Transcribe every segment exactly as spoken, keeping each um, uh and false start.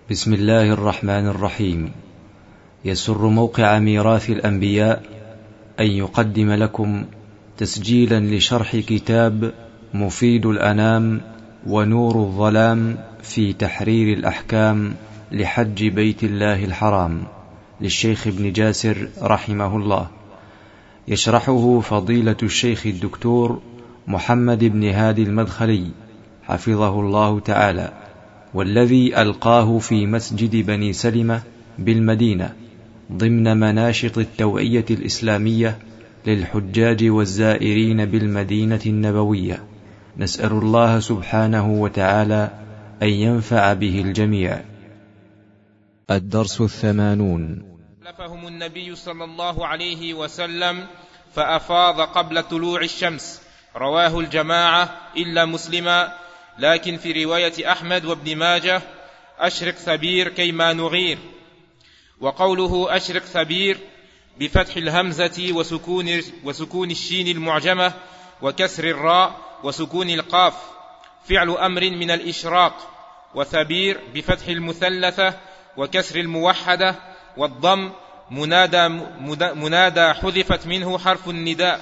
بسم الله الرحمن الرحيم. يسر موقع ميراث الأنبياء أن يقدم لكم تسجيلا لشرح كتاب مفيد الأنام ونور الظلام في تحرير الأحكام لحج بيت الله الحرام للشيخ ابن جاسر رحمه الله، يشرحه فضيلة الشيخ الدكتور محمد بن هادي المدخلي حفظه الله تعالى، والذي ألقاه في مسجد بني سلمة بالمدينة ضمن مناشط التوعية الإسلامية للحجاج والزائرين بالمدينة النبوية. نسأل الله سبحانه وتعالى أن ينفع به الجميع. الدرس الثمانون. خلفهم النبي صلى الله عليه وسلم فأفاض قبل طلوع الشمس، رواه الجماعة إلا مسلما، لكن في رواية أحمد وابن ماجه أشرق ثبير كيما نغير. وقوله أشرق ثبير بفتح الهمزة وسكون, وسكون الشين المعجمة وكسر الراء وسكون القاف فعل أمر من الإشراق، وثبير بفتح المثلثة وكسر الموحدة والضم منادى, منادى حذفت منه حرف النداء.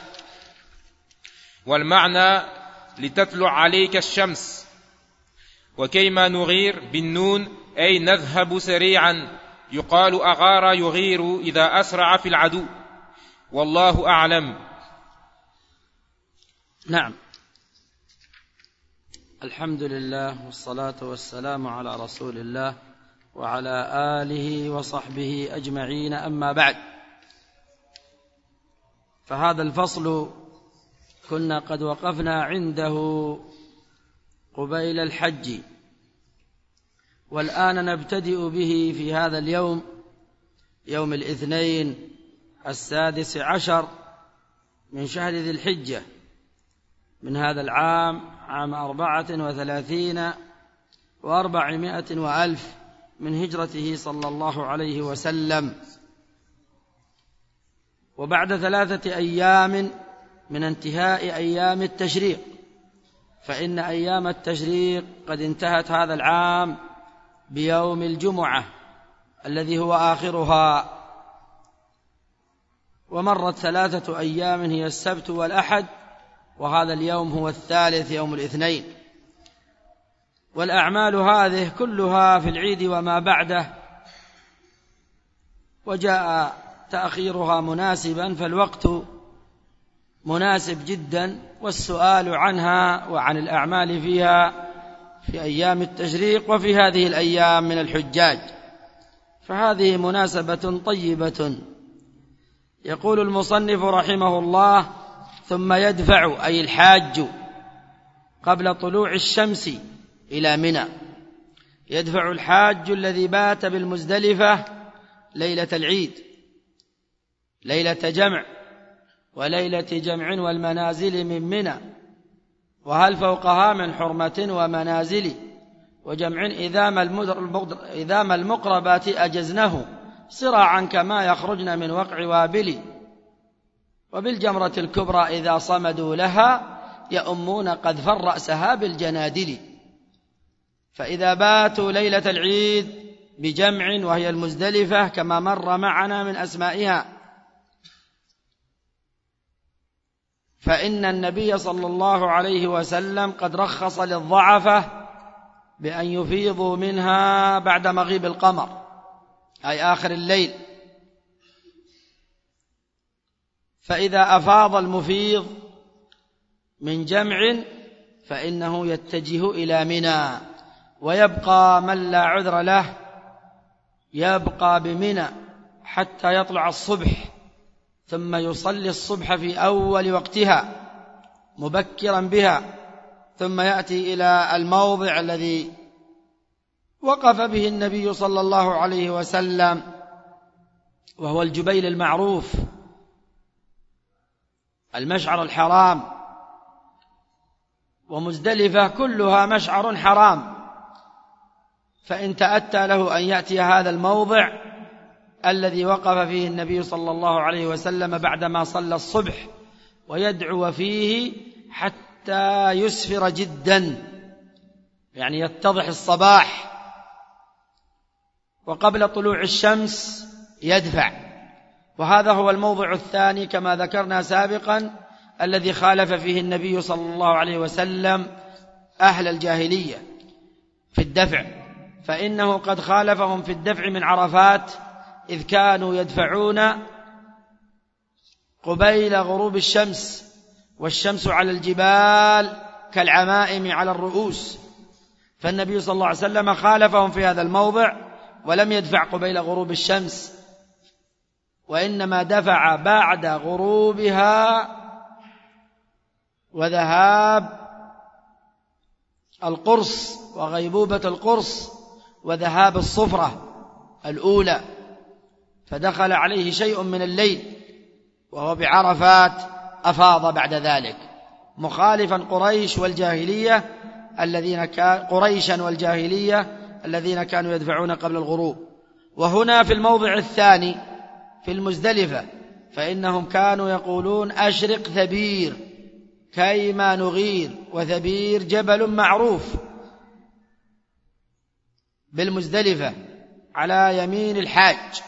والمعنى لتطلع عليك الشمس. وكيما نغير بالنون أي نذهب سريعا، يقال أغار يغير إذا أسرع في العدو، والله أعلم. نعم، الحمد لله والصلاة والسلام على رسول الله وعلى آله وصحبه أجمعين، أما بعد، فهذا الفصل كنا قد وقفنا عنده قبيل الحج، والآن نبتدئ به في هذا اليوم، يوم الاثنين السادس عشر من شهر ذي الحجة من هذا العام، عام أربعة وثلاثين وأربعمائة وألف من هجرته صلى الله عليه وسلم، وبعد ثلاثة أيام من انتهاء أيام التشريق، فإن أيام التشريق قد انتهت هذا العام بيوم الجمعة الذي هو آخرها، ومرت ثلاثة أيام هي السبت والأحد، وهذا اليوم هو الثالث يوم الاثنين. والأعمال هذه كلها في العيد وما بعده، وجاء تأخيرها مناسبا، فالوقت مناسب جدا، والسؤال عنها وعن الأعمال فيها في أيام التشريق وفي هذه الأيام من الحجاج، فهذه مناسبة طيبة. يقول المصنف رحمه الله: ثم يدفع أي الحاج قبل طلوع الشمس إلى منى. يدفع الحاج الذي بات بالمزدلفة ليلة العيد، ليلة جمع وليلة جمع والمنازل من منى، وهل فوقها من حرمة ومنازل، وجمع إذا ما المقربات أجزنه صراعا كما يخرجن من وقع وابل، وبالجمرة الكبرى إذا صمدوا لها يأمون قذف رأسها بالجنادل. فإذا باتوا ليلة العيد بجمع وهي المزدلفة كما مر معنا من أسمائها، فإن النبي صلى الله عليه وسلم قد رخص للضعفة بأن يفيضوا منها بعد مغيب القمر، أي آخر الليل. فإذا أفاض المفيض من جمع فإنه يتجه إلى منى، ويبقى من لا عذر له يبقى بمنى حتى يطلع الصبح، ثم يصلي الصبح في أول وقتها مبكرا بها، ثم يأتي إلى الموضع الذي وقف به النبي صلى الله عليه وسلم، وهو الجبيل المعروف، المشعر الحرام. ومزدلفة كلها مشعر حرام، فإن تأتى له أن يأتي هذا الموضع الذي وقف فيه النبي صلى الله عليه وسلم بعدما صلى الصبح، ويدعو فيه حتى يسفر جدا، يعني يتضح الصباح، وقبل طلوع الشمس يدفع. وهذا هو الموضع الثاني كما ذكرنا سابقا الذي خالف فيه النبي صلى الله عليه وسلم أهل الجاهلية في الدفع، فإنه قد خالفهم في الدفع من عرفات، إذ كانوا يدفعون قبيل غروب الشمس، والشمس على الجبال كالعمائم على الرؤوس، فالنبي صلى الله عليه وسلم خالفهم في هذا الموضع ولم يدفع قبيل غروب الشمس، وإنما دفع بعد غروبها وذهاب القرص وغيبوبة القرص وذهاب الصفرة الأولى، فدخل عليه شيء من الليل وهو بعرفات أفاض بعد ذلك، مخالفا قريش والجاهلية الذين كان قريشا والجاهلية الذين كانوا يدفعون قبل الغروب. وهنا في الموضع الثاني في المزدلفة فإنهم كانوا يقولون أشرق ثبير كيما نغير، وثبير جبل معروف بالمزدلفة على يمين الحاج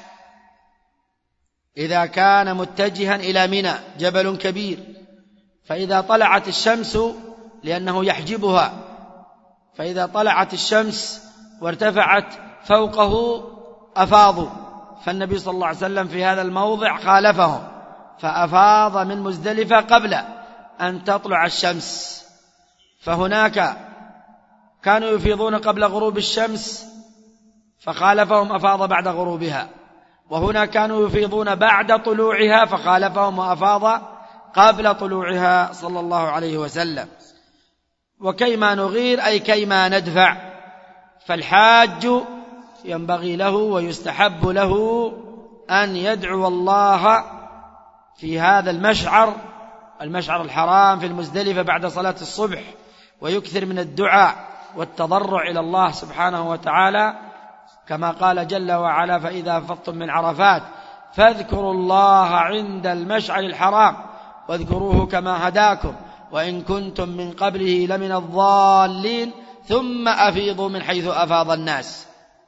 إذا كان متجها إلى منى، جبل كبير، فإذا طلعت الشمس لأنه يحجبها، فإذا طلعت الشمس وارتفعت فوقه أفاضوا، فالنبي صلى الله عليه وسلم في هذا الموضع خالفهم فأفاض من مزدلفة قبل أن تطلع الشمس. فهناك كانوا يفيضون قبل غروب الشمس فخالفهم أفاض بعد غروبها، وهنا كانوا يفيضون بعد طلوعها فخالفهم وأفاض قبل طلوعها صلى الله عليه وسلم. وكيما نغير أي كيما ندفع، فالحاج ينبغي له ويستحب له أن يدعو الله في هذا المشعر المشعر الحرام في المزدلفة بعد صلاة الصبح، ويكثر من الدعاء والتضرع إلى الله سبحانه وتعالى، كما قال جل وعلا: فإذا أفضتم من عرفات فاذكروا الله عند المشعر الحرام واذكروه كما هداكم وإن كنتم من قبله لمن الضالين ثم أفيضوا من حيث أفاض الناس.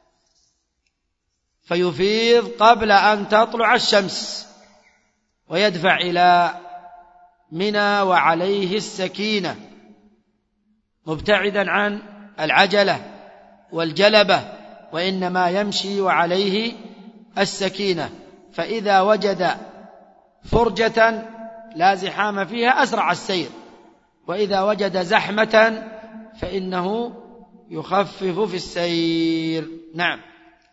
فيفيض قبل أن تطلع الشمس ويدفع إلى منى وعليه السكينة، مبتعدا عن العجلة والجلبة، وإنما يمشي وعليه السكينة، فإذا وجد فرجة لا زحام فيها أسرع السير، وإذا وجد زحمة فإنه يخفف في السير. نعم.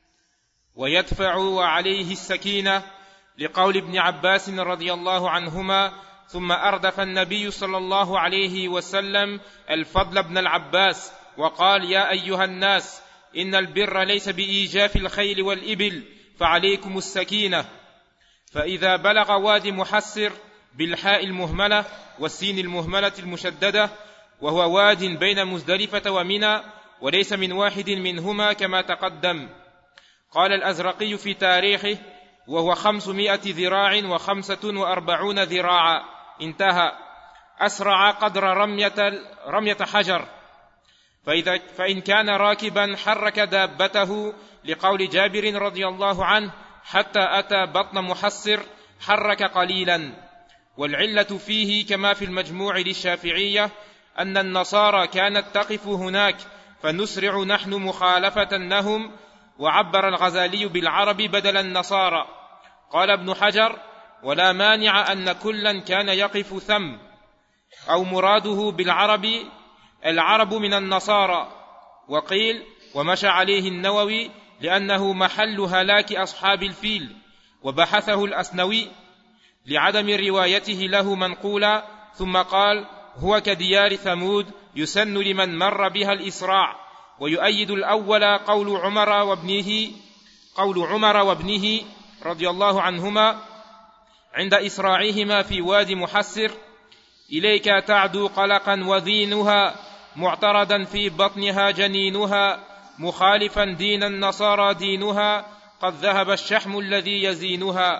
ويدفع وعليه السكينة لقول ابن عباس رضي الله عنهما: ثم أردف النبي صلى الله عليه وسلم الفضل بن العباس وقال: يا أيها الناس، إن البر ليس بإيجاف الخيل والإبل، فعليكم السكينة. فإذا بلغ وادي محسر بالحاء المهملة والسين المهملة المشددة، وهو واد بين مزدلفة ومنى وليس من واحد منهما كما تقدم. قال الأزرقي في تاريخه: وهو خمسمائة ذراع وخمسة وأربعون ذراعا، انتهى. أسرع قدر رمية, رمية حجر. فإذا فإن كان راكبا حرك دابته، لقول جابر رضي الله عنه: حتى أتى بطن محسر حرك قليلا. والعلة فيه كما في المجموع للشافعية أن النصارى كانت تقف هناك فنسرع نحن مخالفة لهم، وعبر الغزالي بالعرب بدل النصارى. قال ابن حجر: ولا مانع أن كلا كان يقف ثم، أو مراده بالعرب العرب من النصارى. وقيل ومشى عليه النووي لأنه محل هلاك أصحاب الفيل، وبحثه الأسنوي لعدم روايته له منقولا، ثم قال: هو كديار ثمود يسن لمن مر بها الإسراع. ويؤيد الأول قول عمر وابنه قول عمر وابنه رضي الله عنهما عند إسراعهما في وادي محسر: إليك تعدو قلقا وذينها، معترضا في بطنها جنينها، مخالفا دين النصارى دينها، قد ذهب الشحم الذي يزينها.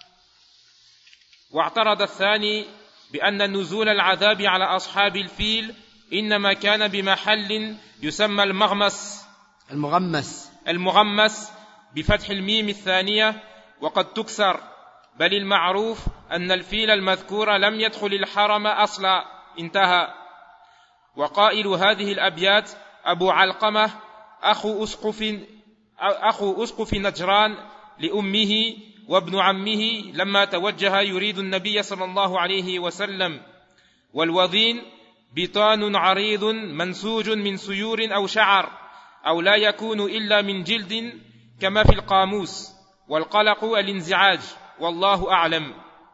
واعترض الثاني بأن نزول العذاب على أصحاب الفيل إنما كان بمحل يسمى المغمس المغمس, المغمس بفتح الميم الثانية وقد تكسر، بل المعروف أن الفيل المذكور لم يدخل الحرم أصلا. انتهى. وقائل هذه الأبيات أبو علقمة أخو أسقف, أخو أسقف نجران لأمه وابن عمه لما توجه يريد النبي صلى الله عليه وسلم. والوضين بطان عريض منسوج من سيور أو شعر، أو لا يكون إلا من جلد كما في القاموس. والقلق الانزعاج، والله أعلم.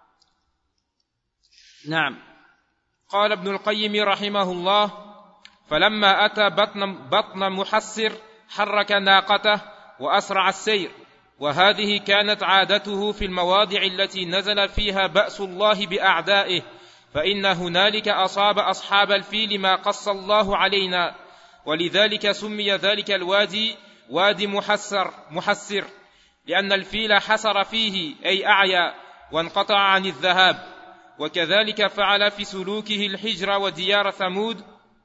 نعم. قال ابن القيم رحمه الله: فلما أتى بطن, بطن محسر حرك ناقته وأسرع السير، وهذه كانت عادته في المواضع التي نزل فيها بأس الله بأعدائه، فإن هنالك أصاب أصحاب الفيل ما قص الله علينا، ولذلك سمي ذلك الوادي وادي محسر محسر لأن الفيل حسر فيه أي أعيا وانقطع عن الذهاب. وكذلك فعل في سلوكه الحجر وديار ثمود،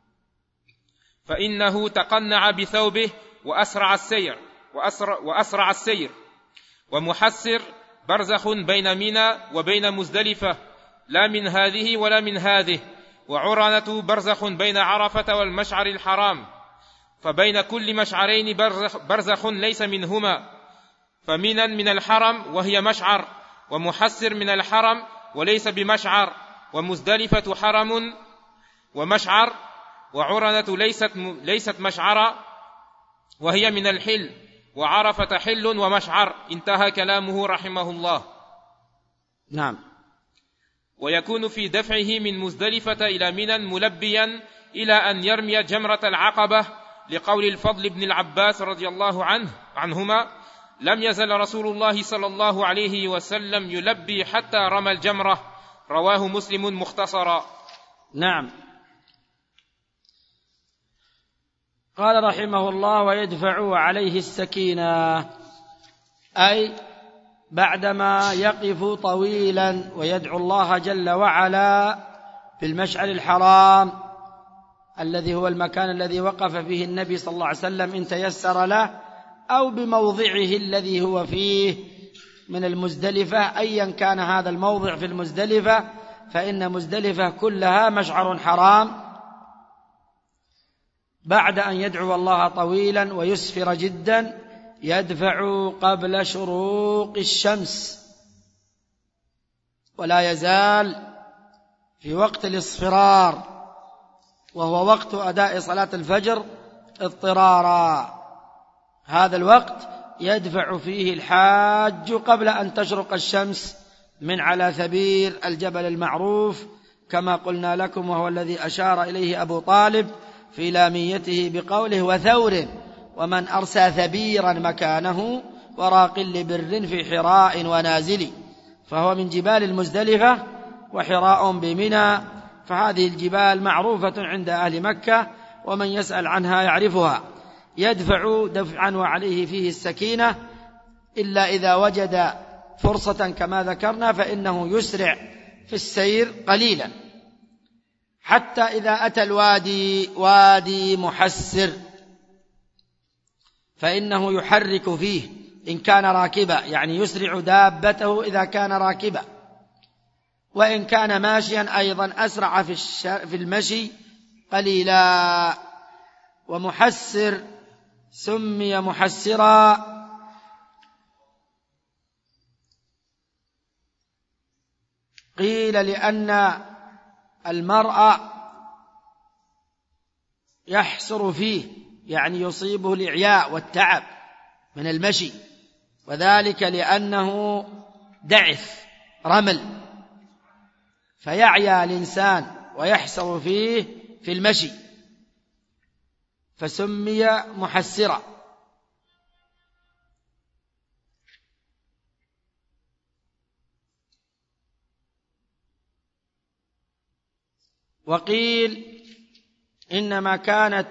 فإنه تقنع بثوبه وأسرع السير وأسرع, وأسرع السير. ومحسر برزخ بين منى وبين مزدلفة، لا من هذه ولا من هذه. وعرنة برزخ بين عرفة والمشعر الحرام، فبين كل مشعرين برزخ, برزخ ليس منهما، فمنا من الحرم وهي مشعر، ومحسر من الحرم وليس بمشعر، ومزدلفة حرم ومشعر، وعرنة ليست, ليست مشعر وهي من الحل، وعرفة حل ومشعر. انتهى كلامه رحمه الله. نعم. ويكون في دفعه من مزدلفة إلى منى ملبيا إلى أن يرمي جمرة العقبة، لقول الفضل بن العباس رضي الله عنه عنهما: لم يزل رسول الله صلى الله عليه وسلم يلبي حتى رمى الجمرة. رواه مسلم مختصرا. نعم. قال رحمه الله: ويدفع عليه السكينة، أي بعدما يقف طويلا ويدعو الله جل وعلا في المشعر الحرام الذي هو المكان الذي وقف فيه النبي صلى الله عليه وسلم إن تيسر له، أو بموضعه الذي هو فيه من المزدلفة، أيا كان هذا الموضع في المزدلفة، فإن مزدلفة كلها مشعر حرام. بعد أن يدعو الله طويلا ويسفر جدا، يدفع قبل شروق الشمس، ولا يزال في وقت الاصفرار، وهو وقت أداء صلاة الفجر اضطرارا. هذا الوقت يدفع فيه الحاج قبل أن تشرق الشمس من على ثبير الجبل المعروف كما قلنا لكم، وهو الذي أشار إليه أبو طالب في لاميته بقوله: وثور ومن أرسى ثبيرا مكانه وراق لبر في حراء ونازل. فهو من جبال المزدلفة، وحراء بمنى، فهذه الجبال معروفة عند أهل مكة، ومن يسأل عنها يعرفها. يدفع دفعا وعليه فيه السكينة، إلا إذا وجد فرصة كما ذكرنا فإنه يسرع في السير قليلا، حتى إذا أتى الوادي وادي محسر فإنه يحرك فيه إن كان راكبا، يعني يسرع دابته إذا كان راكبا، وإن كان ماشيا أيضا أسرع في المشي قليلا. ومحسر سمي محسرا قيل لأن المرء يحسر فيه، يعني يصيبه الإعياء والتعب من المشي، وذلك لأنه دعث رمل، فيعيا الإنسان ويحسر فيه في المشي، فسمي محسرا. وقيل إنما كانت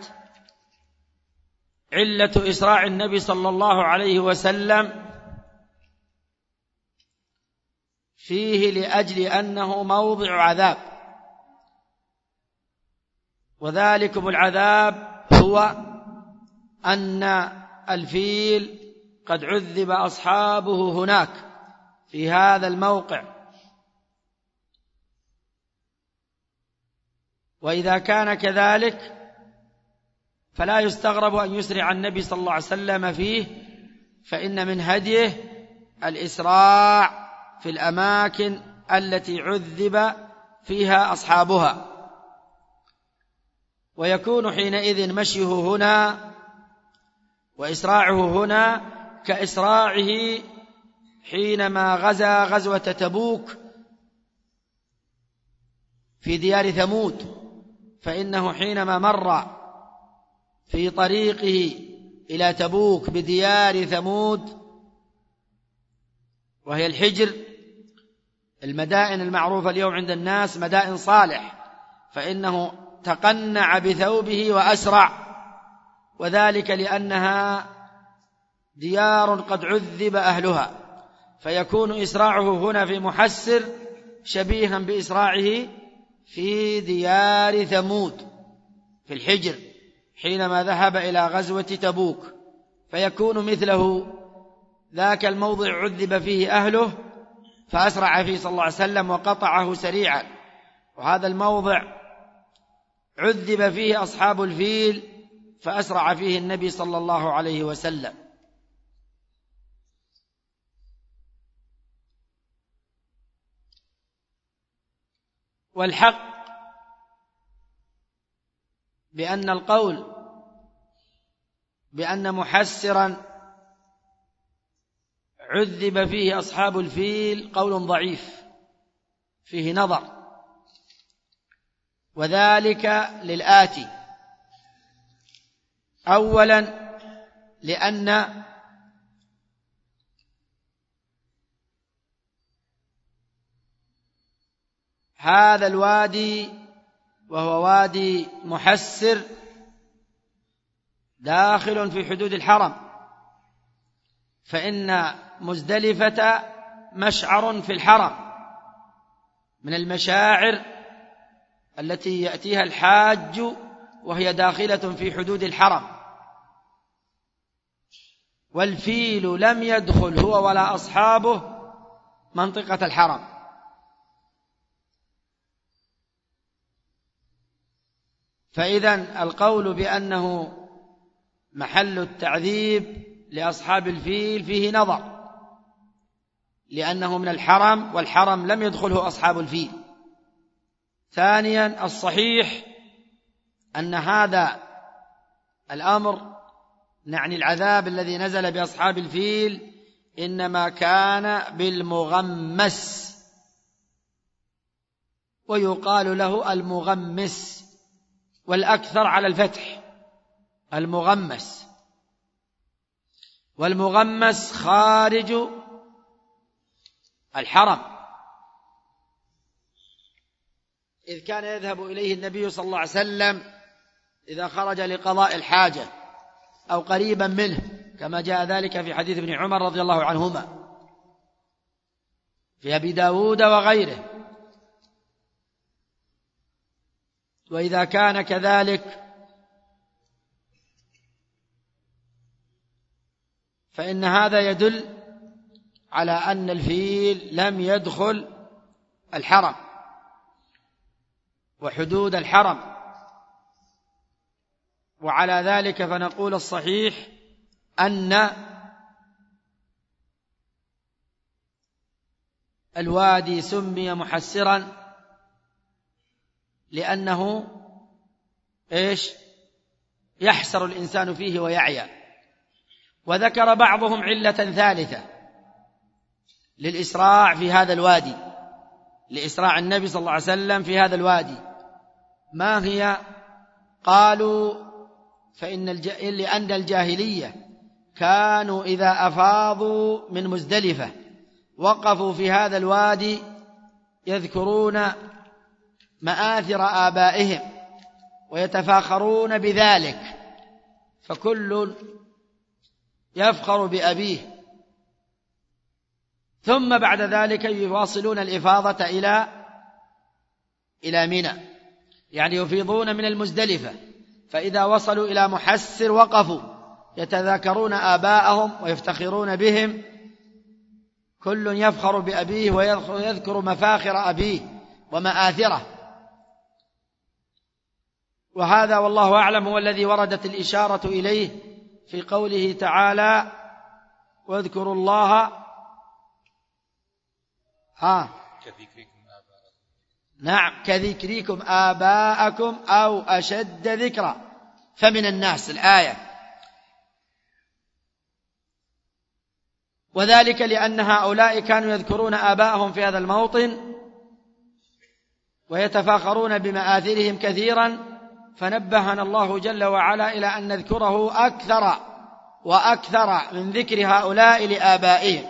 علة إسراع النبي صلى الله عليه وسلم فيه لأجل أنه موضع عذاب، وذلكم العذاب هو أن الفيل قد عذب أصحابه هناك في هذا الموقع. وإذا كان كذلك فلا يستغرب أن يسرع النبي صلى الله عليه وسلم فيه، فإن من هديه الإسراع في الأماكن التي عذب فيها أصحابها، ويكون حينئذ مشيه هنا وإسراعه هنا كإسراعه حينما غزا غزوة تبوك في ديار ثمود، فإنه حينما مر في طريقه إلى تبوك بديار ثمود وهي الحجر، المدائن المعروفة اليوم عند الناس مدائن صالح، فإنه تقنع بثوبه وأسرع، وذلك لأنها ديار قد عذب أهلها، فيكون إسراعه هنا في محسر شبيها بإسراعه في ديار ثمود في الحجر حينما ذهب إلى غزوة تبوك، فيكون مثله ذاك الموضع عذب فيه أهله فأسرع فيه صلى الله عليه وسلم وقطعه سريعا، وهذا الموضع عذب فيه أصحاب الفيل فأسرع فيه النبي صلى الله عليه وسلم. والحق بأن القول بأن محسرا عذب فيه أصحاب الفيل قول ضعيف فيه نظر، وذلك للآتي: أولا لأن هذا الوادي وهو وادي محسر داخل في حدود الحرم، فإن مزدلفة مشعر في الحرم من المشاعر التي يأتيها الحاج وهي داخلة في حدود الحرم، والفيل لم يدخل هو ولا أصحابه منطقة الحرم، فإذن القول بأنه محل التعذيب لأصحاب الفيل فيه نظر، لأنه من الحرم والحرم لم يدخله أصحاب الفيل. ثانيا الصحيح أن هذا الأمر نعني العذاب الذي نزل بأصحاب الفيل إنما كان بالمغمس، ويقال له المغمس، والأكثر على الفتح المغمس، والمغمس خارج الحرم، إذ كان يذهب إليه النبي صلى الله عليه وسلم إذا خرج لقضاء الحاجة أو قريبا منه، كما جاء ذلك في حديث ابن عمر رضي الله عنهما في أبي داود وغيره. وإذا كان كذلك فإن هذا يدل على أن الفيل لم يدخل الحرم وحدود الحرم، وعلى ذلك فنقول الصحيح أن الوادي سمي محسرا لأنه إيش يحسر الإنسان فيه ويعيا. وذكر بعضهم علة ثالثة للإسراع في هذا الوادي، لإسراع النبي صلى الله عليه وسلم في هذا الوادي، ما هي؟ قالوا فإن الج... لأن الجاهلية كانوا إذا أفاضوا من مزدلفة وقفوا في هذا الوادي يذكرون مآثر آبائهم ويتفاخرون بذلك، فكل يفخر بأبيه، ثم بعد ذلك يواصلون الإفاضة إلى إلى منى، يعني يفيضون من المزدلفة، فإذا وصلوا إلى محسر وقفوا يتذاكرون آباءهم ويفتخرون بهم، كل يفخر بأبيه ويذكر مفاخر أبيه ومآثره. وهذا والله أعلم هو الذي وردت الإشارة إليه في قوله تعالى: واذكروا الله ها نعم كذكركم آباءكم أو أشد ذكرا. فمن الناس الآية، وذلك لأن هؤلاء كانوا يذكرون آباءهم في هذا الموطن ويتفاخرون بمآثرهم كثيرا، فنبهنا الله جل وعلا إلى أن نذكره أكثر وأكثر من ذكر هؤلاء لآبائهم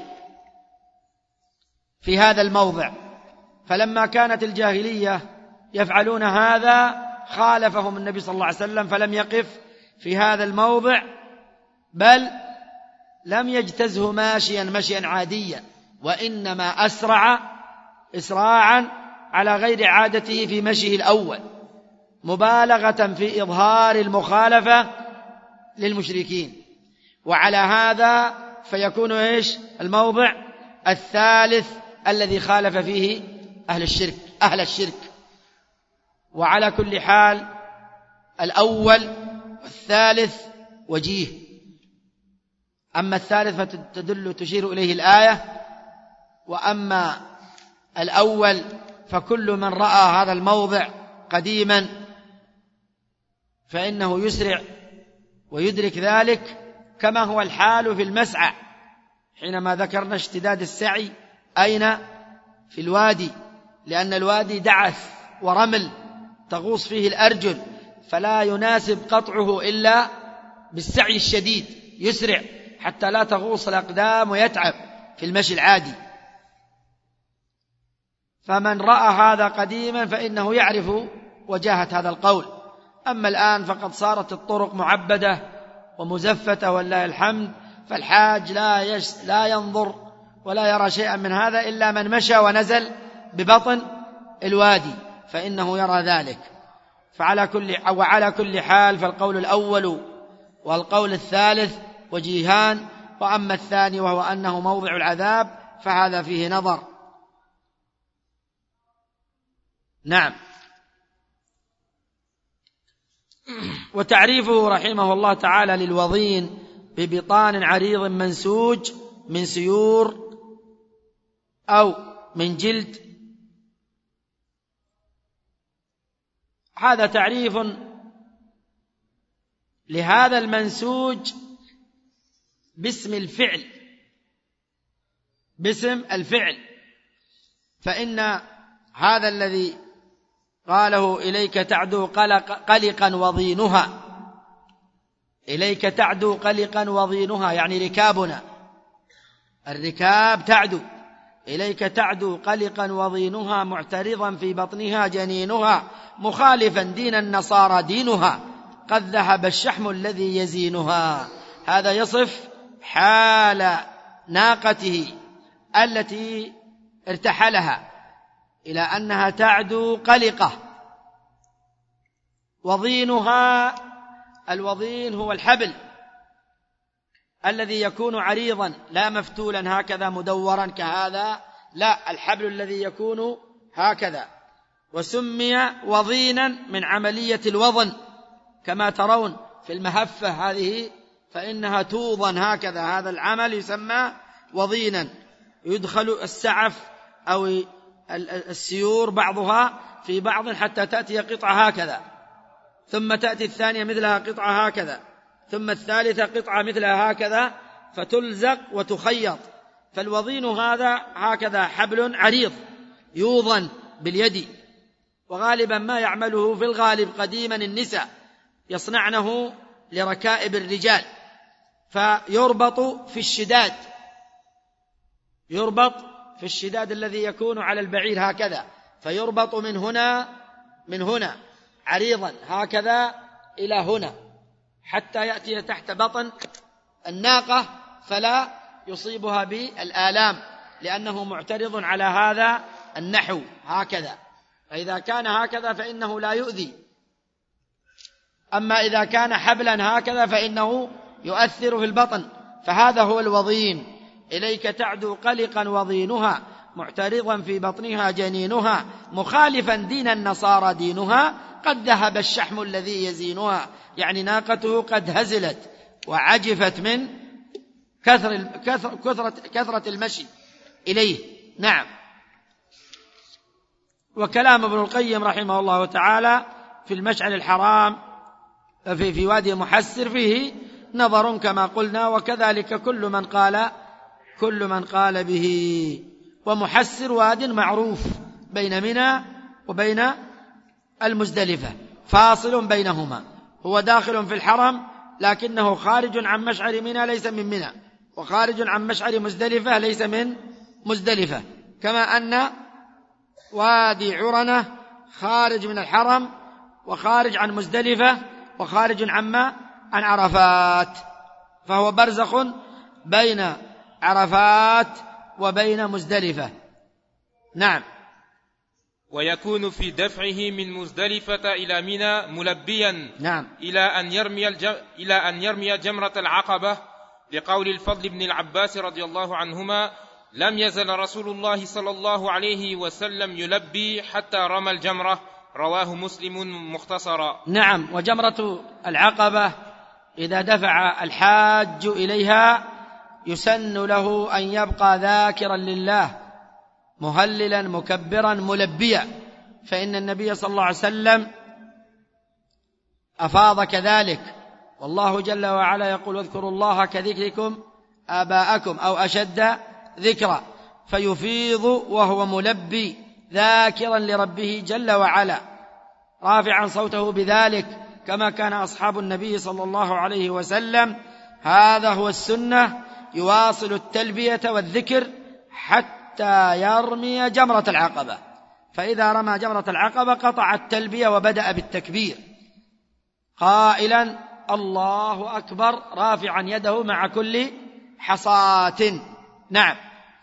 في هذا الموضع. فلما كانت الجاهلية يفعلون هذا خالفهم النبي صلى الله عليه وسلم، فلم يقف في هذا الموضع، بل لم يجتزه ماشيا مشيا عاديا، وإنما أسرع إسراعا على غير عادته في مشيه الأول، مبالغة في إظهار المخالفة للمشركين. وعلى هذا فيكون إيش الموضع الثالث الذي خالف فيه أهل الشرك أهل الشرك. وعلى كل حال الأول والثالث وجيه، أما الثالث فتدل تشير إليه الآية، وأما الأول فكل من رأى هذا الموضع قديما فإنه يسرع ويدرك ذلك، كما هو الحال في المسعى حينما ذكرنا اشتداد السعي أين؟ في الوادي، لأن الوادي دعث ورمل تغوص فيه الأرجل، فلا يناسب قطعه إلا بالسعي الشديد، يسرع حتى لا تغوص الأقدام ويتعب في المشي العادي. فمن رأى هذا قديما فإنه يعرف وجاهة هذا القول. أما الآن فقد صارت الطرق معبدة ومزفتة ولله الحمد، فالحاج لا, يش لا ينظر ولا يرى شيئا من هذا إلا من مشى ونزل ببطن الوادي فإنه يرى ذلك. فعلى كل وعلى كل حال فالقول الأول والقول الثالث وجيهان، وأما الثاني وهو أنه موضع العذاب فهذا فيه نظر. نعم. وتعريفه رحمه الله تعالى للوضين ببطان عريض منسوج من سيور أو من جلد، هذا تعريف لهذا المنسوج باسم الفعل باسم الفعل فإن هذا الذي قاله إليك تعدو قلق قلقا وضينها، إليك تعدو قلقا وضينها يعني ركابنا، الركاب تعدو إليك تعدو قلقا وضينها، معترضا في بطنها جنينها، مخالفا دين النصارى دينها، قد ذهب الشحم الذي يزينها. هذا يصف حال ناقته التي ارتحلها إلى أنها تعدو قلقة. وضينها، الوضين هو الحبل الذي يكون عريضا لا مفتولا هكذا مدورا كهذا، لا، الحبل الذي يكون هكذا، وسمي وضينا من عملية الوضن، كما ترون في المهفة هذه فإنها توضن هكذا، هذا العمل يسمى وضينا. يدخل السعف أو السيور بعضها في بعض حتى تأتي قطعة هكذا، ثم تأتي الثانية مثلها قطعة هكذا، ثم الثالثة قطعة مثلها هكذا، فتلزق وتخيط. فالوضين هذا هكذا حبل عريض يوضن باليد، وغالبا ما يعمله في الغالب قديما النساء يصنعنه لركائب الرجال، فيربط في الشداد، يربط في الشداد الذي يكون على البعير هكذا، فيربط من هنا من هنا عريضا هكذا إلى هنا حتى يأتي تحت بطن الناقة فلا يصيبها بالآلام، لأنه معترض على هذا النحو هكذا. فإذا كان هكذا فإنه لا يؤذي، أما إذا كان حبلا هكذا فإنه يؤثر في البطن، فهذا هو الوضين. إليك تعدو قلقا وضينها، معترضا في بطنها جنينها، مخالفا دين النصارى دينها، قد ذهب الشحم الذي يزينها. يعني ناقته قد هزلت وعجفت من كثر كثرة, كثرة المشي إليه. نعم. وكلام ابن القيم رحمه الله تعالى في المشعر الحرام في, في وادي محسر فيه نظر كما قلنا، وكذلك كل من قال كل من قال به. ومحسر واد معروف بين منى وبين المزدلفة، فاصل بينهما، هو داخل في الحرم لكنه خارج عن مشعر منى ليس من منى، وخارج عن مشعر مزدلفة ليس من مزدلفة، كما أن وادي عرنة خارج من الحرم وخارج عن مزدلفة وخارج عما عن عرفات، فهو برزخ بين عرفات وبين مزدلفة. نعم. ويكون في دفعه من مزدلفة إلى منى ملبيا. نعم. إلى أن يرمي الجم... إلى أن يرمي جمرة العقبة، لقول الفضل بن العباس رضي الله عنهما: لم يزل رسول الله صلى الله عليه وسلم يلبي حتى رمى الجمرة، رواه مسلم مختصرا. نعم. وجمرة العقبة إذا دفع الحاج إليها يسن له أن يبقى ذاكرا لله مهللا مكبرا ملبيا، فإن النبي صلى الله عليه وسلم أفاض كذلك، والله جل وعلا يقول: اذكروا الله كذكركم آباءكم أو أشد ذكرا، فيفيض وهو ملبي ذاكرا لربه جل وعلا رافعا صوته بذلك، كما كان أصحاب النبي صلى الله عليه وسلم. هذا هو السنة، يواصل التلبية والذكر حتى يرمي جمرة العقبة، فإذا رمى جمرة العقبة قطع التلبية وبدأ بالتكبير قائلا: الله أكبر، رافعا يده مع كل حصاة. نعم.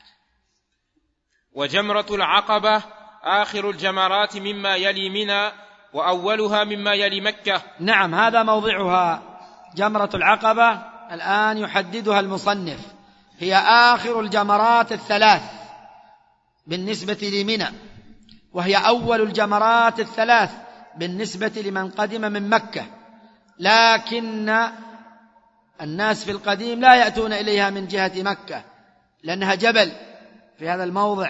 وجمرة العقبة آخر الجمرات مما يلي منى، وأولها مما يلي مكة. نعم، هذا موضعها. جمرة العقبة الآن يحددها المصنف، هي آخر الجمرات الثلاث بالنسبة لمنى، وهي أول الجمرات الثلاث بالنسبة لمن قدم من مكة، لكن الناس في القديم لا يأتون إليها من جهة مكة لأنها جبل في هذا الموضع،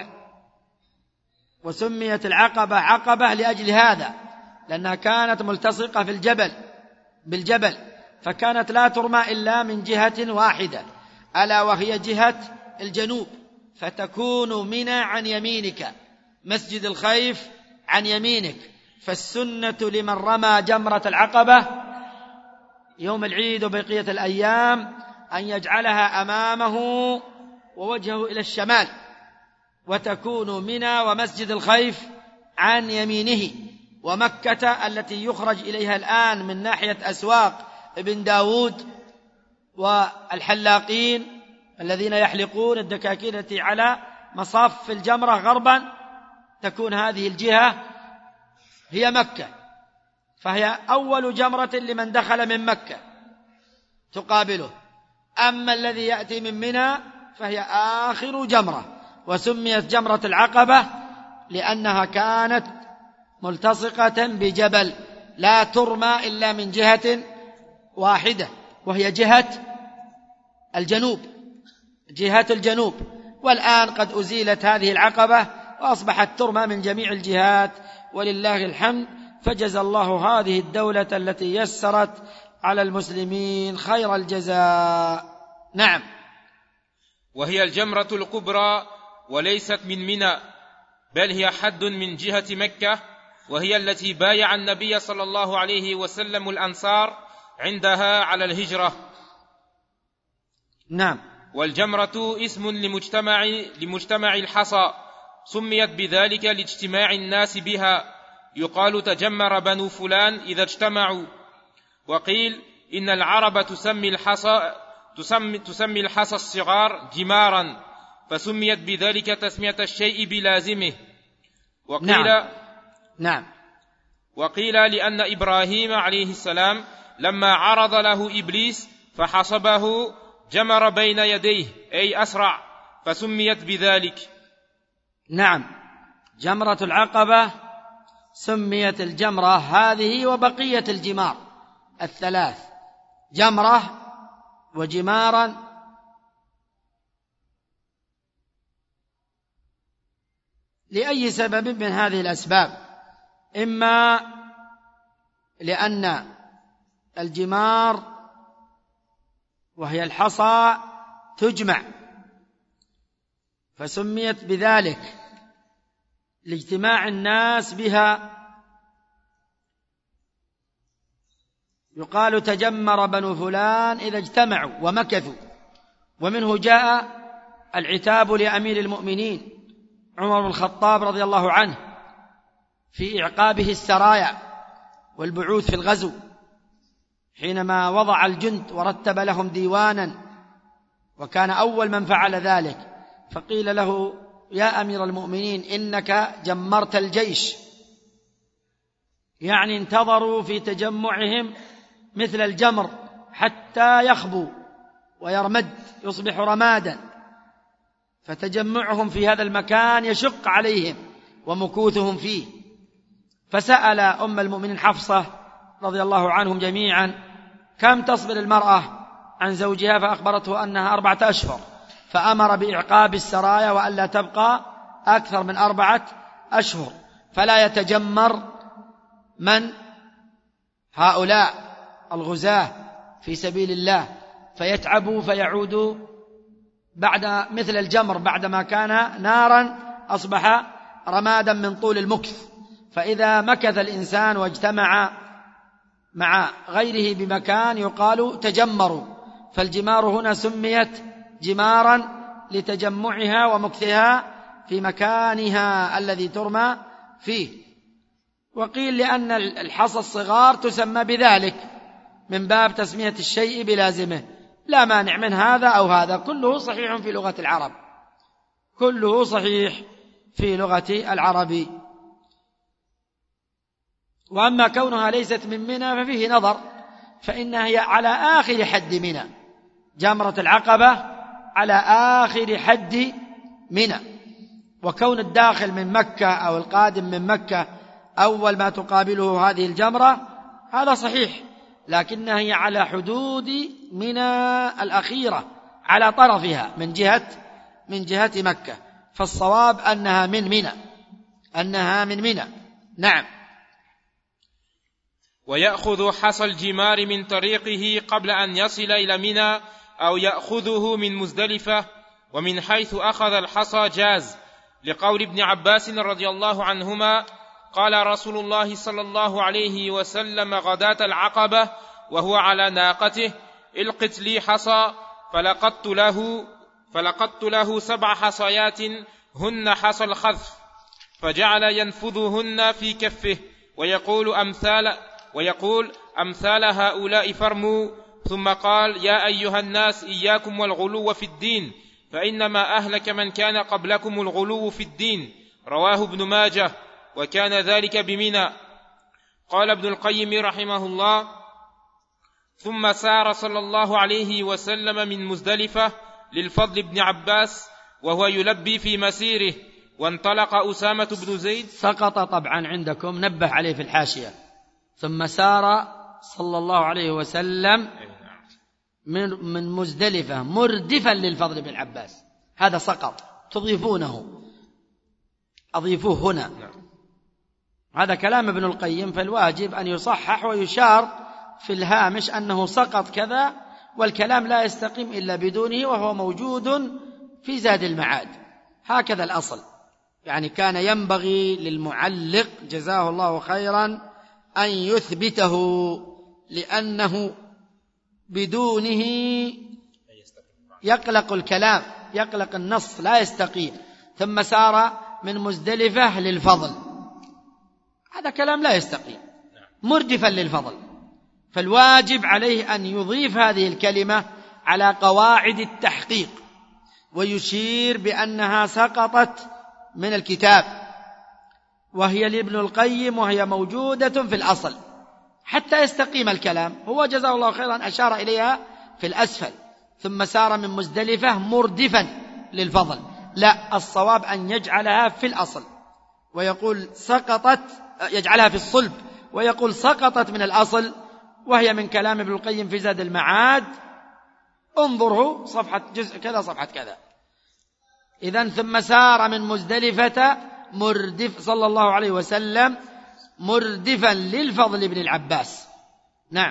وسميت العقبة عقبة لأجل هذا، لأنها كانت ملتصقة في الجبل بالجبل، فكانت لا ترمى إلا من جهة واحدة، ألا وهي جهة الجنوب، فتكون منى عن يمينك، مسجد الخيف عن يمينك. فالسنة لمن رمى جمرة العقبة يوم العيد وبقية الأيام أن يجعلها أمامه ووجهه إلى الشمال، وتكون منى ومسجد الخيف عن يمينه، ومكة التي يخرج إليها الآن من ناحية أسواق ابن داود والحلاقين الذين يحلقون الدكاكين التي على مصاف الجمرة غربا، تكون هذه الجهة هي مكة، فهي أول جمرة لمن دخل من مكة تقابله. أما الذي يأتي من منى فهي آخر جمرة، وسميت جمرة العقبة لأنها كانت ملتصقة بجبل لا ترمى إلا من جهة واحدة، وهي جهة الجنوب، جهة الجنوب. والآن قد أزيلت هذه العقبة وأصبحت ترمى من جميع الجهات ولله الحمد، فجزى الله هذه الدولة التي يسرت على المسلمين خير الجزاء. نعم. وهي الجمرة الكبرى وليست من منى، بل هي حد من جهة مكة، وهي التي بايع النبي صلى الله عليه وسلم الأنصار عندها على الهجرة. نعم. والجمرة اسم لمجتمع, لمجتمع الحصى، سميت بذلك لاجتماع الناس بها، يقال تجمر بنو فلان إذا اجتمعوا. وقيل إن العرب تسمي الحصى تسمي, تسمي الحصى الصغار جمارا، فسميت بذلك تسمية الشيء بلازمه. وقيل نعم. نعم. وقيل لأن إبراهيم عليه السلام لما عرض له إبليس فحصبه جمر بين يديه أي أسرع فسميت بذلك. نعم، جمرة العقبة سميت الجمرة هذه وبقية الجمار الثلاث، جمرة وجمارا لأي سبب من هذه الأسباب، إما لأن الجمار وهي الحصى تجمع فسميت بذلك لاجتماع الناس بها، يقال تجمر بنو فلان إذا اجتمعوا ومكثوا. ومنه جاء العتاب لأمير المؤمنين عمر بن الخطاب رضي الله عنه في إعقابه السرايا والبعوث في الغزو، حينما وضع الجند ورتب لهم ديوانا، وكان أول من فعل ذلك، فقيل له يا أمير المؤمنين إنك جمرت الجيش، يعني انتظروا في تجمعهم مثل الجمر حتى يخبو ويرمد يصبح رمادا، فتجمعهم في هذا المكان يشق عليهم ومكوثهم فيه. فسأل أم المؤمنين حفصة رضي الله عنهم جميعا كم تصبر المرأة عن زوجها، فأخبرته أنها أربعة أشهر، فأمر بإعقاب السرايا وألا تبقى أكثر من أربعة أشهر، فلا يتجمر من هؤلاء الغزاة في سبيل الله فيتعبوا فيعودوا بعد مثل الجمر بعدما كان نارا أصبح رمادا من طول المكث. فإذا مكث الإنسان واجتمع مع غيره بمكان يقال تجمروا، فالجمار هنا سميت جمارا لتجمعها ومكثها في مكانها الذي ترمى فيه. وقيل لأن الحصى الصغار تسمى بذلك من باب تسمية الشيء بلازمه، لا مانع من هذا أو هذا، كله صحيح في لغة العرب، كله صحيح في لغة العرب. وأما كونها ليست من منى ففيه نظر، فإنها هي على آخر حد منى، جمرة العقبة على آخر حد منى، وكون الداخل من مكة أو القادم من مكة أول ما تقابله هذه الجمرة هذا صحيح، لكنها هي على حدود منى الأخيرة على طرفها من جهة من جهة مكة، فالصواب أنها من منى، أنها من منى. نعم. ويأخذ حصى الجمار من طريقه قبل أن يصل إلى منى أو يأخذه من مزدلفة، ومن حيث أخذ الحصى جاز، لقول ابن عباس رضي الله عنهما قال رسول الله صلى الله عليه وسلم غداة العقبة وهو على ناقته القت لي حصى، فلقدت له فلقدت له سبع حصيات هن حصى الخذف، فجعل ينفذهن في كفه ويقول أمثال ويقول أمثال هؤلاء فرموا، ثم قال يا أيها الناس إياكم والغلو في الدين، فإنما أهلك من كان قبلكم الغلو في الدين، رواه ابن ماجه، وكان ذلك بمنى. قال ابن القيم رحمه الله ثم سار صلى الله عليه وسلم من مزدلفة للفضل بن عباس وهو يلبي في مسيره، وانطلق أسامة بن زيد. سقط طبعا عندكم، نبه عليه في الحاشية، ثم سار صلى الله عليه وسلم من من مزدلفة مردفا للفضل بن عباس، هذا سقط، تضيفونه، أضيفوه هنا. هذا كلام ابن القيم، فالواجب أن يصحح ويشار في الهامش أنه سقط كذا، والكلام لا يستقيم إلا بدونه، وهو موجود في زاد المعاد، هكذا الأصل. يعني كان ينبغي للمعلق جزاه الله خيرا أن يثبته، لأنه بدونه يقلق الكلام، يقلق النص، لا يستقيم. ثم سار من مزدلفة للفضل، هذا كلام لا يستقيم، مردفا للفضل، فالواجب عليه أن يضيف هذه الكلمة على قواعد التحقيق ويشير بأنها سقطت من الكتاب، وهي لابن القيم، وهي موجودة في الأصل حتى يستقيم الكلام. هو جزاه الله خيرا أشار إليها في الأسفل، ثم سار من مزدلفة مردفا للفضل. لا، الصواب أن يجعلها في الأصل ويقول سقطت، يجعلها في الصلب ويقول سقطت من الأصل، وهي من كلام ابن القيم في زاد المعاد، انظره صفحة جزء كذا صفحة كذا. إذن ثم سار من مزدلفة مردف صلى الله عليه وسلم مردفا للفضل بن العباس. نعم.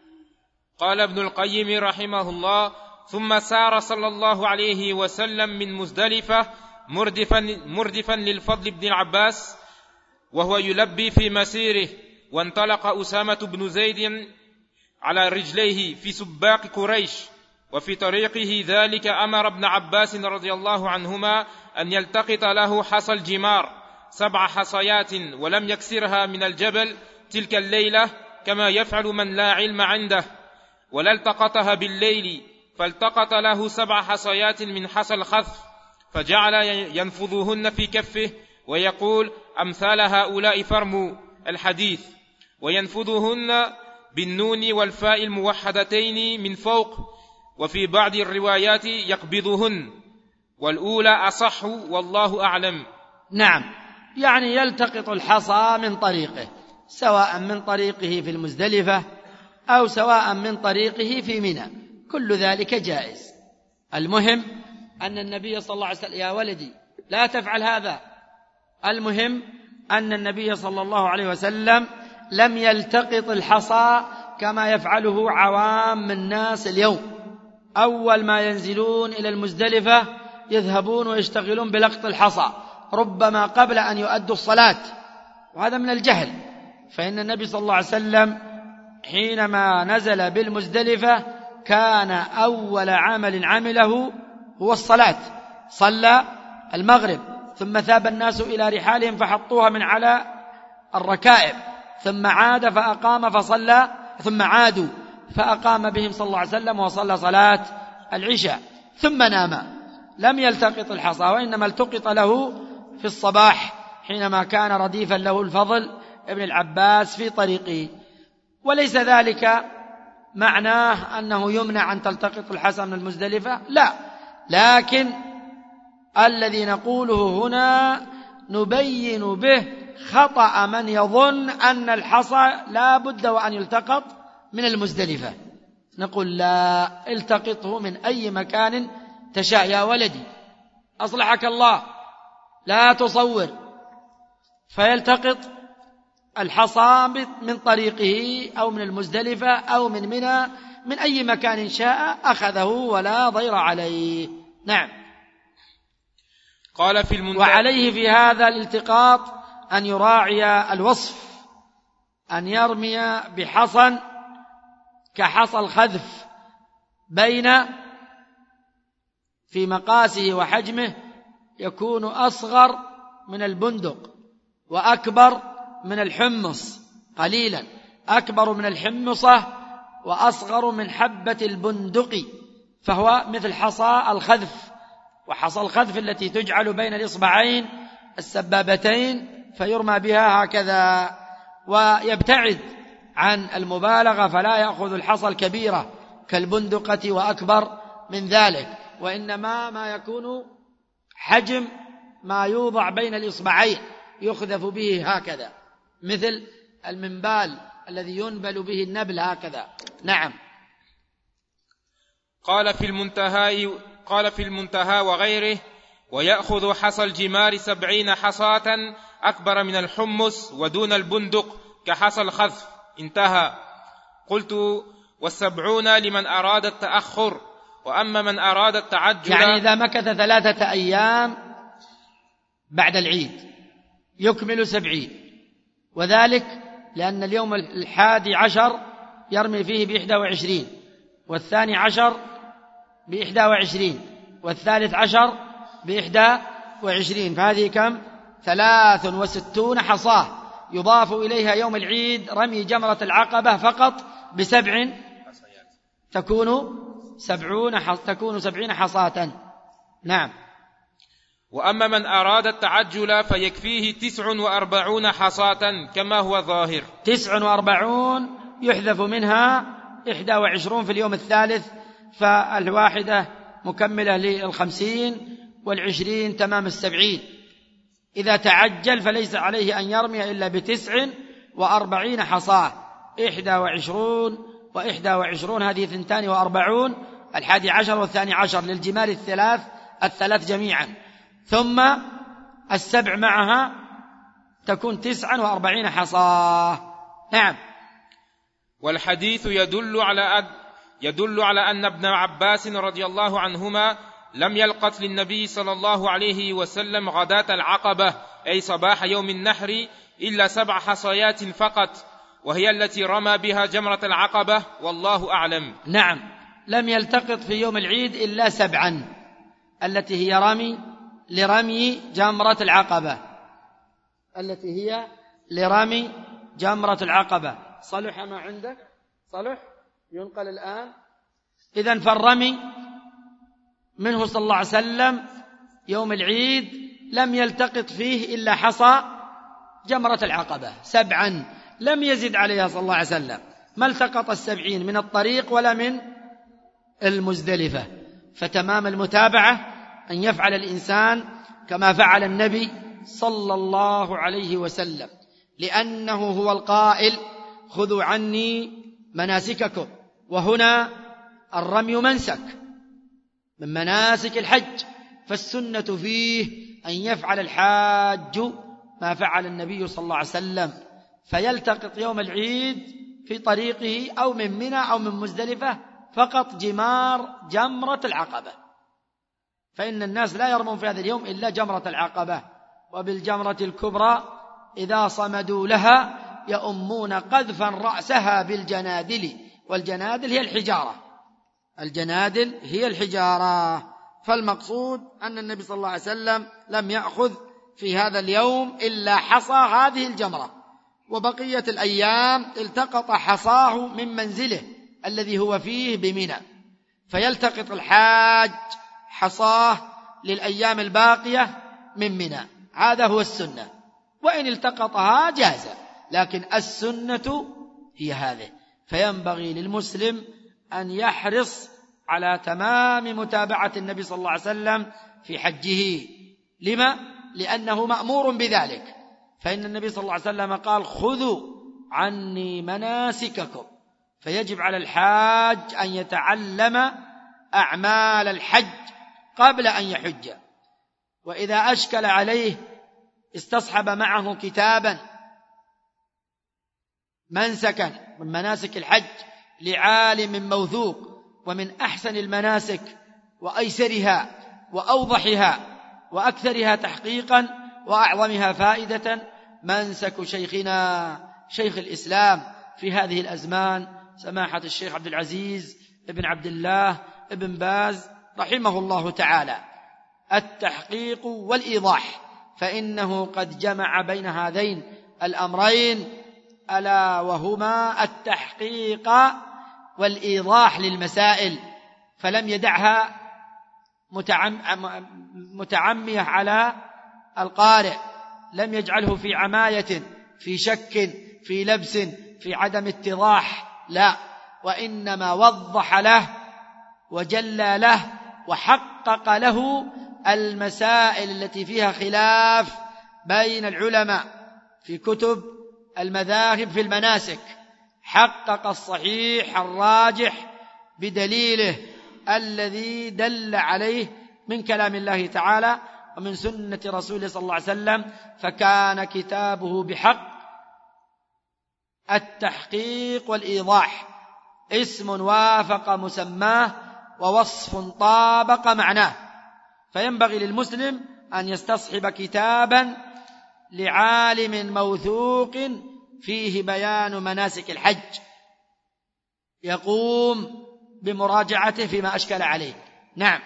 قال ابن القيم رحمه الله: ثم سار صلى الله عليه وسلم من مزدلفة مردفا, مردفا للفضل بن العباس وهو يلبي في مسيره، وانطلق أسامة بن زيد على رجليه في سباق قريش، وفي طريقه ذلك أمر ابن عباس رضي الله عنهما أن يلتقط له حصى الجمار سبع حصيات ولم يكسرها من الجبل تلك الليلة كما يفعل من لا علم عنده، ولا التقطها بالليل، فالتقط له سبع حصيات من حصى الخذف، فجعل ينفضهن في كفه ويقول: أمثال هؤلاء فرموا الحديث، وينفضهن بالنون والفاء الموحدتين من فوق، وفي بعض الروايات يقبضهن، والأولى أصح والله أعلم. نعم، يعني يلتقط الحصى من طريقه، سواء من طريقه في المزدلفة أو سواء من طريقه في منى، كل ذلك جائز. المهم أن النبي صلى الله عليه وسلم، يا ولدي لا تفعل هذا، المهم أن النبي صلى الله عليه وسلم لم يلتقط الحصى كما يفعله عوام الناس اليوم. أول ما ينزلون إلى المزدلفة يذهبون ويشتغلون بلقط الحصى، ربما قبل أن يؤدوا الصلاة، وهذا من الجهل. فإن النبي صلى الله عليه وسلم حينما نزل بالمزدلفة كان أول عمل عمله هو الصلاة، صلى المغرب، ثم ذهب الناس إلى رحالهم فحطوها من على الركائب، ثم عاد فأقام فصلى، ثم عادوا فأقام بهم صلى الله عليه وسلم وصلى صلاة العشاء، ثم نام. لم يلتقط الحصى، وإنما التقط له في الصباح حينما كان رديفا له الفضل ابن العباس في طريقه. وليس ذلك معناه أنه يمنع أن تلتقط الحصى من المزدلفة، لا، لكن الذي نقوله هنا نبين به خطأ من يظن أن الحصى لا بد وأن يلتقط من المزدلفة. نقول لا، التقطه من أي مكان تشاء يا ولدي، أصلحك الله، لا تصور، فيلتقط الحصى من طريقه أو من المزدلفة أو من منى، من أي مكان شاء أخذه ولا ضير عليه. نعم. قال في المنتهى: وعليه في هذا الالتقاط أن يراعي الوصف، أن يرمي بحصى كحصى الخذف، بين في مقاسه وحجمه يكون أصغر من البندق وأكبر من الحمص قليلا، أكبر من الحمصة وأصغر من حبة البندق، فهو مثل حصى الخذف. وحصى الخذف التي تجعل بين الإصبعين السبابتين فيرمى بها هكذا، ويبتعد عن المبالغة، فلا يأخذ الحصى الكبيرة كالبندقة وأكبر من ذلك، وإنما ما يكون حجم ما يوضع بين الإصبعين يخذف به هكذا، مثل المنبال الذي ينبل به النبل هكذا. نعم. قال في المنتهى قال في المنتهى وغيره: ويأخذ حصى الجمار سبعين حصاة أكبر من الحمص ودون البندق كحصى الخذف. انتهى. قلت: والسبعون لمن أراد التأخر، وأما من أراد التعجل، يعني إذا مكث ثلاثة أيام بعد العيد يكمل سبعين، وذلك لأن اليوم الحادي عشر يرمي فيه بإحدى وعشرين، والثاني عشر بإحدى وعشرين، والثالث عشر بإحدى وعشرين، فهذه كم؟ ثلاث وستون حصاة، يضاف إليها يوم العيد رمي جمرة العقبة فقط بسبع، تكون سبعون حص... تكون سبعين حصاة. نعم. وأما من أراد التعجل فيكفيه تسع وأربعون حصاة كما هو ظاهر. تسع وأربعون يحذف منها إحدى وعشرون في اليوم الثالث فالواحدة مكملة للخمسين والعشرين تمام السبعين. إذا تعجل فليس عليه أن يرمي إلا بتسع وأربعين حصاة، إحدى وعشرون وإحدى وعشرون هذه ثنتان وأربعون، الحادي عشر والثاني عشر للجمال الثلاث الثلاث جميعا، ثم السبع معها تكون تسعا وأربعين حصاة. نعم. والحديث يدل على أد يدل على أن ابن عباس رضي الله عنهما لم يلقت للنبي صلى الله عليه وسلم غداة العقبة أي صباح يوم النحر إلا سبع حصيات فقط، وهي التي رمى بها جمرة العقبة، والله أعلم. نعم، لم يلتقط في يوم العيد إلا سبعا، التي هي رمي لرمي جمرة العقبة، التي هي لرمي جمرة العقبة. صلح ما عندك؟ صلح ينقل الآن. إذن فالرمي منه صلى الله عليه وسلم يوم العيد لم يلتقط فيه إلا حصى جمرة العقبة سبعا، لم يزد عليها صلى الله عليه وسلم، ما التقط السبعين من الطريق ولا من المزدلفة. فتمام المتابعة أن يفعل الإنسان كما فعل النبي صلى الله عليه وسلم، لأنه هو القائل خذوا عني مناسككم، وهنا الرمي منسك من مناسك الحج، فالسنة فيه أن يفعل الحاج ما فعل النبي صلى الله عليه وسلم، فيلتقط يوم العيد في طريقه أو من منى أو من مزدلفة فقط جمار جمرة العقبة، فإن الناس لا يرمون في هذا اليوم إلا جمرة العقبة. وبالجمرة الكبرى إذا صمدوا لها يؤمون قذفا رأسها بالجنادل، والجنادل هي الحجارة، الجنادل هي الحجارة. فالمقصود أن النبي صلى الله عليه وسلم لم يأخذ في هذا اليوم إلا حصى هذه الجمرة، وبقية الأيام التقط حصاه من منزله الذي هو فيه بمنى، فيلتقط الحاج حصاه للأيام الباقية من منى، هذا هو السنة، وإن التقطها جاز، لكن السنة هي هذه. فينبغي للمسلم أن يحرص على تمام متابعة النبي صلى الله عليه وسلم في حجه. لما؟ لأنه مأمور بذلك، فإن النبي صلى الله عليه وسلم قال خذوا عني مناسككم، فيجب على الحاج أن يتعلم أعمال الحج قبل أن يحج، وإذا أشكل عليه استصحب معه كتابا منسكا من مناسك الحج لعالم موثوق، ومن أحسن المناسك وأيسرها وأوضحها وأكثرها تحقيقا وأعظمها فائدة منسك شيخنا شيخ الإسلام في هذه الأزمان سماحة الشيخ عبد العزيز ابن عبد الله ابن باز رحمه الله تعالى، التحقيق والإيضاح، فإنه قد جمع بين هذين الأمرين، ألا وهما التحقيق والإيضاح للمسائل، فلم يدعها متعمية على القارئ، لم يجعله في عماية في شك في لبس في عدم اتضاح، لا، وإنما وضح له وجلى له وحقق له المسائل التي فيها خلاف بين العلماء في كتب المذاهب في المناسك، حقق الصحيح الراجح بدليله الذي دل عليه من كلام الله تعالى ومن سنة رسوله صلى الله عليه وسلم، فكان كتابه بحق التحقيق والإيضاح، اسم وافق مسماه ووصف طابق معناه. فينبغي للمسلم أن يستصحب كتابا لعالم موثوق فيه بيان مناسك الحج يقوم بمراجعته فيما أشكل عليه. نعم.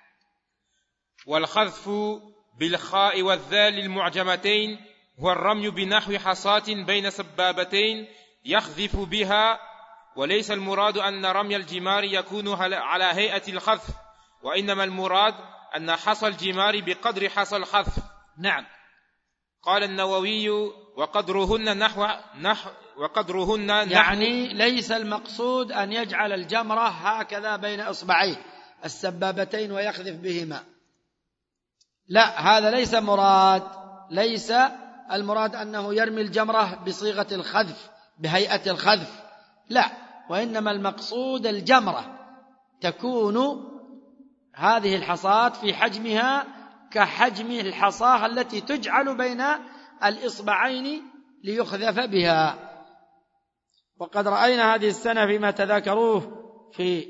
والخذف بالخاء والذال المعجمتين هو الرمي بنحو حصاة بين سبابتين يخذف بها، وليس المراد أن رمي الجمار يكون على هيئة الخذف، وإنما المراد أن حصى الجمار بقدر حصى الخذف. نعم. قال النووي وقدرهن نحو, نحو, وقدرهن يعني ليس المقصود أن يجعل الجمرة هكذا بين إصبعيه السبابتين ويخذف بهما، لا، هذا ليس مراد، ليس المراد أنه يرمي الجمرة بصيغة الخذف بهيئة الخذف، لا، وإنما المقصود الجمرة تكون هذه الحصاة في حجمها كحجم الحصاة التي تجعل بين الإصبعين ليخذف بها. وقد رأينا هذه السنة فيما تذاكروه في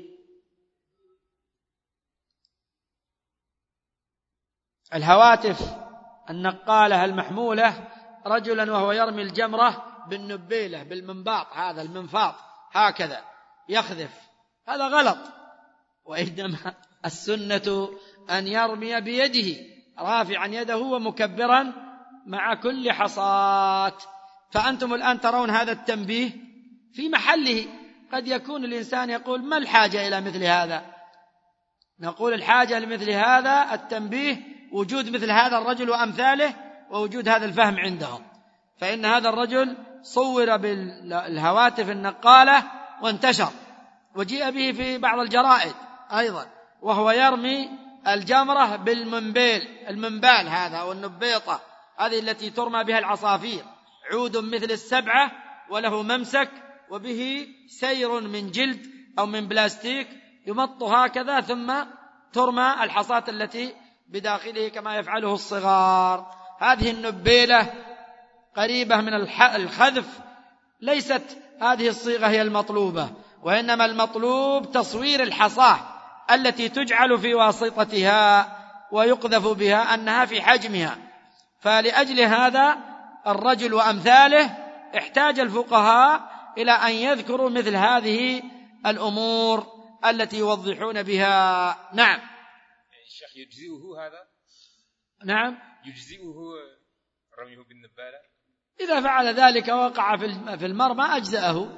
الهواتف النقالة المحمولة رجلا وهو يرمي الجمرة بالنبيلة بالمنباط، هذا المنفاط هكذا يخذف، هذا غلط، وإنما السنة أن يرمي بيده رافعا يده ومكبرا مع كل حصاة. فأنتم الآن ترون هذا التنبيه في محله. قد يكون الإنسان يقول ما الحاجة إلى مثل هذا؟ نقول الحاجة لمثل هذا التنبيه وجود مثل هذا الرجل وأمثاله ووجود هذا الفهم عندهم، فإن هذا الرجل صور بالهواتف النقالة وانتشر وجيء به في بعض الجرائد أيضا وهو يرمي الجمرة بالمنبيل، المنبال هذا والنبيطة هذه التي ترمى بها العصافير، عود مثل السبعة وله ممسك وبه سير من جلد أو من بلاستيك يمط هكذا ثم ترمى الحصاة التي بداخله كما يفعله الصغار. هذه النبيلة قريبة من الخذف، ليست هذه الصيغة هي المطلوبة، وإنما المطلوب تصوير الحصاة التي تجعل في واسطتها ويقذف بها أنها في حجمها. فلأجل هذا الرجل وأمثاله احتاج الفقهاء إلى أن يذكروا مثل هذه الأمور التي يوضحون بها. نعم الشيخ يجزئه هذا؟ نعم يجزئه رميه بالنبالة إذا فعل ذلك وقع في المرمى أجزأه.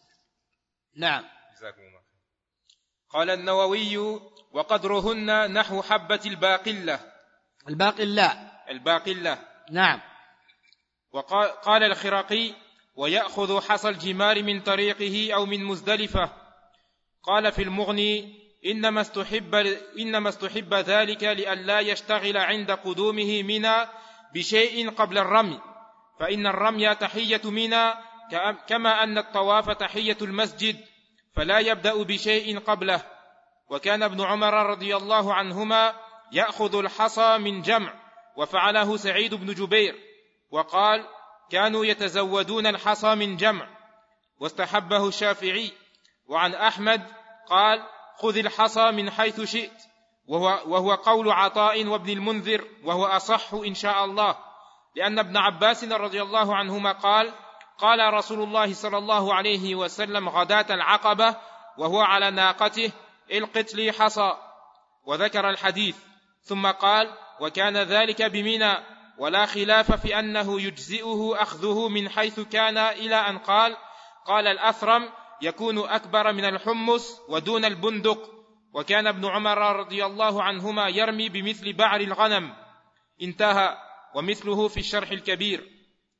نعم. جزاكم الله. قال النووي وقدرهن نحو حبة الباقلة. الباقلة الباقلة نعم. وقال الخراقي ويأخذ حصى الجمار من طريقه أو من مزدلفة. قال في المغني إنما استحب, إنما استحب ذلك لئلا يشتغل عند قدومه منى بشيء قبل الرمي، فإن الرمي تحية منى كما أن الطواف تحية المسجد، فلا يبدأ بشيء قبله. وكان ابن عمر رضي الله عنهما يأخذ الحصى من جمع، وفعله سعيد بن جبير، وقال كانوا يتزودون الحصى من جمع، واستحبه الشافعي. وعن أحمد قال خذ الحصى من حيث شئت، وهو, وهو قول عطاء وابن المنذر، وهو أصح إن شاء الله، لأن ابن عباس رضي الله عنهما قال قال رسول الله صلى الله عليه وسلم غداة العقبة وهو على ناقته القت لي حصى، وذكر الحديث، ثم قال وكان ذلك بمنى، ولا خلاف في أنه يجزئه أخذه من حيث كان، إلى أن قال قال الأثرم يكون أكبر من الحمص ودون البندق. وكان ابن عمر رضي الله عنهما يرمي بمثل بعر الغنم. انتهى. ومثله في الشرح الكبير.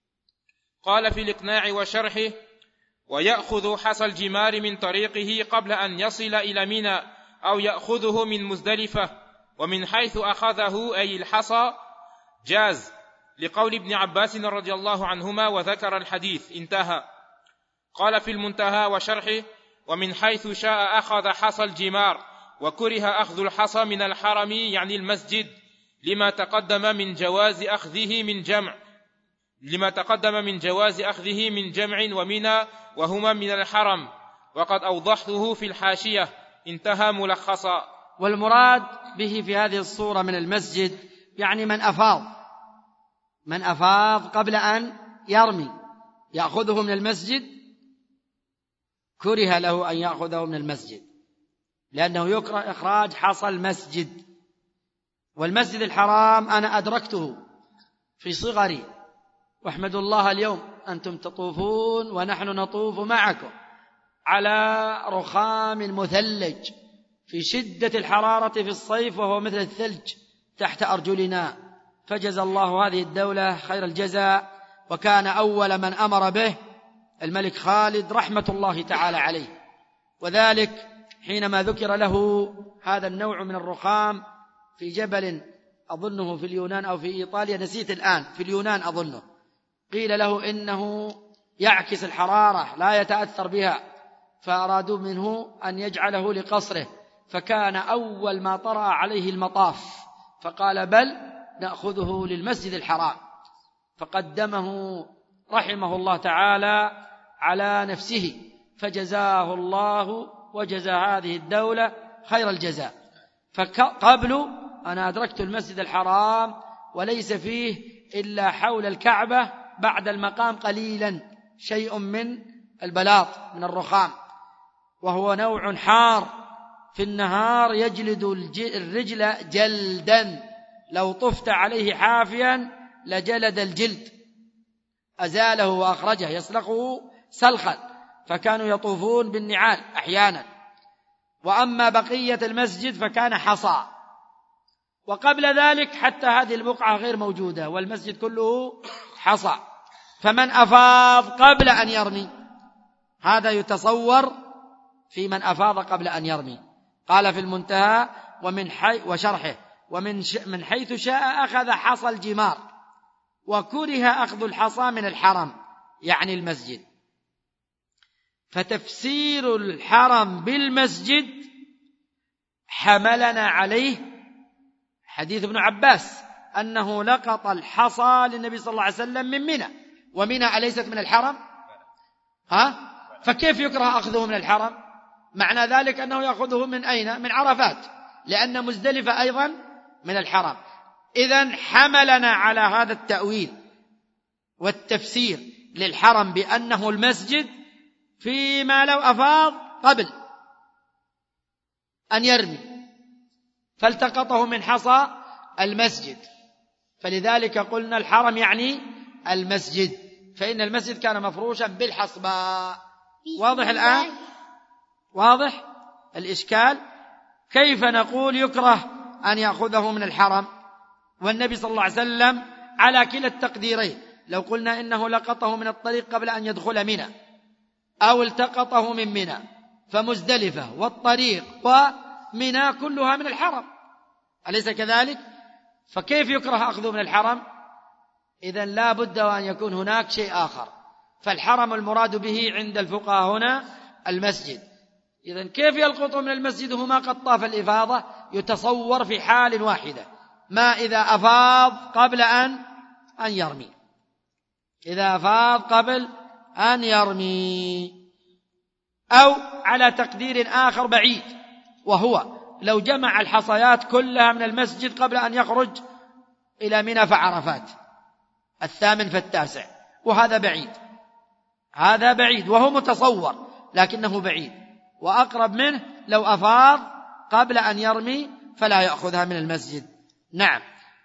قال في الإقناع وشرحه ويأخذ حصى الجمار من طريقه قبل أن يصل إلى منى، أو يأخذه من مزدلفة، ومن حيث أخذه أي الحصى جاز، لقول ابن عباس رضي الله عنهما، وذكر الحديث. انتهى. قال في المنتهى وشرحه ومن حيث شاء أخذ حصى الجمار، وكره أخذ الحصى من الحرم يعني المسجد، لما تقدم من جواز أخذه من جمع لما تقدم من جواز أخذه من جمع ومنى وهما من الحرم، وقد أوضحته في الحاشية. انتهى ملخصا. والمراد به في هذه الصورة من المسجد يعني من أفاض من أفاض قبل أن يرمي يأخذه من المسجد، كره له أن يأخذه من المسجد، لأنه يكره إخراج حصى المسجد. والمسجد الحرام أنا أدركته في صغري، واحمد الله اليوم أنتم تطوفون ونحن نطوف معكم على رخام مثلج في شدة الحرارة في الصيف، وهو مثل الثلج تحت أرجلنا. فجزى الله هذه الدولة خير الجزاء، وكان أول من أمر به الملك خالد رحمة الله تعالى عليه. وذلك حينما ذكر له هذا النوع من الرخام في جبل أظنه في اليونان أو في إيطاليا، نسيت الآن، في اليونان أظنه، قيل له إنه يعكس الحرارة لا يتأثر بها، فأرادوا منه أن يجعله لقصره، فكان أول ما طرأ عليه المطاف فقال بل نأخذه للمسجد الحرام، فقدمه رحمه الله تعالى على نفسه، فجزاه الله وجزى هذه الدولة خير الجزاء. فقبل أنا أدركت المسجد الحرام وليس فيه إلا حول الكعبة بعد المقام قليلا شيء من البلاط من الرخام، وهو نوع حار في النهار يجلد الرجل جلدا، لو طفت عليه حافيا لجلد الجلد، أزاله وأخرجه يسلخه سلخا، فكانوا يطوفون بالنعال أحيانا. وأما بقية المسجد فكان حصى، وقبل ذلك حتى هذه البقعة غير موجودة والمسجد كله حصى. فمن أفاض قبل أن يرمي، هذا يتصور في من أفاض قبل أن يرمي. قال في المنتهى ومن حي وشرحه ومن من حيث شاء أخذ حصى الجمار، وكره أخذ الحصى من الحرم يعني المسجد. فتفسير الحرم بالمسجد حملنا عليه حديث ابن عباس أنه لقط الحصى للنبي صلى الله عليه وسلم من منى، ومنى أليست من الحرم؟ ها؟ فكيف يكره أخذه من الحرم؟ معنى ذلك أنه يأخذه من أين؟ من عرفات، لأن مزدلفة أيضا من الحرم. إذن حملنا على هذا التأويل والتفسير للحرم بأنه المسجد فيما لو أفاض قبل أن يرمي فالتقطه من حصى المسجد، فلذلك قلنا الحرم يعني المسجد، فإن المسجد كان مفروشا بالحصباء. واضح الآن؟ واضح الإشكال؟ كيف نقول يكره أن يأخذه من الحرم والنبي صلى الله عليه وسلم على كلا التقديرين؟ لو قلنا إنه لقطه من الطريق قبل أن يدخل منى، أو التقطه من منى، فمزدلفة والطريق ومنى كلها من الحرم، أليس كذلك؟ فكيف يكره أخذه من الحرم؟ إذن لا بد وأن يكون هناك شيء آخر، فالحرم المراد به عند الفقهاء هنا المسجد. إذن كيف يلقط من المسجد هما قد طاف الإفاضة؟ يتصور في حال واحدة، ما إذا أفاض قبل أن أن يرمي، إذا أفاض قبل أن يرمي، أو على تقدير آخر بعيد، وهو لو جمع الحصيات كلها من المسجد قبل أن يخرج إلى منى فعرفات الثامن فالتاسع، وهذا بعيد، هذا بعيد وهو متصور لكنه بعيد، وأقرب منه لو أفاض قبل أن يرمي فلا يأخذها من المسجد. نعم.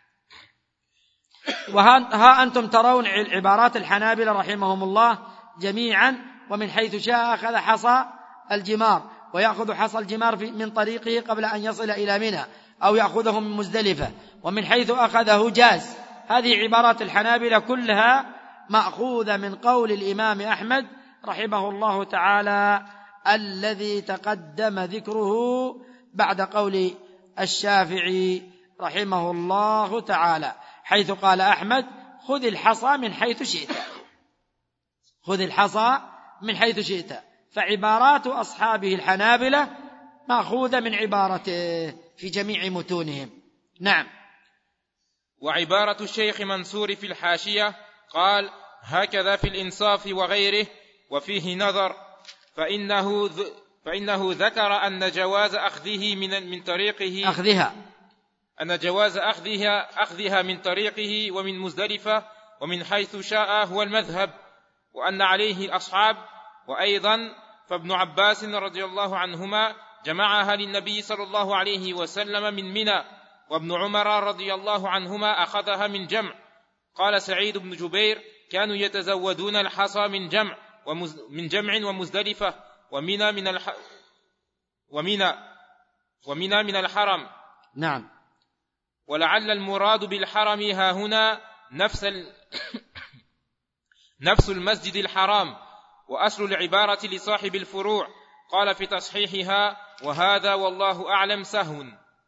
وها أنتم ترون عبارات الحنابلة رحمهم الله جميعا، ومن حيث شاء أخذ حصى الجمار، ويأخذ حصى الجمار من طريقه قبل أن يصل إلى منى، أو يأخذه من مزدلفة، ومن حيث أخذه جاز. هذه عبارات الحنابلة كلها مأخوذة من قول الإمام أحمد رحمه الله تعالى الذي تقدم ذكره بعد قول الشافعي رحمه الله تعالى، حيث قال أحمد خذ الحصى من حيث شئت، خذ الحصى من حيث شئت. فعبارات أصحابه الحنابلة مأخوذة من عبارته في جميع متونهم. نعم. وعبارة الشيخ منصور في الحاشية قال هكذا في الإنصاف وغيره، وفيه نظر، فإنه, ذ... فإنه ذكر أن جواز أخذه من, من طريقه أخذها أن جواز أخذها, أخذها من طريقه ومن مزدلفة ومن حيث شاء هو المذهب، وأن عليه الأصحاب. وأيضا فابن عباس رضي الله عنهما جمعها للنبي صلى الله عليه وسلم من منى، وابن عمر رضي الله عنهما أخذها من جمع. قال سعيد بن جبير كانوا يتزودون الحصى من جمع ومز... من جمع ومزدلفة ومنى من الح... ومنى ومنى من الحرم. نعم. ولعل المراد بالحرم ها هنا نفس ال... نفس المسجد الحرام، وأصل العبارة لصاحب الفروع، قال في تصحيحها: وهذا والله أعلم سهو.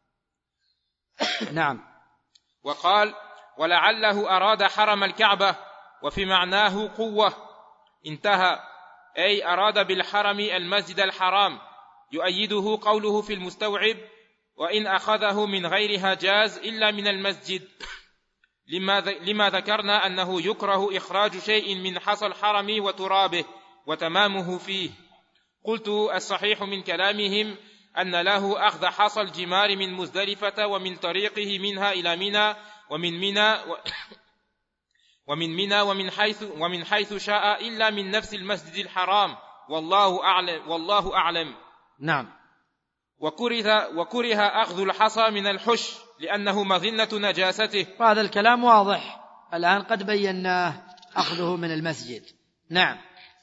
نعم. وقال: ولعله أراد حرم الكعبة، وفي معناه قوة. انتهى. أي أراد بالحرم المسجد الحرام. يؤيده قوله في المستوعب: وإن أخذه من غيرها جاز إلا من المسجد، لما, لما ذكرنا أنه يكره إخراج شيء من حصى الحرم وترابه وتمامه فيه. قلت: الصحيح من كلامهم أن له أخذ حصى الجمار من مزدلفة ومن طريقه منها إلى منى ومن منى و ومن منى ومن حيث ومن حيث شاء إلا من نفس المسجد الحرام، والله أعلم والله أعلم. نعم. وكره وكره أخذ الحصى من الحش لأنه مظنة نجاسته. وهذا الكلام واضح الآن قد بيناه، أخذه من المسجد. نعم.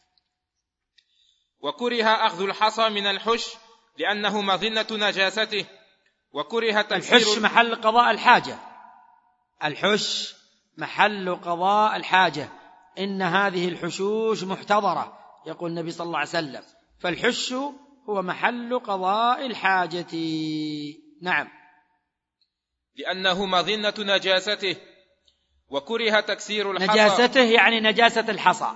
وكره أخذ الحصى من الحش لأنه مظنة نجاسته. وكره تكسير الحش محل قضاء الحاجة. الحش محل قضاء الحاجة. إن هذه الحشوش محتضرة، يقول النبي صلى الله عليه وسلم، فالحش هو محل قضاء الحاجة. نعم. لأنه مظنة نجاسته. وكره تكسير الحصى. نجاسته يعني نجاسة الحصى،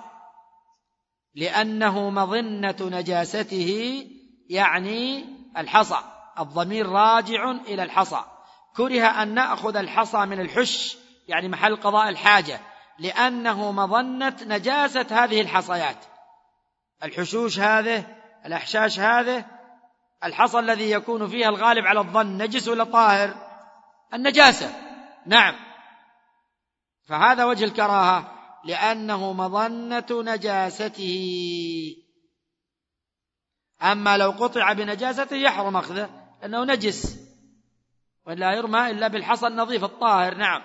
لأنه مظنة نجاسته يعني الحصى، الضمير راجع إلى الحصى. كره أن نأخذ الحصى من الحش يعني محل قضاء الحاجة، لأنه مظنة نجاسة هذه الحصيات. الحشوش هذه، الأحشاش هذه، الحصى الذي يكون فيها الغالب على الظن نجس ولا طاهر؟ النجاسة. نعم. فهذا وجه الكراهة، لأنه مظنة نجاسته. أما لو قطع بنجاسته يحرم أخذه لأنه نجس، ولا يرمى إلا بالحصى النظيف الطاهر. نعم.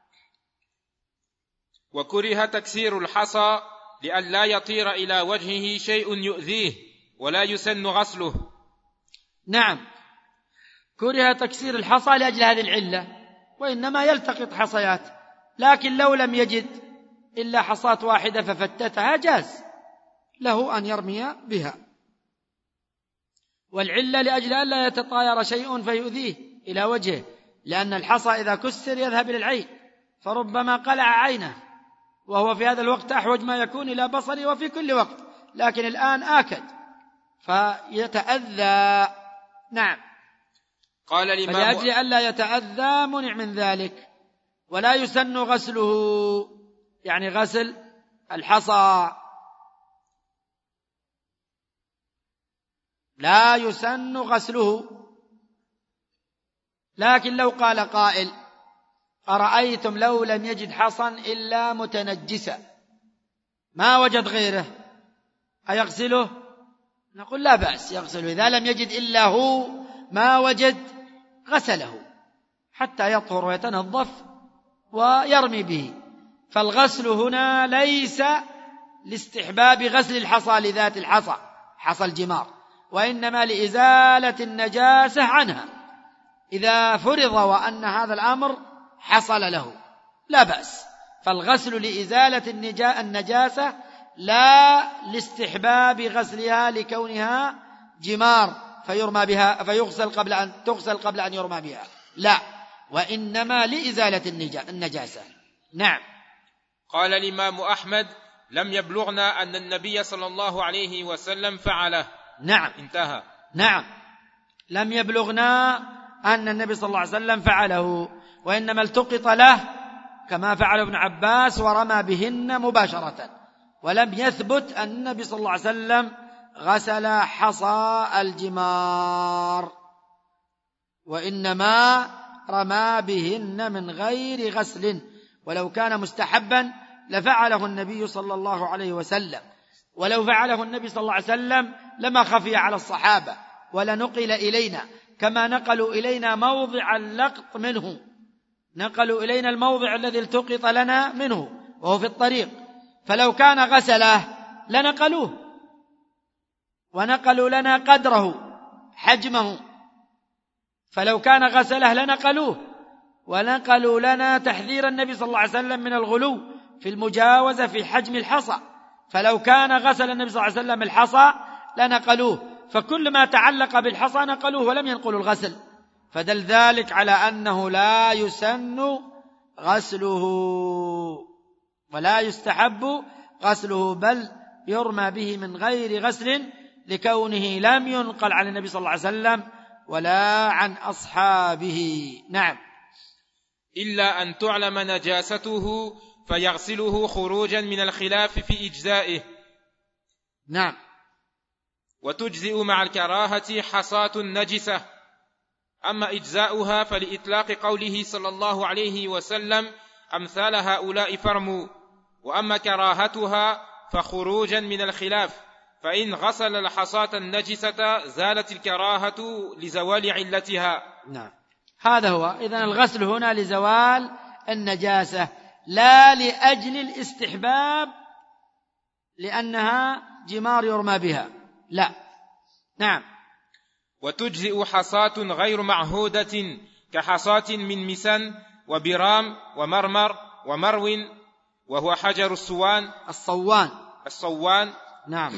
وكره تكسير الحصى لئلا يطير إلى وجهه شيء يؤذيه ولا يسن غسله. نعم. كره تكسير الحصى لأجل هذه العلة، وإنما يلتقط حصيات، لكن لو لم يجد إلا حصاة واحدة ففتتها جاز له أن يرمي بها. والعلة لأجل أن لا يتطاير شيء فيؤذيه إلى وجهه، لأن الحصى إذا كسر يذهب إلى العين، فربما قلع عينه، وهو في هذا الوقت أحوج ما يكون إلى بصره وفي كل وقت، لكن الآن آكد فيتأذى. نعم. قال الإمام فلأجل أن لا يتأذى منع من ذلك. ولا يسن غسله يعني غسل الحصى، لا يسن غسله. لكن لو قال قائل: أرأيتم لو لم يجد حصى إلا متنجسا ما وجد غيره أيغسله؟ نقول لا بأس يغسله. إذا لم يجد إلا هو ما وجد غسله حتى يطهر ويتنظف ويرمي به. فالغسل هنا ليس لاستحباب غسل الحصى لذات الحصى حصى الجمار، وإنما لإزالة النجاسة عنها. إذا فرض وأن هذا الأمر حصل له لا بأس. فالغسل لإزالة النجاسة لا لاستحباب غسلها لكونها جمار فيرمى بها فيغسل قبل أن تغسل قبل أن يرمى بها، لا، وإنما لإزالة النجاسة. نعم. قال الإمام أحمد: لم يبلغنا أن النبي صلى الله عليه وسلم فعله. نعم. انتهى. نعم. لم يبلغنا أن النبي صلى الله عليه وسلم فعله، وإنما التقط له كما فعل ابن عباس ورمى بهن مباشرة، ولم يثبت أن النبي صلى الله عليه وسلم غسل حصى الجمار، وإنما رمى بهن من غير غسل. ولو كان مستحبا لفعله النبي صلى الله عليه وسلم، ولو فعله النبي صلى الله عليه وسلم لما خفي على الصحابة ولا نقل إلينا، كما نقلوا إلينا موضع اللقط منه، نقلوا إلينا الموضع الذي التقط لنا منه وهو في الطريق، فلو كان غسله لنقلوه ونقلوا لنا قدره حجمه، فلو كان غسله لنقلوه ونقلوا لنا تحذير النبي صلى الله عليه وسلم من الغلو في المجاوزة في حجم الحصى، فلو كان غسل النبي صلى الله عليه وسلم الحصى لنقلوه، فكل ما تعلق بالحصى نقلوه ولم ينقلوا الغسل، فدل ذلك على أنه لا يسن غسله ولا يستحب غسله، بل يرمى به من غير غسل لكونه لم ينقل عن النبي صلى الله عليه وسلم ولا عن أصحابه. نعم. إلا أن تعلم نجاسته فيغسله خروجا من الخلاف في إجزائه. نعم. وتجزئ مع الكراهة حصاة نجسة، أما إجزاؤها فلإطلاق قوله صلى الله عليه وسلم أمثال هؤلاء فرموا، وأما كراهتها فخروجا من الخلاف، فإن غسل الحصاة النجسة زالت الكراهة لزوال علتها. نعم، هذا هو. إذن الغسل هنا لزوال النجاسة لا لأجل الاستحباب لأنها جمار يرمى بها، لا. نعم. وتجزئ حصاة غير معهودة كحصاة من مسن وبرام ومرمر ومرو، وهو حجر الصوان الصوان الصوان نعم.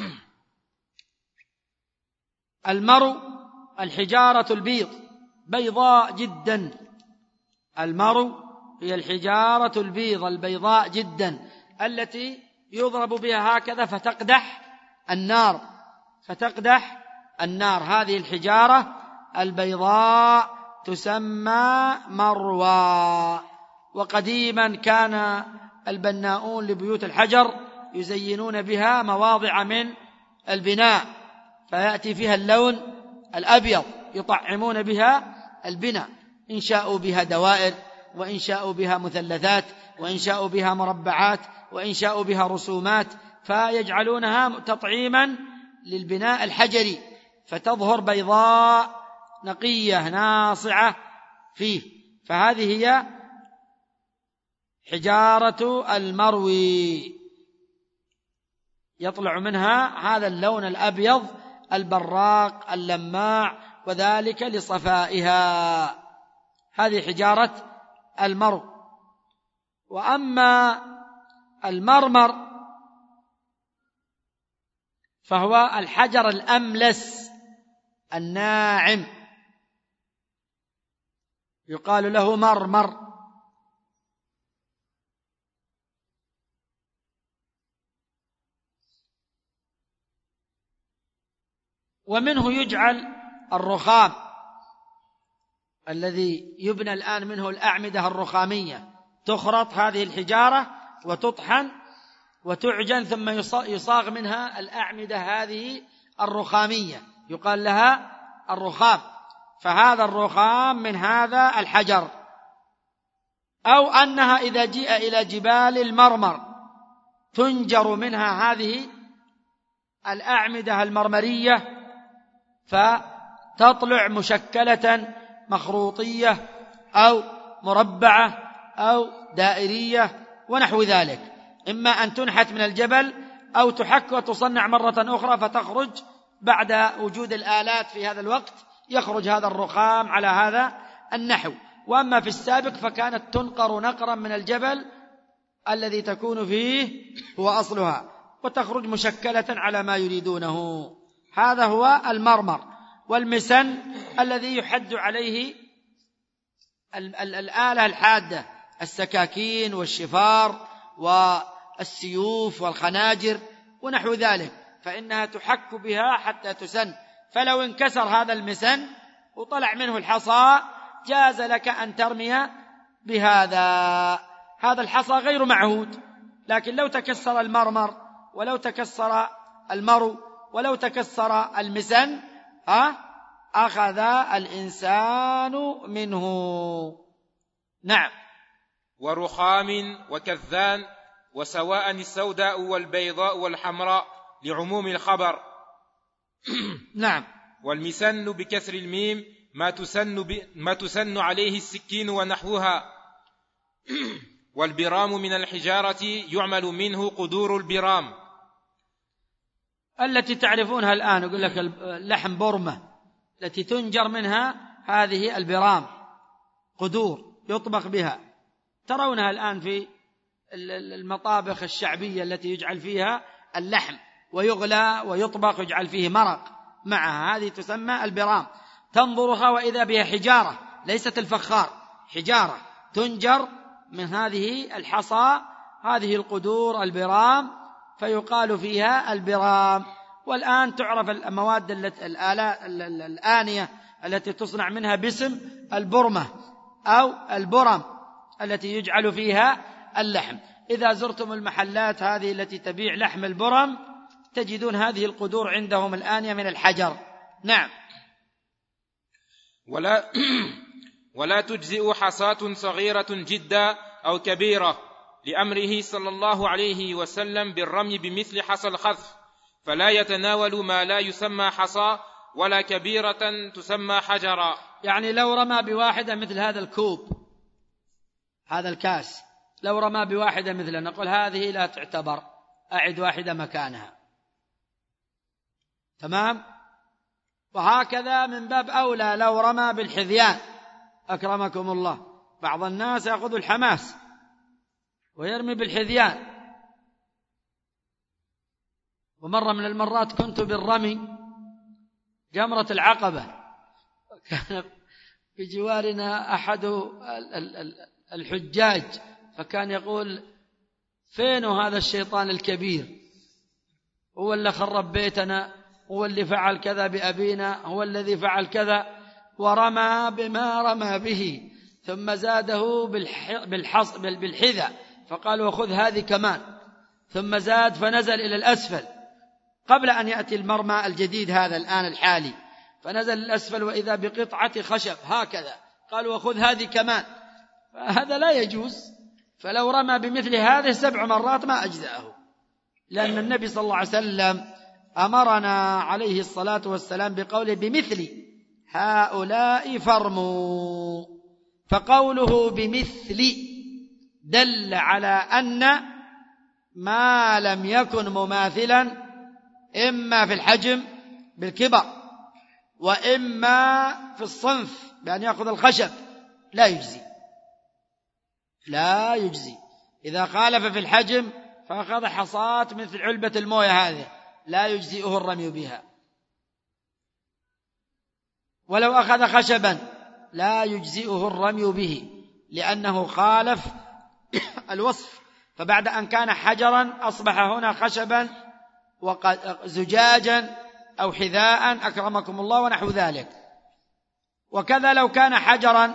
المرو الحجارة البيض بيضاء جدا، المرو هي الحجارة البيض البيضاء جدا التي يضرب بها هكذا فتقدح النار فتقدح النار هذه الحجارة البيضاء تسمى مروى. وقديما كان البناؤون لبيوت الحجر يزينون بها مواضع من البناء، فيأتي فيها اللون الأبيض يطعمون بها البناء، إن شاءوا بها دوائر، وإن شاءوا بها مثلثات، وإن شاءوا بها مربعات، وإن شاءوا بها رسومات، فيجعلونها تطعيما للبناء الحجري، فتظهر بيضاء نقية ناصعة فيه. فهذه هي حجارة المروي، يطلع منها هذا اللون الأبيض البراق اللماع، وذلك لصفائها. هذه حجارة المرو. وأما المرمر فهو الحجر الأملس الناعم، يقال له مرمر. ومنه يجعل الرخام الذي يبنى الآن منه الأعمدة الرخامية، تخرط هذه الحجارة وتطحن وتعجن ثم يصاغ منها الأعمدة هذه الرخامية، يقال لها الرخام. فهذا الرخام من هذا الحجر. أو أنها إذا جيء إلى جبال المرمر تنجر منها هذه الأعمدة المرمرية فتطلع مشكلة مخروطية أو مربعة أو دائرية ونحو ذلك، إما أن تنحت من الجبل أو تحك وتصنع مرة أخرى فتخرج بعد وجود الآلات في هذا الوقت، يخرج هذا الرخام على هذا النحو. وأما في السابق فكانت تنقر نقرا من الجبل الذي تكون فيه هو أصلها وتخرج مشكلة على ما يريدونه. هذا هو المرمر. والمسن الذي يحد عليه الآلة الحادة، السكاكين والشفار والسيوف والخناجر ونحو ذلك، فإنها تحك بها حتى تسن. فلو انكسر هذا المسن وطلع منه الحصى جاز لك أن ترمي بهذا. هذا الحصى غير معهود، لكن لو تكسر المرمر ولو تكسر المرو ولو تكسر المسن أخذ الإنسان منه. نعم. ورخام وكذان، وسواء السوداء والبيضاء والحمراء لعموم الخبر. نعم. والمسن بكسر الميم ما تسن, ب... ما تسن عليه السكين ونحوها. والبرام من الحجارة يعمل منه قدور البرام التي تعرفونها الآن، يقول لك اللحم برمة التي تنجر منها هذه البرام، قدور يطبخ بها، ترونها الآن في المطابخ الشعبية التي يجعل فيها اللحم ويغلى ويطبخ ويجعل فيه مرق معها، هذه تسمى البرام. تنظرها وإذا بها حجارة، ليست الفخار، حجارة تنجر من هذه الحصى، هذه القدور البرام، فيقال فيها البرام. والآن تعرف المواد الآنية التي تصنع منها باسم البرمة أو البرم التي يجعل فيها اللحم. إذا زرتم المحلات هذه التي تبيع لحم البرم تجدون هذه القدور عندهم الآنية من الحجر. نعم. ولا ولا تجزئ حصاة صغيرة جدا أو كبيرة، لأمره صلى الله عليه وسلم بالرمي بمثل حصى الخذف، فلا يتناول ما لا يسمى حصى ولا كبيرة تسمى حجرا. يعني لو رمى بواحدة مثل هذا الكوب، هذا الكاس، لو رمى بواحدة مثله نقول هذه لا تعتبر، أعد واحدة مكانها. تمام. وهكذا من باب أولى لو رمى بالحذيان، أكرمكم الله، بعض الناس يأخذ الحماس ويرمي بالحذيان. ومرة من المرات كنت بالرمي جمرة العقبة، كان بجوارنا أحد الحجاج فكان يقول فين هذا الشيطان الكبير، هو اللي خرب بيتنا، هو اللي فعل كذا بأبينا، هو الذي فعل كذا، ورمى بما رمى به، ثم زاده بالحص بالحذاء فقال وخذ هذه كمان، ثم زاد فنزل إلى الأسفل قبل أن يأتي المرمى الجديد هذا الآن الحالي، فنزل الأسفل وإذا بقطعة خشب هكذا، قال وخذ هذه كمان. فهذا لا يجوز. فلو رمى بمثل هذه سبع مرات ما أجزأه، لأن النبي صلى الله عليه وسلم أمرنا عليه الصلاة والسلام بقوله بمثل هؤلاء فرموا، فقوله بمثل دل على أن ما لم يكن مماثلا إما في الحجم بالكبر وإما في الصنف بأن يأخذ الخشب لا يجزي، لا يجزي. إذا خالف في الحجم فأخذ حصاة مثل علبة الموية هذه لا يجزئه الرمي بها، ولو أخذ خشبا لا يجزئه الرمي به لأنه خالف الوصف، فبعد أن كان حجرا أصبح هنا خشبا وزجاجا أو حذاء أكرمكم الله ونحو ذلك. وكذا لو كان حجرا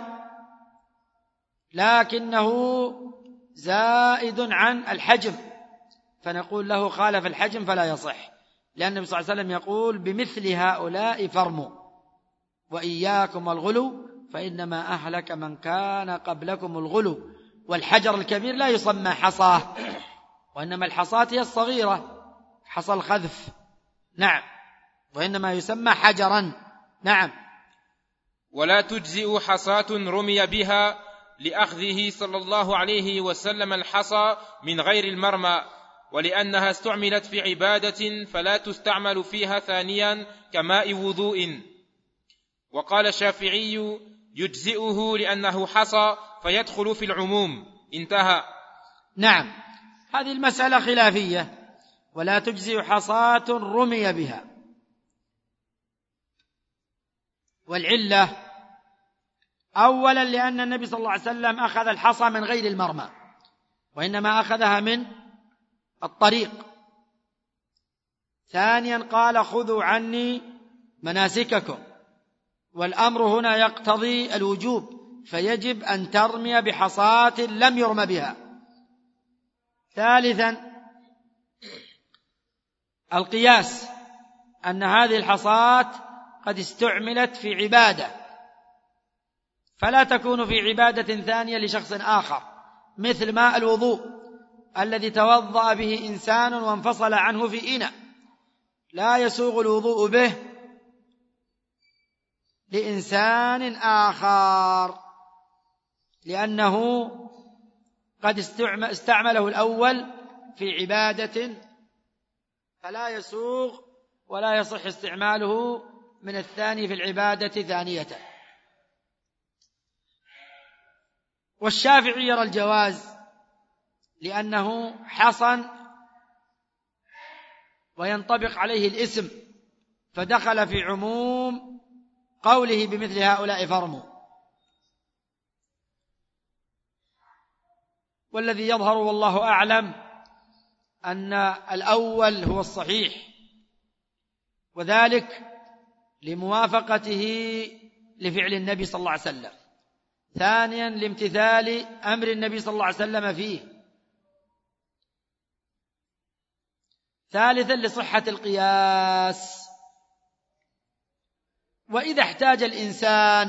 لكنه زائد عن الحجم فنقول له خالف الحجم فلا يصح، لأن النبي صلى الله عليه وسلم يقول بمثل هؤلاء فرموا وإياكم والغلو فإنما أهلك من كان قبلكم الغلو. والحجر الكبير لا يسمى حصاه، وإنما الحصاة هي الصغيرة حصى الخذف. نعم. وإنما يسمى حجرا. نعم. ولا تجزئ حصاة رمي بها، لأخذه صلى الله عليه وسلم الحصى من غير المرمى، ولأنها استعملت في عبادة فلا تستعمل فيها ثانيا كماء وضوء. وقال الشافعي يجزئه لأنه حصى فيدخل في العموم. انتهى. نعم. هذه المسألة خلافية. ولا تجزئ حصاة رمي بها، والعلة أولا لأن النبي صلى الله عليه وسلم أخذ الحصى من غير المرمى، وإنما أخذها من الطريق. ثانيا قال خذوا عني مناسككم، والأمر هنا يقتضي الوجوب، فيجب أن ترمي بحصاة لم يرم بها. ثالثا القياس، أن هذه الحصاة قد استعملت في عبادة فلا تكون في عبادة ثانية لشخص آخر، مثل ماء الوضوء الذي توضأ به إنسان وانفصل عنه في إناء، لا يسوغ الوضوء به لإنسان آخر لأنه قد استعمله الأول في عبادة، فلا يسوغ ولا يصح استعماله من الثاني في العبادة ثانية. والشافعي يرى الجواز لأنه حصن وينطبق عليه الاسم، فدخل في عموم قوله بمثل هؤلاء فارموا. والذي يظهر والله أعلم أن الأول هو الصحيح، وذلك لموافقته لفعل النبي صلى الله عليه وسلم، ثانيا لامتثال أمر النبي صلى الله عليه وسلم فيه، ثالثا لصحة القياس. وإذا احتاج الإنسان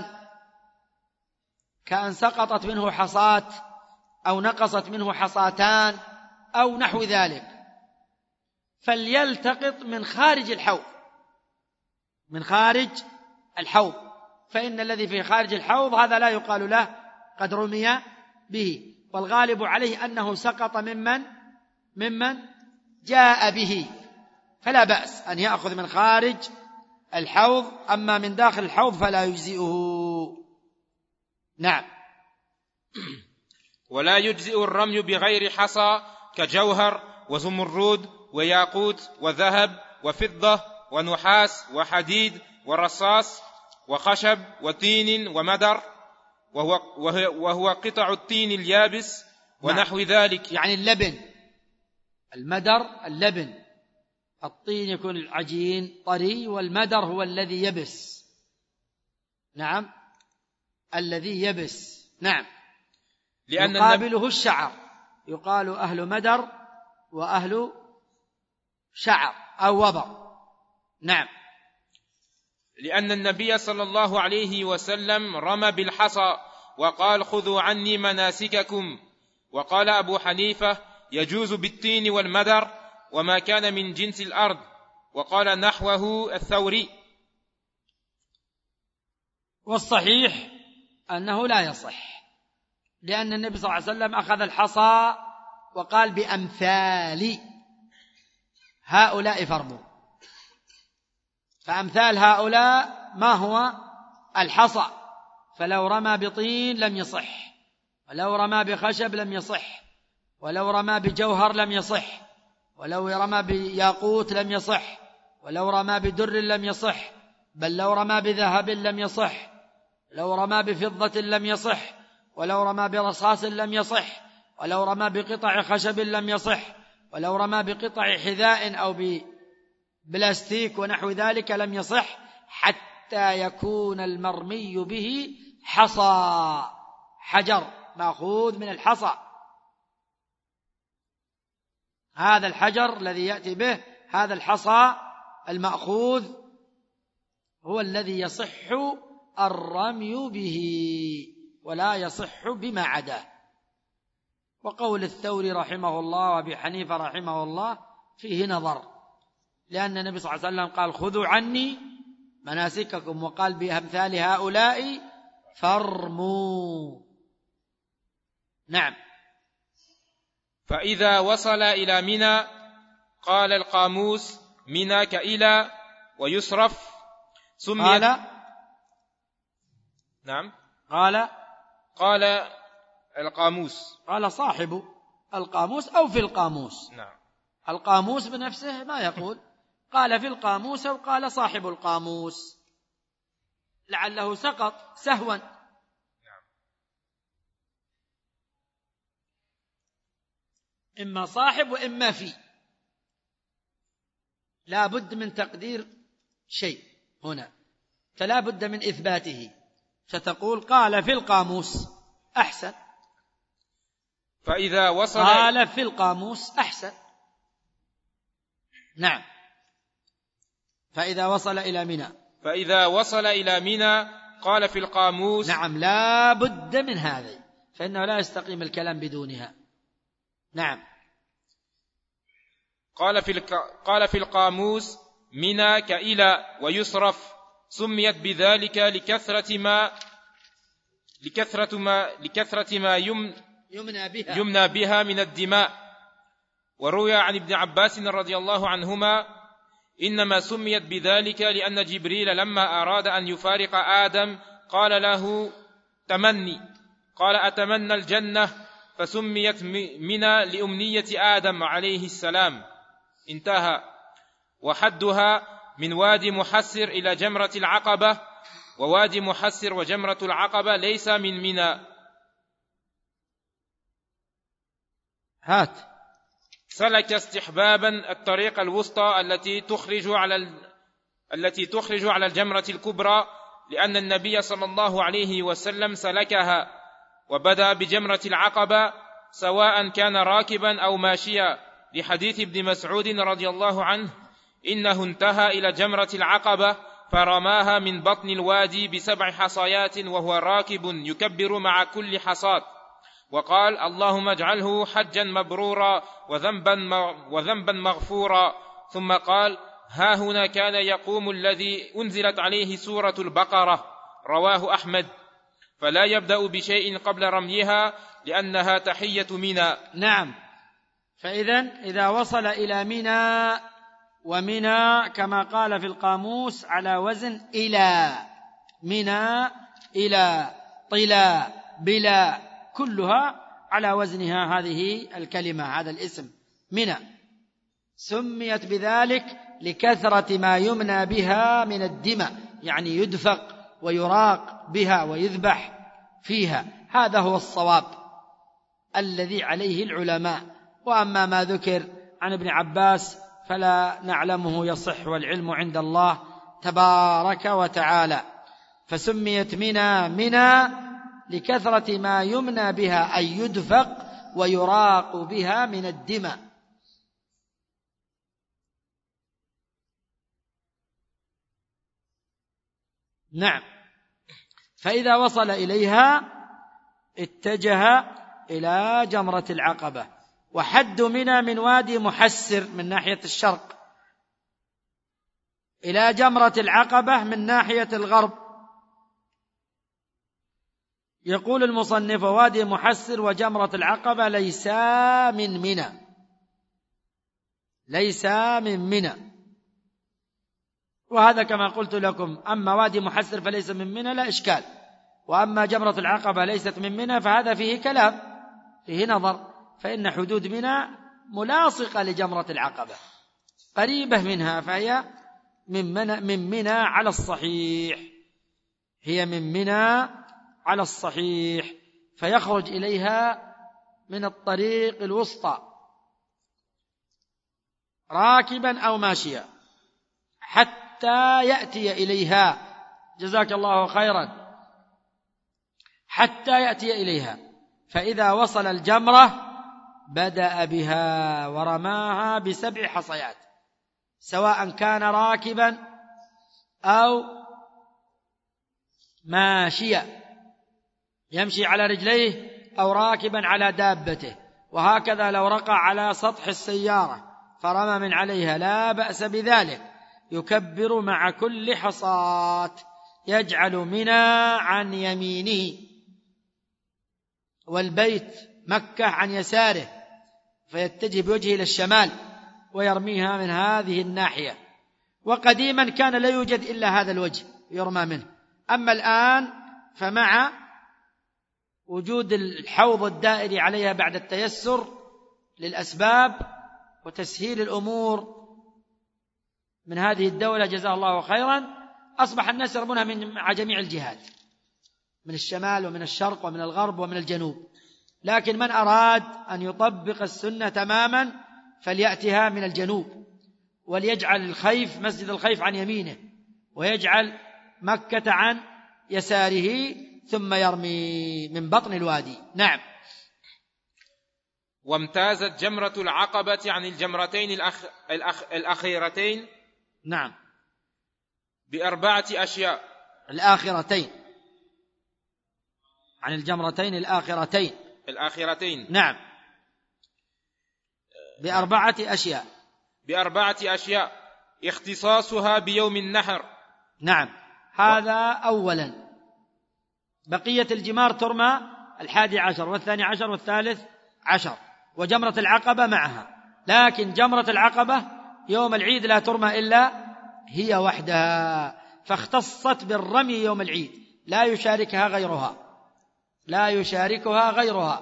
كأن سقطت منه حصاة أو نقصت منه حصاتان أو نحو ذلك، فليلتقط من خارج الحوض، من خارج الحوض، فإن الذي في خارج الحوض هذا لا يقال له قد رمي به، والغالب عليه أنه سقط ممن ممن جاء به، فلا بأس أن يأخذ من خارج الحوض، أما من داخل الحوض فلا يجزئه. نعم. ولا يجزئ الرمي بغير حصى كجوهر وزمرود وياقوت وذهب وفضة ونحاس وحديد ورصاص وخشب وتين ومدر، وهو, وهو قطع التين اليابس ونحو ذلك. يعني اللبن، المدر اللبن، الطين يكون العجين طري، والمدر هو الذي يبس. نعم، الذي يبس. نعم. لأن يقابله الشعر، يقال أهل مدر وأهل شعر أو وبر. نعم. لأن النبي صلى الله عليه وسلم رمى بالحصى وقال خذوا عني مناسككم، وقال أبو حنيفة يجوز بالتين والمدر وما كان من جنس الأرض، وقال نحوه الثوري. والصحيح أنه لا يصح، لأن النبي صلى الله عليه وسلم أخذ الحصى وقال بأمثال هؤلاء فارموا، فأمثال هؤلاء ما هو الحصى، فلو رمى بطين لم يصح، ولو رمى بخشب لم يصح، ولو رمى بجوهر لم يصح، ولو رمى بياقوت لم يصح، ولو رمى بدر لم يصح، بل لو رمى بذهب لم يصح، لو رمى بفضة لم يصح، ولو رمى برصاص لم يصح، ولو رمى بقطع خشب لم يصح، ولو رمى بقطع حذاء أو ببلاستيك ونحو ذلك لم يصح، حتى يكون المرمي به حصى، حجر مأخوذ من الحصى، هذا الحجر الذي يأتي به، هذا الحصى المأخوذ هو الذي يصح الرمي به، ولا يصح بما عداه. وقول الثوري رحمه الله وأبي حنيفة رحمه الله فيه نظر، لأن النبي صلى الله عليه وسلم قال خذوا عني مناسككم، وقال بأمثال هؤلاء فارموا. نعم. فإذا وصل إلى منى قال القاموس منى كإلى ويصرف سمي. قال نعم قال قال القاموس، قال صاحب القاموس أو في القاموس. نعم. القاموس بنفسه ما يقول، قال في القاموس أو قال صاحب القاموس، لعله سقط سهوا. نعم. إما صاحب وإما في، لا بد من تقدير شيء هنا، فلا بد من إثباته، ستقول قال في القاموس أحسن، فإذا وصل قال في القاموس أحسن. نعم. فإذا وصل إلى منى فإذا وصل إلى منى قال في القاموس. نعم، لا بد من هذه، فإنه لا يستقيم الكلام بدونها. نعم. قال في الك... قال في القاموس منى كإلى ويصرف، سميت بذلك لكثرة ما لكثرة ما لكثرة ما يم... يمنى بها يمنى بها من الدماء. وروي عن ابن عباس رضي الله عنهما إنما سميت بذلك لأن جبريل لما أراد أن يفارق آدم قال له تمني، قال أتمنى الجنة، فسميت منى لأمنية آدم عليه السلام. انتهى. وحدها من وادي محسر إلى جمرة العقبة، ووادي محسر وجمرة العقبة ليس من منى. هات. سلك استحبابا الطريق الوسطى التي تخرج على ال... التي تخرج على الجمرة الكبرى، لأن النبي صلى الله عليه وسلم سلكها، وبدأ بجمرة العقبة سواء كان راكبا أو ماشيا، لحديث ابن مسعود رضي الله عنه: إنه انتهى إلى جمرة العقبة فرماها من بطن الوادي بسبع حصيات وهو راكب يكبر مع كل حصاة، وقال: اللهم اجعله حجا مبرورا وذنبا وذنبا مغفورا. ثم قال: ها هنا كان يقوم الذي أنزلت عليه سورة البقرة. رواه أحمد. فلا يبدأ بشيء قبل رميها لأنها تحية منى. نعم. فإذا إذا وصل إلى منى، ومنى كما قال في القاموس على وزن إلى، منى إلى، طلا، بلا، كلها على وزنها هذه الكلمة، هذا الاسم منى. سميت بذلك لكثرة ما يمنى بها من الدماء، يعني يدفق ويراق بها ويذبح فيها. هذا هو الصواب الذي عليه العلماء. وأما ما ذكر عن ابن عباس فلا نعلمه يصح، والعلم عند الله تبارك وتعالى. فسميت منى منى لكثرة ما يمنى بها، أي يدفق ويراق بها من الدماء. نعم. فإذا وصل إليها اتجه إلى جمرة العقبة. وحد منى من وادي محسر من ناحية الشرق إلى جمرة العقبة من ناحية الغرب. يقول المصنف: وادي محسر وجمرة العقبة ليسا من منى، ليسا من منى. وهذا كما قلت لكم، أما وادي محسر فليس من منى لا إشكال، وأما جمرة العقبة ليست من منى فهذا فيه كلام، فيه نظر، فإن حدود منى ملاصقة لجمرة العقبة، قريبة منها، فهي من منى, من منى على الصحيح، هي من منى على الصحيح، فيخرج إليها من الطريق الوسطى راكبا أو ماشيا حتى يأتي إليها. جزاك الله خيرا. حتى يأتي إليها. فإذا وصل الجمرة بدأ بها ورماها بسبع حصيات، سواء كان راكبا أو ماشيا، يمشي على رجليه أو راكبا على دابته. وهكذا لو رقع على سطح السيارة فرمى من عليها لا بأس بذلك، يكبر مع كل حصاة، يجعل منى عن يمينه والبيت مكة عن يساره، فيتجه بوجهه إلى الشمال ويرميها من هذه الناحية. وقديما كان لا يوجد إلا هذا الوجه يرمى منه، أما الآن فمع وجود الحوض الدائري عليها بعد التيسر للأسباب وتسهيل الأمور من هذه الدولة جزاه الله خيرا، أصبح الناس يرمونها من مع جميع الجهات، من الشمال ومن الشرق ومن الغرب ومن الجنوب. لكن من أراد أن يطبق السنة تماما فليأتها من الجنوب، وليجعل الخيف مسجد الخيف عن يمينه، ويجعل مكة عن يساره، ثم يرمي من بطن الوادي. نعم. وامتازت جمرة العقبة عن الجمرتين الأخ... الأخ... الأخيرتين نعم بأربعة أشياء. الآخرتين عن الجمرتين الآخرتين الآخرتين نعم بأربعة أشياء بأربعة أشياء اختصاصها بيوم النحر. نعم. هذا أولا. بقية الجمار ترمى الحادي عشر والثاني عشر والثالث عشر، وجمرة العقبة معها، لكن جمرة العقبة يوم العيد لا ترمى إلا هي وحدها، فاختصت بالرمي يوم العيد، لا يشاركها غيرها، لا يشاركها غيرها.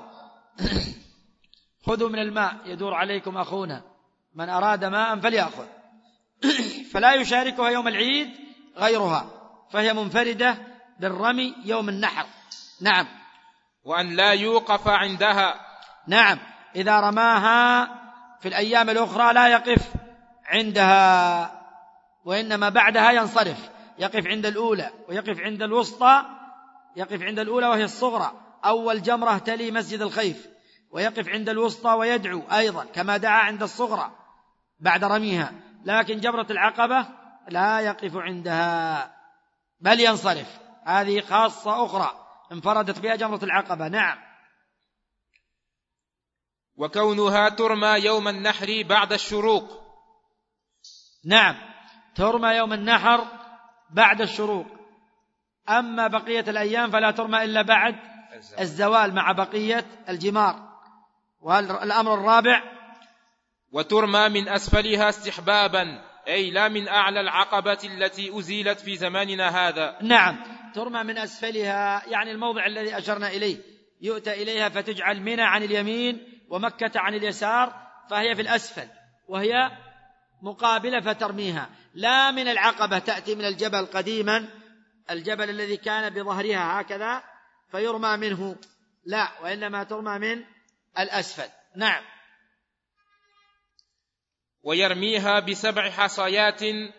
خذوا من الماء يدور عليكم أخونا، من أراد ماء فليأخذ. فلا يشاركها يوم العيد غيرها، فهي منفردة بالرمي يوم النحر. نعم. وأن لا يوقف عندها. نعم، إذا رماها في الأيام الأخرى لا يقف عندها، وإنما بعدها ينصرف، يقف عند الأولى ويقف عند الوسطى، يقف عند الأولى وهي الصغرى، أول جمرة تلي مسجد الخيف، ويقف عند الوسطى ويدعو أيضا كما دعا عند الصغرى بعد رميها، لكن جمرة العقبة لا يقف عندها بل ينصرف. هذه خاصة أخرى انفردت بها جمرة العقبة. نعم. وكونها ترمى يوم النحر بعد الشروق. نعم، ترمى يوم النحر بعد الشروق، أما بقية الأيام فلا ترمى إلا بعد الزوال مع بقية الجمار. والأمر الرابع: وترمى من أسفلها استحبابا، أي لا من أعلى العقبة التي أزيلت في زماننا هذا. نعم، ترمى من أسفلها، يعني الموضع الذي أشرنا إليه، يؤتى إليها فتجعل منى عن اليمين ومكة عن اليسار، فهي في الأسفل وهي مقابلة فترميها، لا من العقبة تأتي من الجبل قديما، الجبل الذي كان بظهرها هكذا فيرمى منه، لا، وإنما ترمى من الأسفل. نعم. ويرميها بسبع حصيات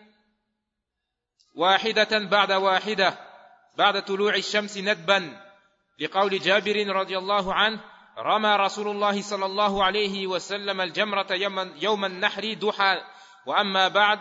واحدة بعد واحدة بعد طلوع الشمس ندبا، لقول جابر رضي الله عنه: رمى رسول الله صلى الله عليه وسلم الجمرة يوم النحر ضحى، وأما بعد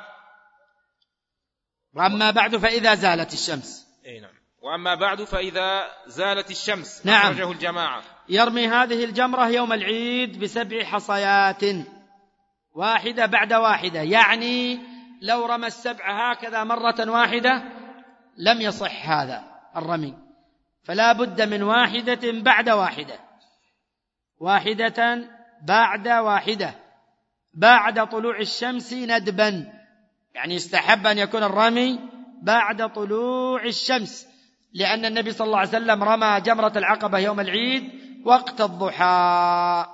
وأما بعد فإذا زالت الشمس. أي نعم. وأما بعد فإذا زالت الشمس. نعم. أخرجه الجماعة. يرمي هذه الجمرة يوم العيد بسبع حصيات واحدة بعد واحدة، يعني لو رمى السبع هكذا مرة واحدة لم يصح هذا الرمي، فلا بد من واحدة بعد واحدة، واحدة بعد واحدة بعد طلوع الشمس ندبا، يعني يستحب أن يكون الرمي بعد طلوع الشمس، لأن النبي صلى الله عليه وسلم رمى جمرة العقبة يوم العيد وقت الضحى.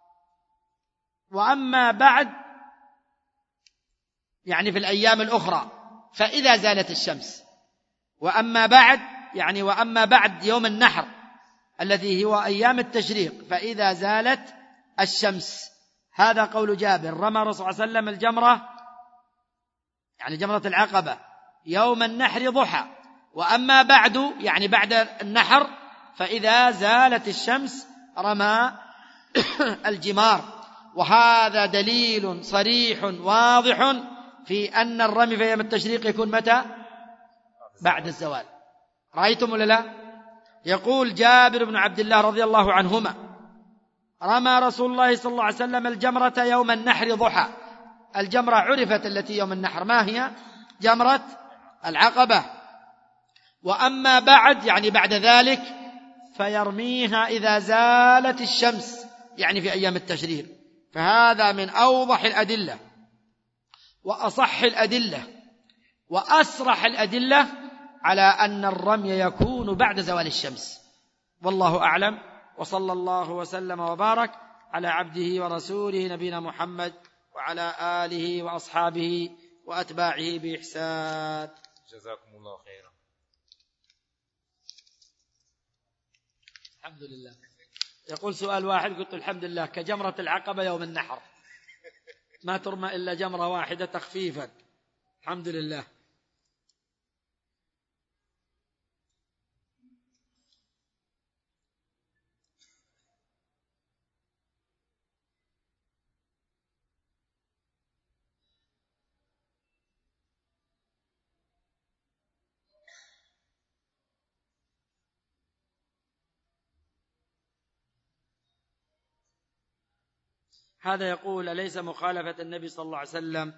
وأما بعد يعني في الأيام الأخرى فإذا زالت الشمس، وأما بعد يعني وأما بعد يوم النحر الذي هو أيام التشريق فإذا زالت الشمس. هذا قول جابر: رمى الرسول صلى الله عليه وسلم الجمرة يعني جمرة العقبة يوم النحر ضحى، وأما بعد يعني بعد النحر فإذا زالت الشمس رمى الجمار. وهذا دليل صريح واضح في أن الرمي في أيام التشريق يكون متى؟ بعد الزوال. رأيتم ولا لا؟ يقول جابر بن عبد الله رضي الله عنهما: رمى رسول الله صلى الله عليه وسلم الجمرة يوم النحر ضحى. الجمرة عرفت التي يوم النحر، ما هي؟ جمرة العقبة. وأما بعد يعني بعد ذلك فيرميها إذا زالت الشمس، يعني في أيام التشريق. فهذا من أوضح الأدلة وأصح الأدلة وأسرح الأدلة على أن الرمي يكون بعد زوال الشمس، والله أعلم. وصلى الله وسلم وبارك على عبده ورسوله نبينا محمد وعلى آله وأصحابه وأتباعه بإحسان. جزاكم الله خيرا. الحمد لله. يقول سؤال واحد، قلت الحمد لله، كجمرة العقبة يوم النحر ما ترمى إلا جمرة واحدة تخفيفا، الحمد لله. هذا يقول: أليس مخالفة النبي صلى الله عليه وسلم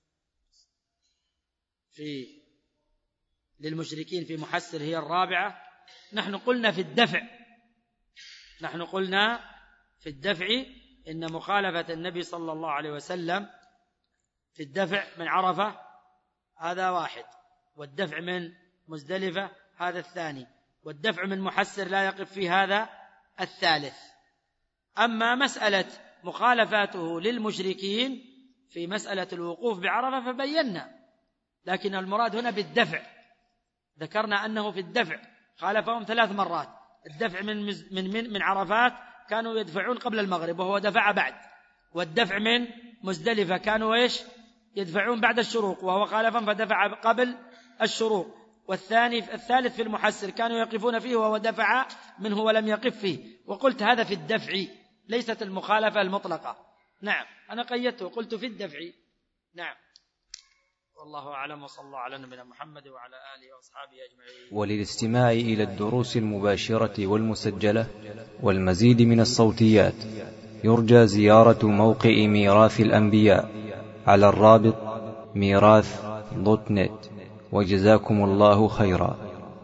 في للمشركين في محسر هي الرابعة؟ نحن قلنا في الدفع نحن قلنا في الدفع إن مخالفة النبي صلى الله عليه وسلم في الدفع من عرفة هذا واحد، والدفع من مزدلفة هذا الثاني، والدفع من محسر لا يقف في هذا الثالث. أما مسألة مخالفاته للمشركين في مسألة الوقوف بعرفة فبينا، لكن المراد هنا بالدفع، ذكرنا أنه في الدفع خالفهم ثلاث مرات. الدفع من من من عرفات كانوا يدفعون قبل المغرب وهو دفع بعد، والدفع من مزدلفة كانوا إيش يدفعون بعد الشروق وهو خالفهم فدفع قبل الشروق. والثاني الثالث في المحسر كانوا يقفون فيه وهو دفع منه ولم يقف فيه. وقلت هذا في الدفع ليست المخالفة المطلقة. نعم أنا قيدته قلت في الدفع. نعم والله أعلم، وصلى الله على نبينا محمد وعلى آله وأصحابه أجمعين. وللاستماع إلى الدروس المباشرة والمسجلة والمزيد من الصوتيات يرجى زيارة موقع ميراث الأنبياء على الرابط ميراث دوت نت. وجزاكم الله خيرا.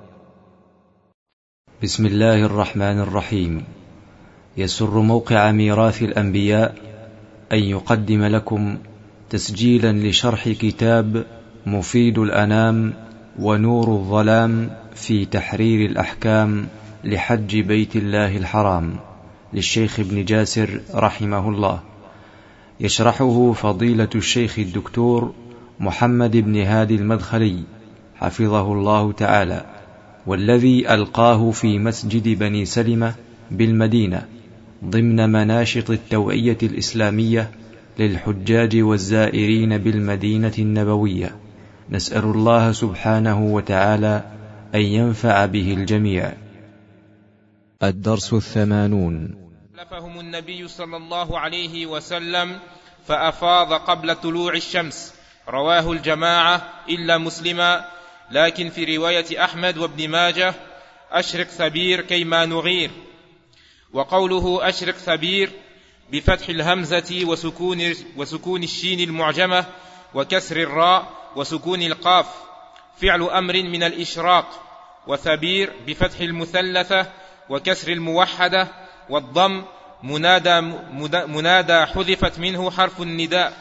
بسم الله الرحمن الرحيم. يسر موقع ميراث الأنبياء أن يقدم لكم تسجيلا لشرح كتاب مفيد الأنام ونور الظلام في تحرير الأحكام لحج بيت الله الحرام للشيخ ابن جاسر رحمه الله، يشرحه فضيلة الشيخ الدكتور محمد بن هادي المدخلي حفظه الله تعالى، والذي ألقاه في مسجد بني سلمة بالمدينة ضمن مناشط التوعية الإسلامية للحجاج والزائرين بالمدينة النبوية. نسأل الله سبحانه وتعالى أن ينفع به الجميع. الدرس الثمانون. خلفهم النبي صلى الله عليه وسلم فأفاض قبل طلوع الشمس، رواه الجماعة إلا مسلما، لكن في رواية أحمد وابن ماجه أشرق ثبير كيما نغير. وقوله أشرق ثبير بفتح الهمزة وسكون, وسكون الشين المعجمة وكسر الراء وسكون القاف فعل أمر من الإشراق، وثبير بفتح المثلثة وكسر الموحدة والضم منادى, منادى حذفت منه حرف النداء.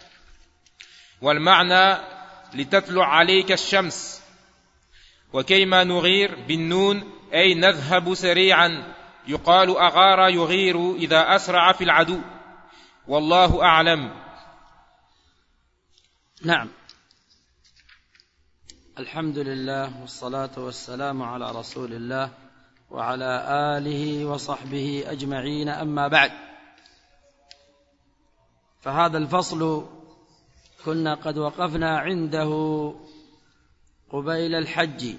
والمعنى لتطلع عليك الشمس. وكيما نغير بالنون أي نذهب سريعا، يقال أغار يغير إذا أسرع في العدو. والله أعلم. نعم الحمد لله والصلاة والسلام على رسول الله وعلى آله وصحبه أجمعين. أما بعد، فهذا الفصل كنا قد وقفنا عنده قبيل الحج،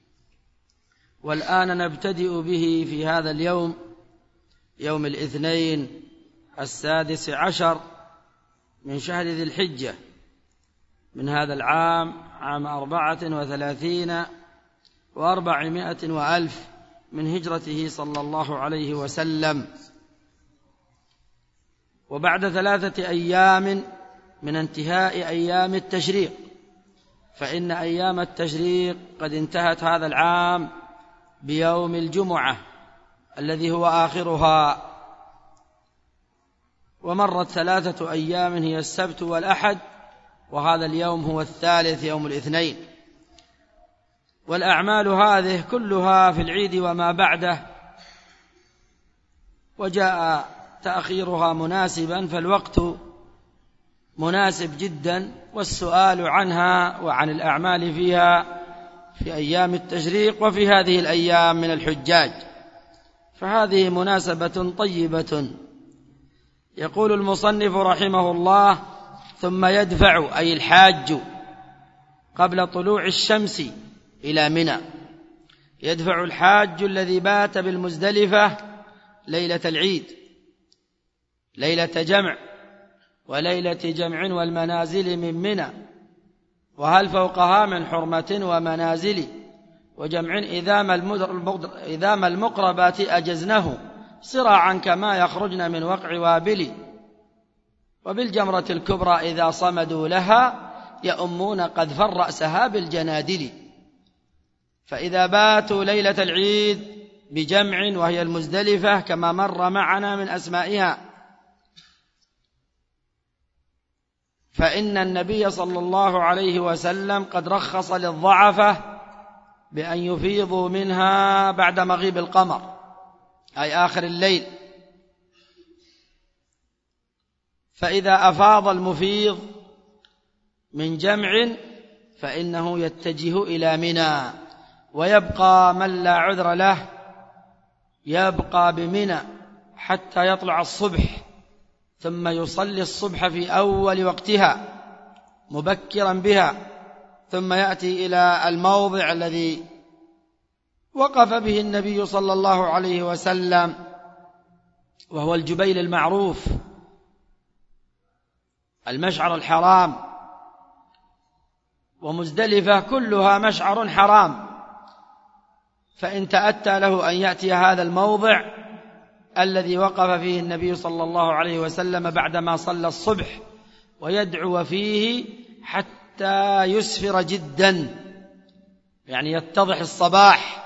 والآن نبتدئ به في هذا اليوم، يوم الاثنين السادس عشر من شهر ذي الحجة من هذا العام، عام أربعة وثلاثين وأربعمائة وألف من هجرته صلى الله عليه وسلم. وبعد ثلاثة أيام من انتهاء أيام التشريق، فإن أيام التشريق قد انتهت هذا العام بيوم الجمعة الذي هو آخرها، ومرت ثلاثة أيام هي السبت والأحد، وهذا اليوم هو الثالث يوم الاثنين. والأعمال هذه كلها في العيد وما بعده، وجاء تأخيرها مناسبا، فالوقت مناسب جدا، والسؤال عنها وعن الأعمال فيها في أيام التشريق وفي هذه الأيام من الحجاج، فهذه مناسبة طيبة. يقول المصنف رحمه الله: ثم يدفع أي الحاج قبل طلوع الشمس إلى منى. يدفع الحاج الذي بات بالمزدلفة ليلة العيد، ليلة جمع وليلة جمع والمنازل من منى، وهل فوقها من حرمة ومنازل، وجمع إذا ما المقربات أجزنه صراعا كما يخرجن من وقع وابل، وبالجمرة الكبرى إذا صمدوا لها يأمون قذف رأسها بالجنادل. فإذا باتوا ليلة العيد بجمع وهي المزدلفة كما مر معنا من أسمائها، فإن النبي صلى الله عليه وسلم قد رخص للضعفة بأن يفيضوا منها بعد مغيب القمر، أي آخر الليل، فإذا أفاض المفيض من جمع فإنه يتجه إلى منى، ويبقى من لا عذر له يبقى بمنى حتى يطلع الصبح، ثم يصلي الصبح في أول وقتها مبكرا بها، ثم يأتي إلى الموضع الذي وقف به النبي صلى الله عليه وسلم، وهو الجبيل المعروف المشعر الحرام. ومزدلفة كلها مشعر حرام، فإن تأتى له أن يأتي هذا الموضع الذي وقف فيه النبي صلى الله عليه وسلم بعدما صلى الصبح، ويدعو فيه حتى يسفر جدا، يعني يتضح الصباح،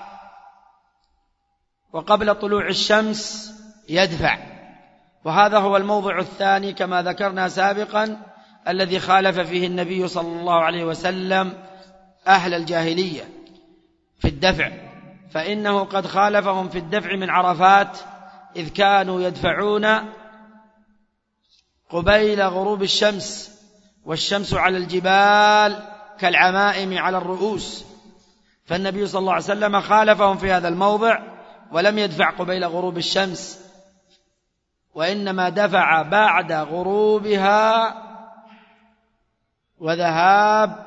وقبل طلوع الشمس يدفع. وهذا هو الموضع الثاني كما ذكرنا سابقا الذي خالف فيه النبي صلى الله عليه وسلم أهل الجاهلية في الدفع، فإنه قد خالفهم في الدفع من عرفات، إذ كانوا يدفعون قبيل غروب الشمس، والشمس على الجبال كالعمائم على الرؤوس، فالنبي صلى الله عليه وسلم خالفهم في هذا الموضع ولم يدفع قبيل غروب الشمس، وإنما دفع بعد غروبها وذهاب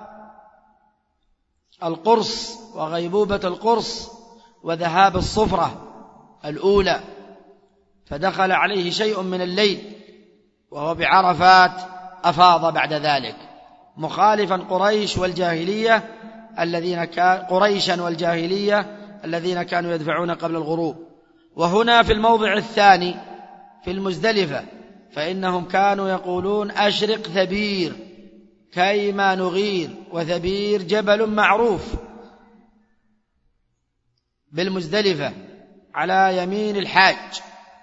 القرص وغيبوبة القرص وذهاب الصفرة الأولى، فدخل عليه شيء من الليل وهو بعرفات أفاض بعد ذلك، مخالفا قريش والجاهلية الذين كان قريشا والجاهلية الذين كانوا يدفعون قبل الغروب. وهنا في الموضع الثاني في المزدلفة فإنهم كانوا يقولون أشرق ثبير كيما نغير، وثبير جبل معروف بالمزدلفة على يمين الحاج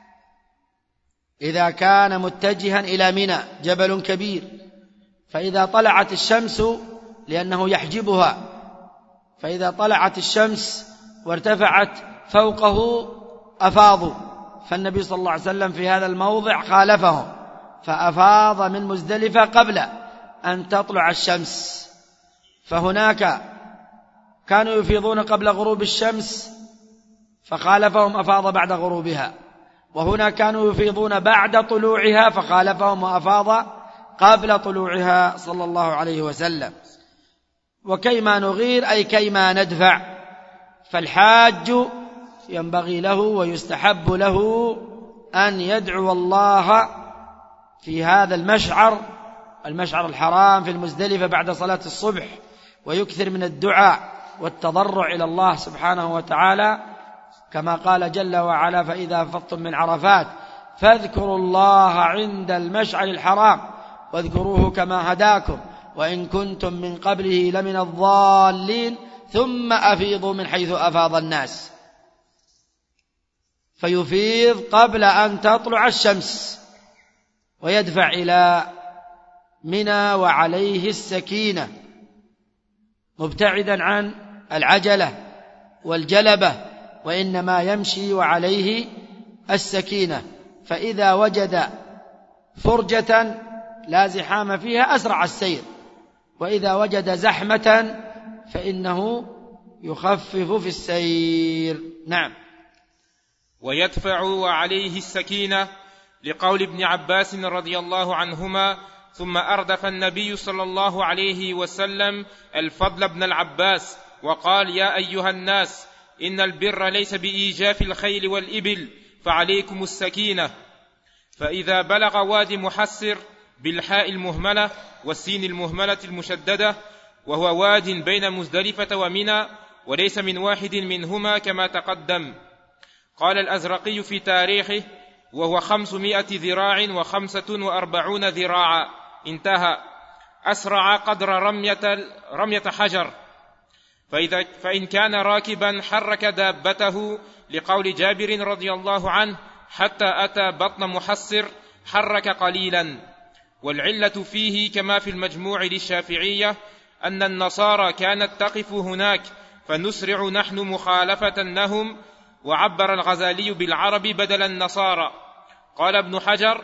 إذا كان متجها إلى منى، جبل كبير، فإذا طلعت الشمس لأنه يحجبها، فإذا طلعت الشمس وارتفعت فوقه أفاضوا، فالنبي صلى الله عليه وسلم في هذا الموضع خالفهم فأفاض من مزدلفة قبل أن تطلع الشمس. فهناك كانوا يفيضون قبل غروب الشمس فخالفهم أفاض بعد غروبها، وهنا كانوا يفيضون بعد طلوعها فخالفهم وأفاض قبل طلوعها صلى الله عليه وسلم. وكيما نغير أي كيما ندفع، فالحاج ينبغي له ويستحب له أن يدعو الله في هذا المشعر المشعر الحرام في المزدلفة بعد صلاة الصبح، ويكثر من الدعاء والتضرع إلى الله سبحانه وتعالى، كما قال جل وعلا: فإذا أفضتم من عرفات فاذكروا الله عند المشعر الحرام واذكروه كما هداكم وإن كنتم من قبله لمن الضالين ثم أفيضوا من حيث أفاض الناس. فيفيض قبل أن تطلع الشمس ويدفع إلى منى وعليه السكينة، مبتعدا عن العجلة والجلبة، وإنما يمشي وعليه السكينة. فإذا وجد فرجة لا زحام فيها أسرع السير، وإذا وجد زحمة فإنه يخفف في السير. نعم. ويدفع وعليه السكينة لقول ابن عباس رضي الله عنهما: ثم أردف النبي صلى الله عليه وسلم الفضل بن العباس وقال: يا أيها الناس، إن البر ليس بإيجاف الخيل والإبل، فعليكم السكينة. فإذا بلغ وادي محسر بالحاء المهملة والسين المهملة المشددة، وهو واد بين مزدلفة ومنى وليس من واحد منهما كما تقدم. قال الأزرقي في تاريخه: وهو خمسمائة ذراع وخمسة وأربعون ذراعا. انتهى. أسرع قدر رمية, رمية حجر. فإذا فإن كان راكبا حرك دابته، لقول جابر رضي الله عنه: حتى أتى بطن محسر حرك قليلا. والعلة فيه كما في المجموع للشافعية أن النصارى كانت تقف هناك فنسرع نحن مخالفة لهم، وعبر الغزالي بالعرب بدل النصارى. قال ابن حجر: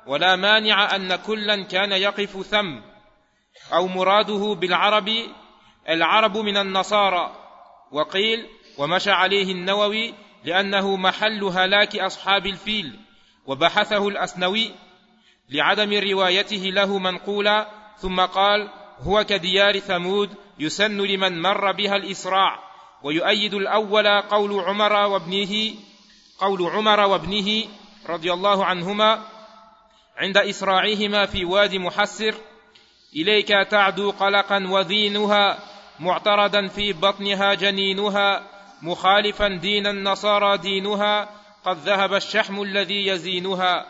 ولا مانع أن كلا كان يقف ثم، أو مراده بالعرب العرب من النصارى. وقيل ومشى عليه النووي لأنه محل هلاك أصحاب الفيل، وبحثه الأسنوي لعدم روايته له منقولا، ثم قال هو كديار ثمود يسن لمن مر بها الإسراع. ويؤيد الأول قول عمر وابنه قول عمر وابنه رضي الله عنهما عند إسراعهما في وادي محسر: إليك تعدو قلقا وذينها، معترضا في بطنها جنينها، مخالفا دين النصارى دينها، قد ذهب الشحم الذي يزينها.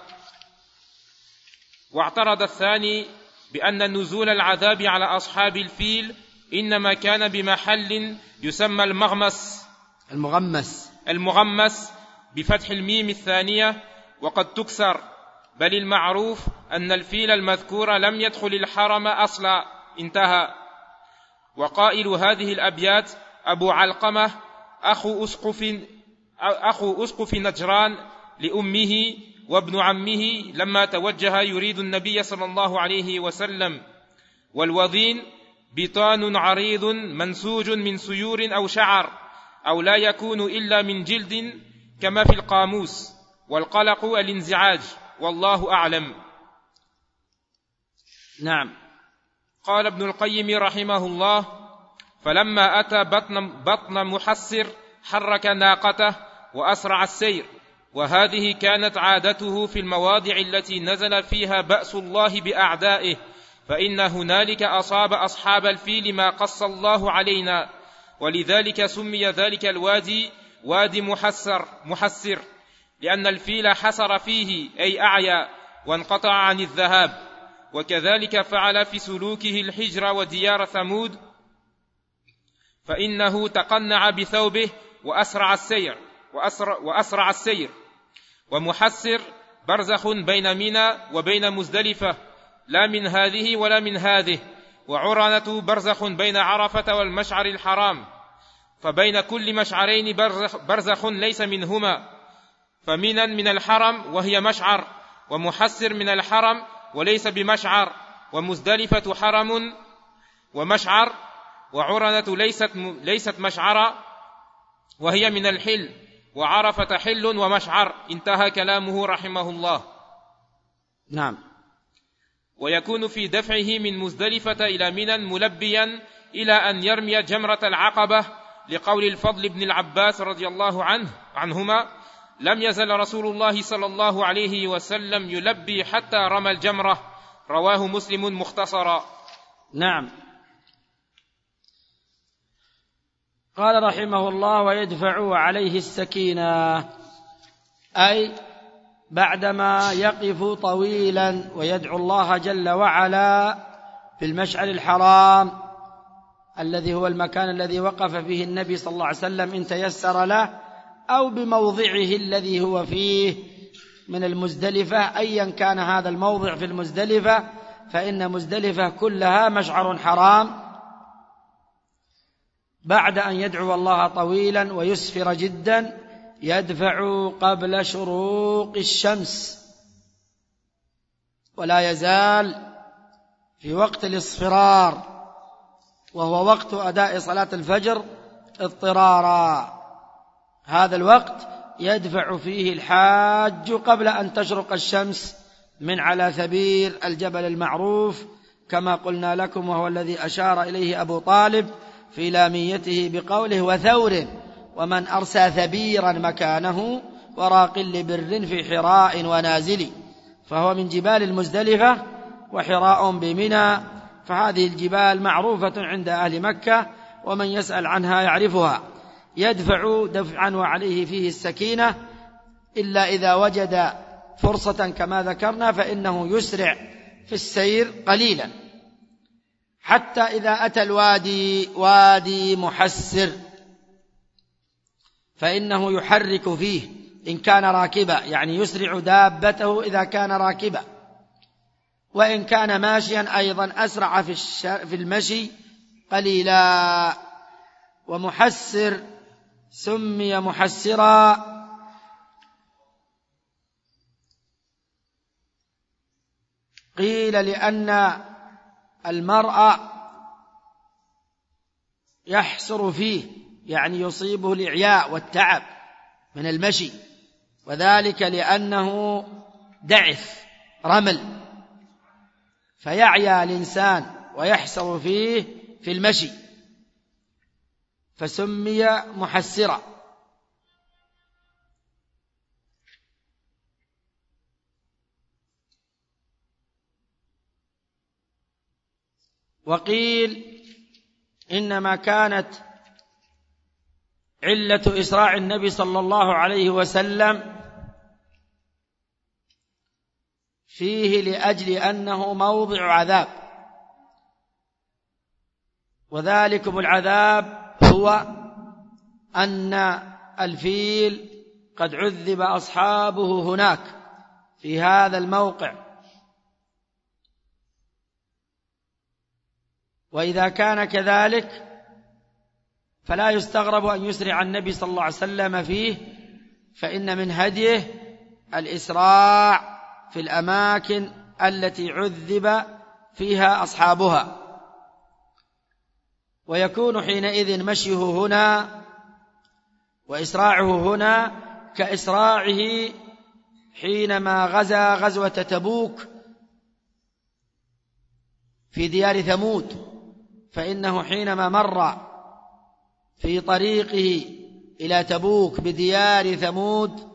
واعترض الثاني بأن نزول العذاب على أصحاب الفيل إنما كان بمحل يسمى المغمس المغمس المغمس بفتح الميم الثانية وقد تكسر، بل المعروف أن الفيل المذكور لم يدخل الحرم أصلا. انتهى. وقائل هذه الأبيات أبو علقمة أخو أسقف, أخو أسقف نجران لأمه وابن عمه لما توجه يريد النبي صلى الله عليه وسلم. والوضين بطان عريض منسوج من سيور أو شعر، أو لا يكون إلا من جلد كما في القاموس. والقلق الانزعاج، والله أعلم. نعم. قال ابن القيم رحمه الله: فلما أتى بطن, بطن محسر حرك ناقته وأسرع السير، وهذه كانت عادته في المواضع التي نزل فيها بأس الله بأعدائه، فإن هنالك أصاب أصحاب الفيل ما قص الله علينا، ولذلك سمي ذلك الوادي وادي محسر محسر لأن الفيل حسر فيه أي أعيا وانقطع عن الذهاب. وكذلك فعل في سلوكه الحجر وديار ثمود، فإنه تقنع بثوبه وأسرع السير وأسرع, وأسرع السير. ومحسر برزخ بين منى وبين مزدلفة، لا من هذه ولا من هذه. وعرنة برزخ بين عرفة والمشعر الحرام، فبين كل مشعرين برزخ, برزخ ليس منهما. فمنا من الحرم وهي مشعر، ومحسر من الحرم وليس بمشعر، ومزدلفة حرم ومشعر، وعرنة ليست, ليست مشعر وهي من الحل، وعرفة حل ومشعر. انتهى كلامه رحمه الله. نعم. ويكون في دفعه من مزدلفة إلى منى ملبيا إلى أن يرمي جمرة العقبة، لقول الفضل بن العباس رضي الله عنه عنهما: لم يزل رسول الله صلى الله عليه وسلم يلبي حتى رمى الجمرة. رواه مسلم مختصرا. نعم. قال رحمه الله: ويدفع عليه السكينة، أي بعدما يقف طويلا ويدعو الله جل وعلا في المشعر الحرام الذي هو المكان الذي وقف فيه النبي صلى الله عليه وسلم إن تيسر له، أو بموضعه الذي هو فيه من المزدلفة، أيا كان هذا الموضع في المزدلفة، فإن مزدلفة كلها مشعر حرام. بعد أن يدعو الله طويلا ويسفر جدا، يدفع قبل شروق الشمس، ولا يزال في وقت الاصفرار، وهو وقت أداء صلاة الفجر اضطرارا. هذا الوقت يدفع فيه الحاج قبل أن تشرق الشمس من على ثبير الجبل المعروف، كما قلنا لكم، وهو الذي أشار إليه أبو طالب في لاميته بقوله: وثور ومن أرسى ثبيرا مكانه وراق لبر في حراء ونازل. فهو من جبال المزدلفة، وحراء بمنى، فهذه الجبال معروفة عند أهل مكة، ومن يسأل عنها يعرفها. يدفع دفعا وعليه فيه السكينة، إلا إذا وجد فرصة كما ذكرنا فإنه يسرع في السير قليلا، حتى إذا أتى الوادي وادي محسر فإنه يحرك فيه إن كان راكبا، يعني يسرع دابته إذا كان راكبا، وإن كان ماشيا أيضا أسرع في المشي قليلا. ومحسر سمي محسرا قيل لأن المرء يحسر فيه، يعني يصيبه الإعياء والتعب من المشي، وذلك لأنه دعث رمل، فيعيا الإنسان ويحسر فيه في المشي، فسمي محسرا. وقيل إنما كانت علة إسراع النبي صلى الله عليه وسلم فيه لأجل أنه موضع عذاب، وذلكم العذاب هو أن الفيل قد عذب أصحابه هناك في هذا الموقع. وإذا كان كذلك فلا يستغرب أن يسرع النبي صلى الله عليه وسلم فيه، فإن من هديه الإسراع في الأماكن التي عذب فيها أصحابها، ويكون حينئذ مشيه هنا وإسراعه هنا كإسراعه حينما غزا غزوة تبوك في ديار ثمود، فإنه حينما مر في طريقه إلى تبوك بديار ثمود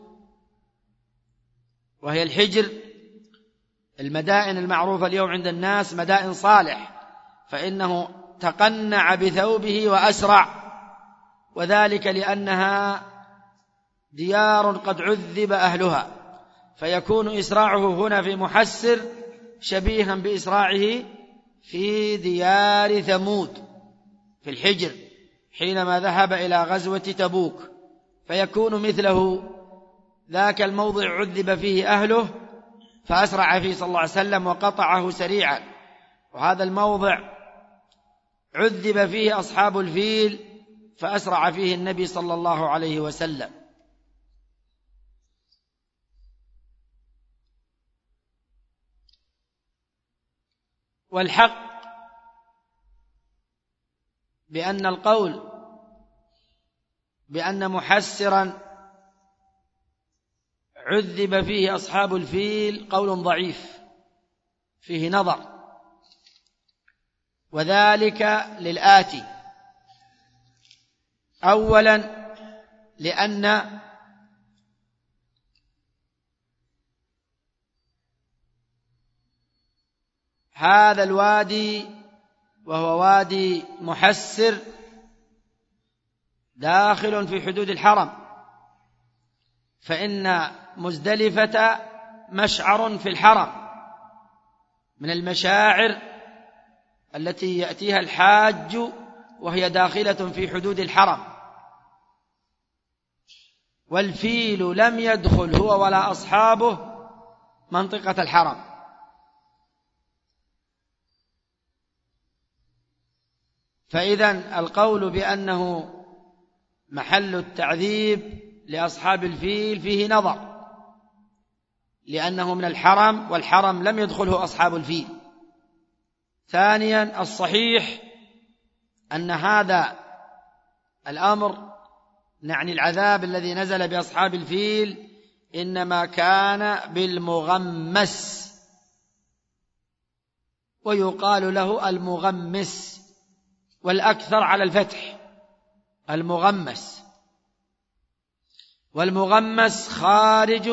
وهي الحجر، المدائن المعروفة اليوم عند الناس مدائن صالح، فإنه تقنع بثوبه وأسرع، وذلك لأنها ديار قد عذب أهلها، فيكون إسراعه هنا في محسر شبيها بإسراعه في ديار ثمود في الحجر حينما ذهب إلى غزوة تبوك، فيكون مثله ذاك الموضع عذب فيه أهله فأسرع فيه صلى الله عليه وسلم وقطعه سريعا، وهذا الموضع عذب فيه أصحاب الفيل فأسرع فيه النبي صلى الله عليه وسلم. والحق بأن القول بأن محسرا عذب فيه أصحاب الفيل قول ضعيف فيه نظر، وذلك للآتي: أولا لأن هذا الوادي وهو وادي محسر داخل في حدود الحرم، فإن مزدلفة مشعر في الحرم من المشاعر التي يأتيها الحاج وهي داخلة في حدود الحرم، والفيل لم يدخل هو ولا أصحابه منطقة الحرم، فإذن القول بأنه محل التعذيب لأصحاب الفيل فيه نظر، لأنه من الحرم والحرم لم يدخله أصحاب الفيل. ثانيا الصحيح أن هذا الأمر نعني العذاب الذي نزل بأصحاب الفيل إنما كان بالمغمس، ويقال له المغمس، والأكثر على الفتح المغمس، والمغمس خارج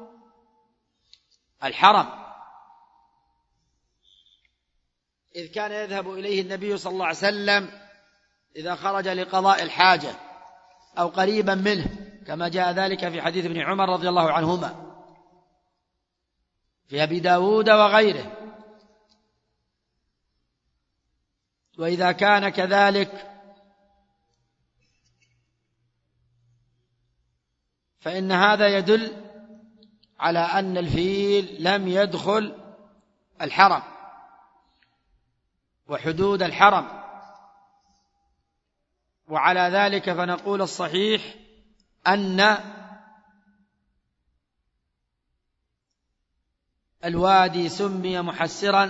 الحرم، إذ كان يذهب إليه النبي صلى الله عليه وسلم إذا خرج لقضاء الحاجة أو قريبا منه، كما جاء ذلك في حديث ابن عمر رضي الله عنهما في أبي داود وغيره. وإذا كان كذلك فإن هذا يدل على أن الفيل لم يدخل الحرم وحدود الحرم، وعلى ذلك فنقول الصحيح أن الوادي سمي محسرا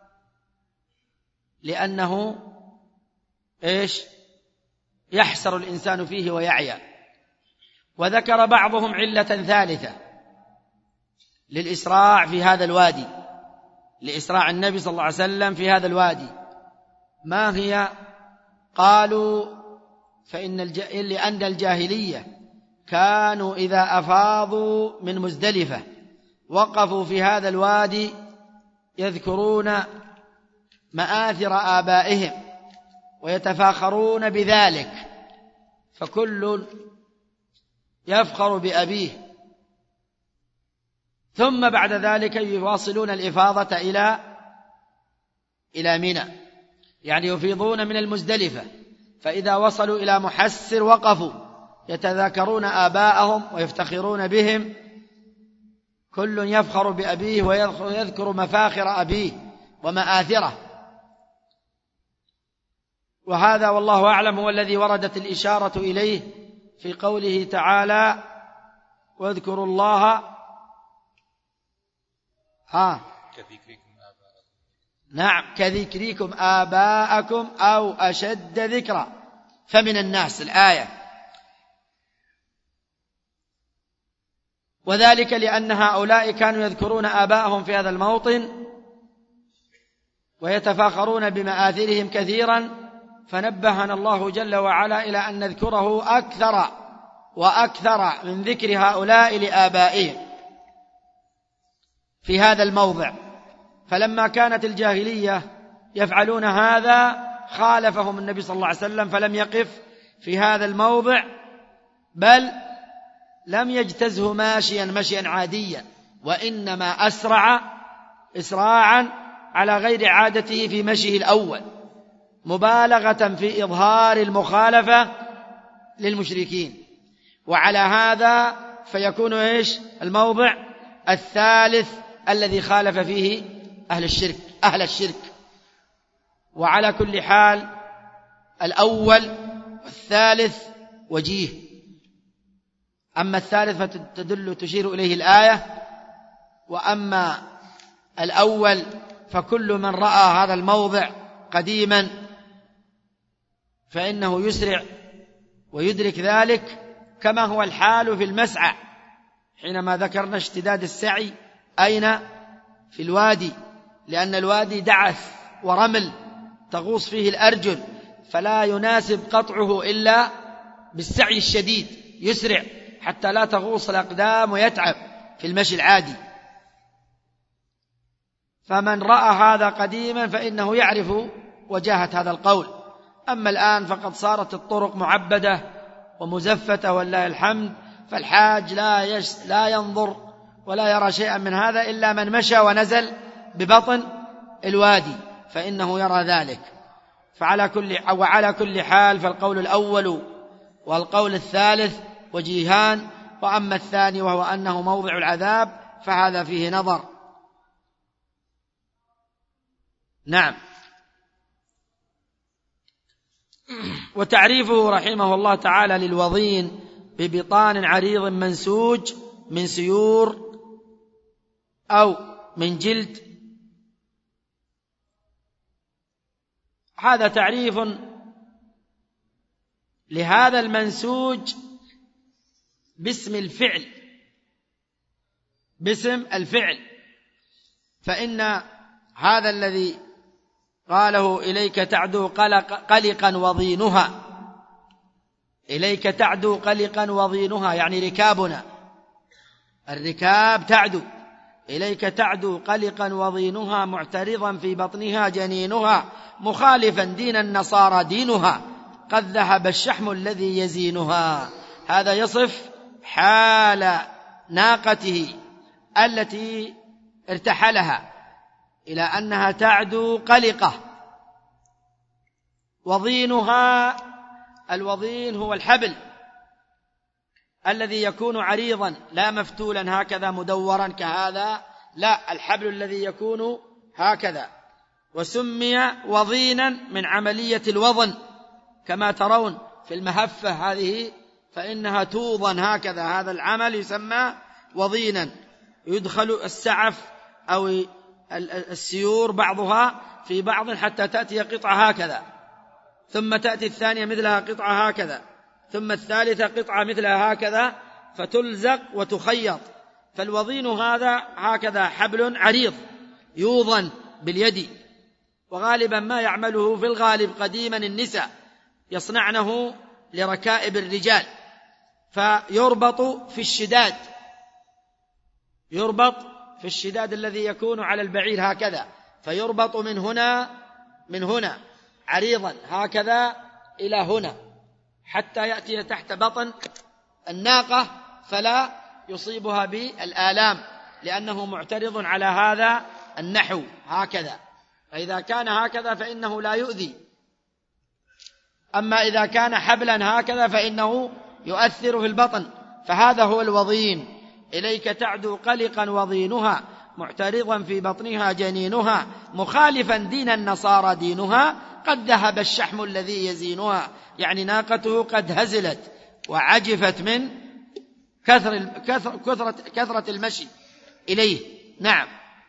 لأنه إيش يحسر الإنسان فيه ويعيا. وذكر بعضهم علة ثالثة للإسراع في هذا الوادي، لإسراع النبي صلى الله عليه وسلم في هذا الوادي. ما هي؟ قالوا فإن الج... لأن الجاهلية كانوا إذا أفاضوا من مزدلفة وقفوا في هذا الوادي يذكرون مآثر آبائهم ويتفاخرون بذلك، فكل يفخر بأبيه، ثم بعد ذلك يواصلون الإفاضة إلى إلى منى، يعني يفيضون من المزدلفة، فإذا وصلوا إلى محسر وقفوا يتذاكرون آباءهم ويفتخرون بهم، كل يفخر بأبيه ويذكر مفاخر أبيه ومآثره. وهذا والله أعلم هو الذي وردت الإشارة إليه في قوله تعالى واذكروا الله ها نعم كذكركم آباءكم أو أشد ذكرا فمن الناس الآية. وذلك لأن هؤلاء كانوا يذكرون آباءهم في هذا الموطن ويتفاخرون بمآثرهم كثيرا، فنبهنا الله جل وعلا إلى أن نذكره أكثر وأكثر من ذكر هؤلاء لآبائهم في هذا الموضع. فلما كانت الجاهلية يفعلون هذا خالفهم النبي صلى الله عليه وسلم فلم يقف في هذا الموضع، بل لم يجتزه ماشيا مشيا عاديا، وإنما أسرع إسراعا على غير عادته في مشيه الأول، مبالغة في إظهار المخالفة للمشركين. وعلى هذا فيكون إيش الموضع الثالث الذي خالف فيه أهل الشرك أهل الشرك. وعلى كل حال الأول والثالث وجيه، أما الثالث فتدل تشير إليه الآية، وأما الأول فكل من رأى هذا الموضع قديما فإنه يسرع ويدرك ذلك، كما هو الحال في المسعى حينما ذكرنا اشتداد السعي أين؟ في الوادي، لأن الوادي دعث ورمل تغوص فيه الأرجل، فلا يناسب قطعه إلا بالسعي الشديد، يسرع حتى لا تغوص الأقدام ويتعب في المشي العادي. فمن رأى هذا قديما فإنه يعرف وجاهة هذا القول. أما الآن فقد صارت الطرق معبدة ومزفتة والله الحمد، فالحاج لا, يش لا ينظر ولا يرى شيئا من هذا إلا من مشى ونزل ببطن الوادي فإنه يرى ذلك. فعلى كل وعلى كل حال فالقول الأول والقول الثالث وجيهان، وأما الثاني وهو أنه موضع العذاب فهذا فيه نظر. نعم. وتعريفه رحمه الله تعالى للوضين ببطان عريض منسوج من سيور أو من جلد، هذا تعريف لهذا المنسوج باسم الفعل، باسم الفعل. فإن هذا الذي قاله إليك تعدو قلق قلقا وضينها، إليك تعدو قلقا وضينها يعني ركابنا، الركاب تعدو إليك تعدو قلقا وضينها معترضا في بطنها جنينها مخالفا دين النصارى دينها قد ذهب الشحم الذي يزينها. هذا يصف حال ناقته التي ارتحلها إلى أنها تعدو قلقة. وضينها، الوضين هو الحبل الذي يكون عريضا لا مفتولا هكذا مدورا كهذا، لا، الحبل الذي يكون هكذا، وسمي وضينا من عملية الوضن كما ترون في المهفة هذه فإنها توضن هكذا، هذا العمل يسمى وضينا. يدخل السعف أو السيور بعضها في بعض حتى تأتي قطعة هكذا، ثم تأتي الثانية مثلها قطعة هكذا، ثم الثالثة قطعة مثلها هكذا، فتلزق وتخيط. فالوضين هذا هكذا حبل عريض يوضن باليد، وغالبا ما يعمله في الغالب قديما النساء يصنعنه لركائب الرجال، فيربط في الشداد، يربط في الشداد الذي يكون على البعير هكذا، فيربط من هنا من هنا عريضا هكذا إلى هنا حتى يأتي تحت بطن الناقة فلا يصيبها بالآلام، لأنه معترض على هذا النحو هكذا. فإذا كان هكذا فإنه لا يؤذي، أما إذا كان حبلا هكذا فإنه يؤثر في البطن. فهذا هو الوضين. إليك تعدو قلقا وضينها، معترضا في بطنها جنينها، مخالفا دين النصارى دينها، قد ذهب الشحم الذي يزينها. يعني ناقته قد هزلت وعجفت من كثر كثرة, كثرة المشي إليه. نعم.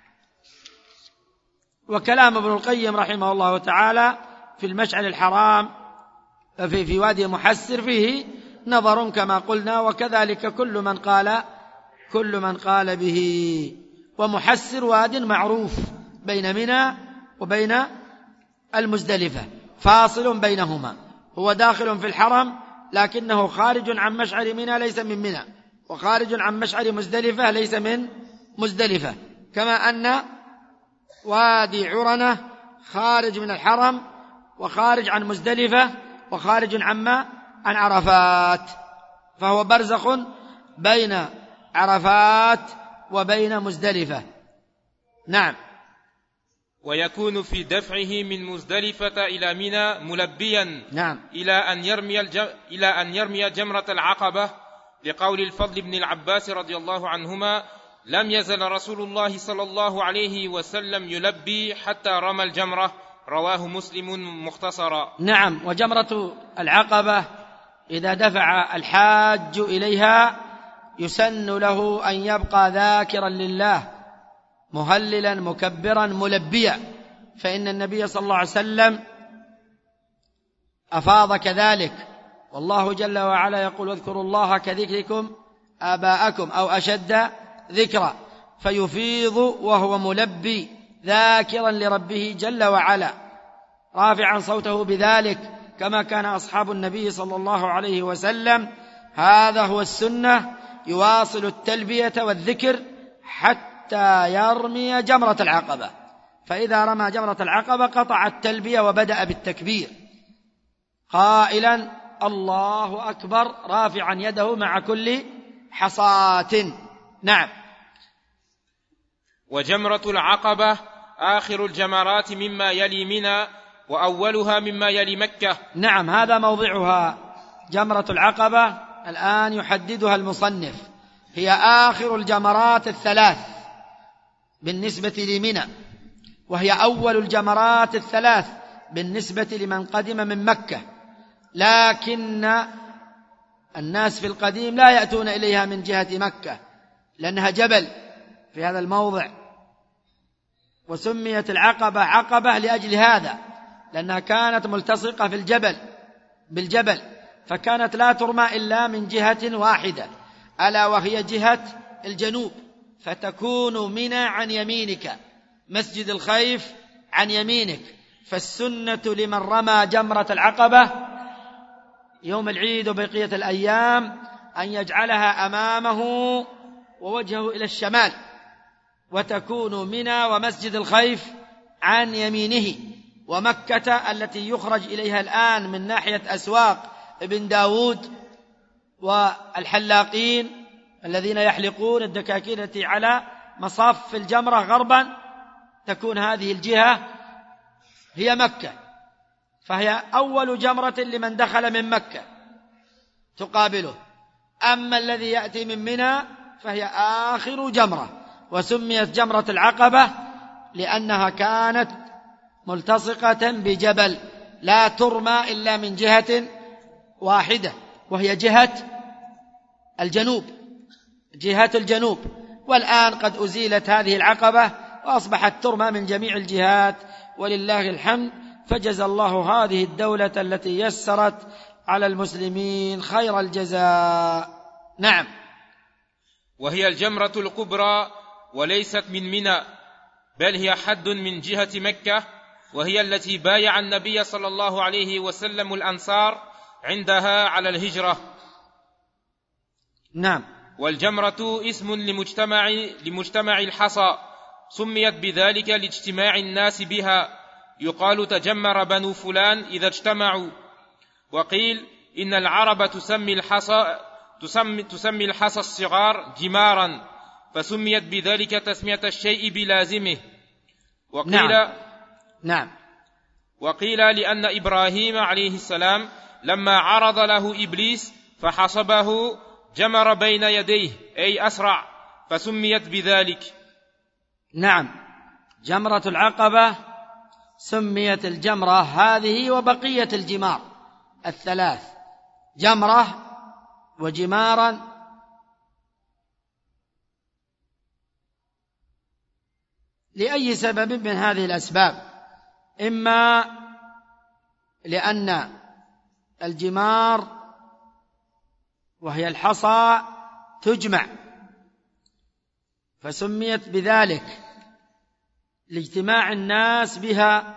وكلام ابن القيم رحمه الله تعالى في المشعر الحرام في, في وادي المحسر فيه نظر كما قلنا، وكذلك كل من قال كل من قال به. ومحسر واد معروف بين منى وبين المزدلفة، فاصل بينهما، هو داخل في الحرم لكنه خارج عن مشعر منى ليس من منى، وخارج عن مشعر مزدلفة ليس من مزدلفة، كما أن وادي عرنة خارج من الحرم وخارج عن مزدلفة وخارج عما عن عرفات، فهو برزخ بين عرفات وبين مزدلفة. نعم. ويكون في دفعه من مزدلفة إلى منى ملبيا. نعم. إلى أن يرمي الجم... إلى أن يرمي جمرة العقبة، لقول الفضل بن العباس رضي الله عنهما: لم يزل رسول الله صلى الله عليه وسلم يلبي حتى رمى الجمرة. رواه مسلم مختصرا. نعم. وجمرة العقبة إذا دفع الحاج إليها يسن له أن يبقى ذاكرا لله مهللا مكبرا ملبيا، فإن النبي صلى الله عليه وسلم أفاض كذلك، والله جل وعلا يقول: واذكروا الله كذكركم آباءكم أو أشد ذكرا، فيفيض وهو ملبي ذاكرا لربه جل وعلا رافعا صوته بذلك، كما كان أصحاب النبي صلى الله عليه وسلم. هذا هو السنة، يواصل التلبية والذكر حتى يرمي جمرة العقبة، فإذا رمى جمرة العقبة قطع التلبية وبدأ بالتكبير قائلا: الله أكبر، رافعا يده مع كل حصاة. نعم. وجمرة العقبة آخر الجمرات مما يلي منى، وأولها مما يلي مكة. نعم، هذا موضعها. جمرة العقبة الآن يحددها المصنف، هي آخر الجمرات الثلاث بالنسبة لمنى، وهي أول الجمرات الثلاث بالنسبة لمن قدم من مكة، لكن الناس في القديم لا يأتون إليها من جهة مكة لأنها جبل في هذا الموضع، وسميت العقبة عقبة لأجل هذا، لأنها كانت ملتصقة في الجبل بالجبل، فكانت لا ترمى إلا من جهة واحدة، ألا وهي جهة الجنوب، فتكون منى عن يمينك، مسجد الخيف عن يمينك. فالسنة لمن رمى جمرة العقبة يوم العيد وبقية الأيام أن يجعلها أمامه ووجهه إلى الشمال، وتكون منى ومسجد الخيف عن يمينه، ومكة التي يخرج إليها الآن من ناحية أسواق ابن داود والحلاقين الذين يحلقون الدكاكين التي على مصاف الجمرة غربا، تكون هذه الجهة هي مكة، فهي أول جمرة لمن دخل من مكة تقابله. أما الذي يأتي من منى فهي آخر جمرة، وسميت جمرة العقبة لأنها كانت ملتصقة بجبل لا ترمى إلا من جهة واحدة، وهي جهة الجنوب، جهة الجنوب. والآن قد أزيلت هذه العقبة وأصبحت ترمى من جميع الجهات ولله الحمد. فجزى الله هذه الدولة التي يسرت على المسلمين خير الجزاء. نعم. وهي الجمرة الكبرى وليست من منى، بل هي حد من جهة مكة، وهي التي بايع النبي صلى الله عليه وسلم الأنصار عندها على الهجرة. نعم. والجمرة اسم لمجتمع, لمجتمع الحصى، سميت بذلك لاجتماع الناس بها، يقال تجمر بنو فلان إذا اجتمعوا. وقيل إن العرب تسمي الحصى تسمي, تسمي الحصى الصغار جمارا، فسميت بذلك تسمية الشيء بلازمه. وقيل نعم. نعم. وقيل لأن إبراهيم عليه السلام لما عرض له إبليس فحصبه جمر بين يديه، أي أسرع، فسميت بذلك. نعم. جمرة العقبة سميت الجمرة هذه وبقية الجمار الثلاث، جمرة وجمارا لأي سبب من هذه الأسباب، إما لأن الجمار وهي الحصى تجمع فسميت بذلك لاجتماع الناس بها،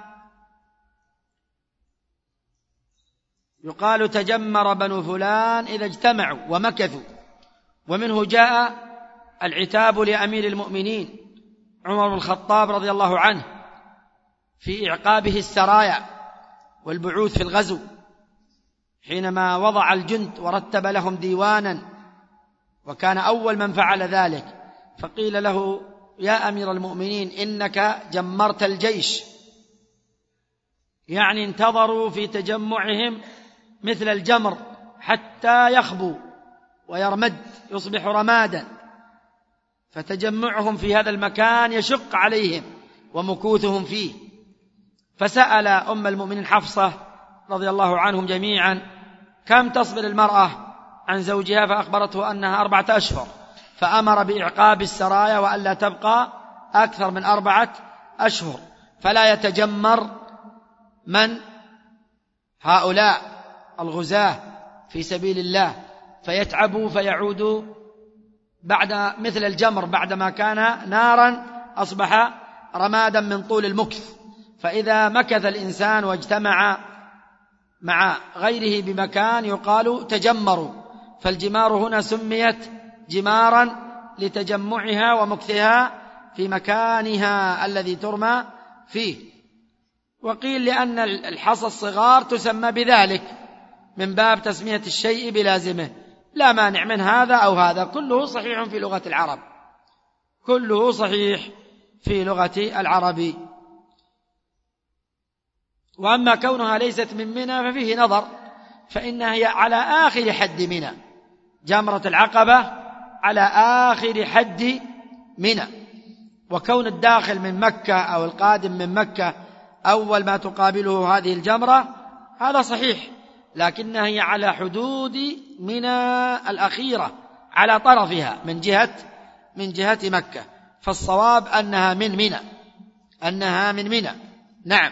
يقال تجمر بنو فلان إذا اجتمعوا ومكثوا. ومنه جاء العتاب لأمير المؤمنين عمر بن الخطاب رضي الله عنه في إعقابه السرايا والبعوث في الغزو، حينما وضع الجند ورتب لهم ديوانا، وكان أول من فعل ذلك، فقيل له يا أمير المؤمنين إنك جمرت الجيش، يعني انتظروا في تجمعهم مثل الجمر حتى يخبو ويرمد يصبح رمادا، فتجمعهم في هذا المكان يشق عليهم ومكوثهم فيه. فسأل أم المؤمنين حفصة رضي الله عنهم جميعا كم تصبر المرأة عن زوجها، فأخبرته أنها أربعة أشهر، فأمر بإعقاب السرايا وألا تبقى أكثر من أربعة أشهر، فلا يتجمر من هؤلاء الغزاة في سبيل الله فيتعبوا فيعودوا بعد مثل الجمر بعدما كان نارا أصبح رمادا من طول المكث. فإذا مكث الإنسان واجتمع مع غيره بمكان يقال تجمروا، فالجمار هنا سميت جمارا لتجمعها ومكثها في مكانها الذي ترمى فيه. وقيل لأن الحصى الصغار تسمى بذلك من باب تسمية الشيء بلازمه، لا مانع من هذا أو هذا، كله صحيح في لغة العرب، كله صحيح في لغة العرب. وأما كونها ليست من منى ففيه نظر، فإنها هي على آخر حد منى، جمرة العقبة على آخر حد منى، وكون الداخل من مكة أو القادم من مكة أول ما تقابله هذه الجمرة هذا صحيح، لكنها هي على حدود منى الأخيرة على طرفها من جهة من جهة مكة، فالصواب أنها من منى، أنها من منى. نعم.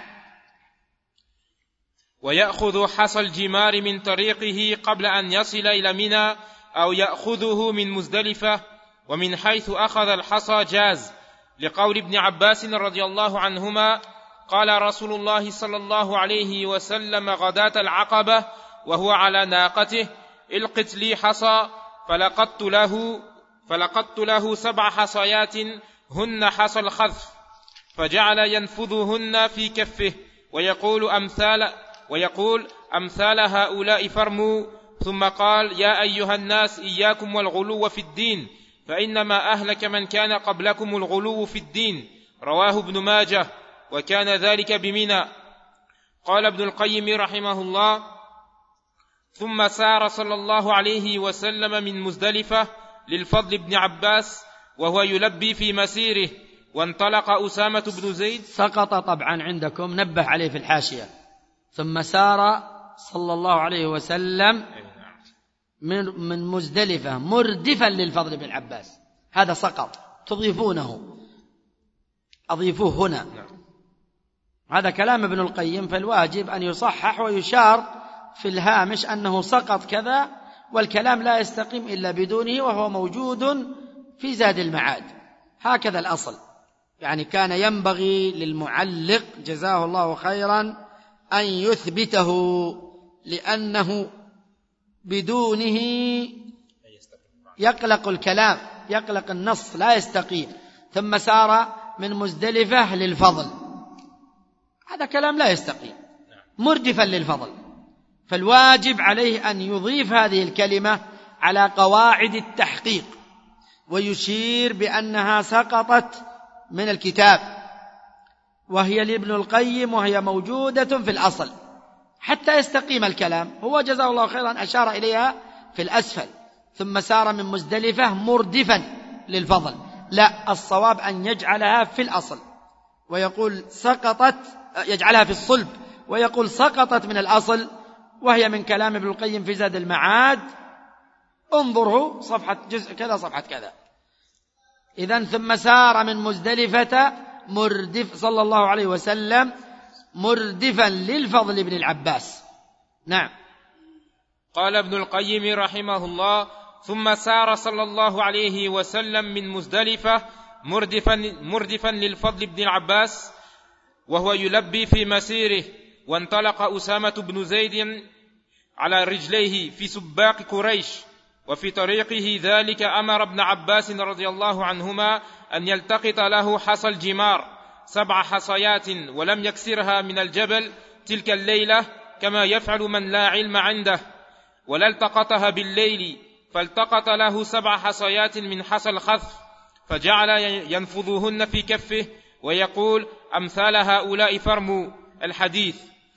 ويأخذ حصى الجمار من طريقه قبل أن يصل إلى منى، أو يأخذه من مزدلفة، ومن حيث أخذ الحصى جاز، لقول ابن عباس رضي الله عنهما قال رسول الله صلى الله عليه وسلم غداة العقبة وهو على ناقته القت لي حصى، فلقدت له فلقدت له سبع حصيات هن حصى الخذف، فجعل ينفذهن في كفه ويقول أمثال ويقول أمثال هؤلاء فرموا، ثم قال يا أيها الناس إياكم والغلو في الدين، فإنما أهلك من كان قبلكم الغلو في الدين. رواه ابن ماجه، وكان ذلك بمنى. قال ابن القيم رحمه الله: ثم سار صلى الله عليه وسلم من مزدلفة للفضل بن عباس وهو يلبي في مسيره، وانطلق أسامة بن زيد. سقط طبعا عندكم، نبه عليه في الحاشية، ثم سار صلى الله عليه وسلم من من مزدلفة مردفا للفضل بن عباس، هذا سقط، تضيفونه. أضيفوه هنا. هذا كلام ابن القيم، فالواجب أن يصحح ويشار في الهامش أنه سقط كذا، والكلام لا يستقيم إلا بدونه، وهو موجود في زاد المعاد. هكذا الأصل، يعني كان ينبغي للمعلق جزاه الله خيرا أن يثبته، لأنه بدونه يقلق الكلام، يقلق النص، لا يستقيم. ثم سار من مزدلفة للفضل، هذا كلام لا يستقيم، مردفا للفضل. فالواجب عليه أن يضيف هذه الكلمة على قواعد التحقيق، ويشير بأنها سقطت من الكتاب، وهي لابن القيم، وهي موجودة في الأصل حتى يستقيم الكلام. هو جزاه الله خيرا أشار إليها في الأسفل، ثم سار من مزدلفة مردفا للفضل. لا، الصواب أن يجعلها في الأصل ويقول سقطت، يجعلها في الصلب ويقول سقطت من الأصل، وهي من كلام ابن القيم في زاد المعاد، انظره صفحة جزء كذا صفحة كذا. إذن ثم سار من مزدلفة مردف صلى الله عليه وسلم مردفا للفضل بن العباس. نعم. قال ابن القيم رحمه الله: ثم سار صلى الله عليه وسلم من مزدلفة مردفا, مردفا للفضل بن العباس وهو يلبي في مسيره، وانطلق أسامة بن زيد على رجليه في سباق قريش، وفي طريقه ذلك أمر ابن عباس رضي الله عنهما أن يلتقط له حصى الجمار سبع حصيات ولم يكسرها من الجبل تلك الليلة، كما يفعل من لا علم عنده، ولا التقطها بالليل، فالتقط له سبع حصيات من حصى الخذف، فجعل ينفضهن في كفه ويقول: أمثال هؤلاء فرموا الحديث،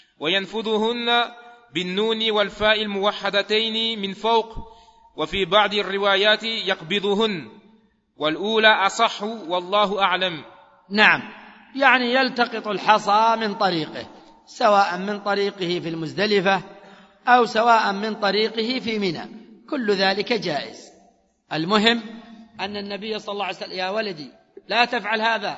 وينفضهن بالنون والفاء الموحدتين من فوق، وفي بعض الروايات يقبضهن، والأولى أصح والله أعلم. نعم، يعني يلتقط الحصى من طريقه، سواء من طريقه في المزدلفة أو سواء من طريقه في منى، كل ذلك جائز. المهم أن النبي صلى الله عليه وسلم، يا ولدي لا تفعل هذا،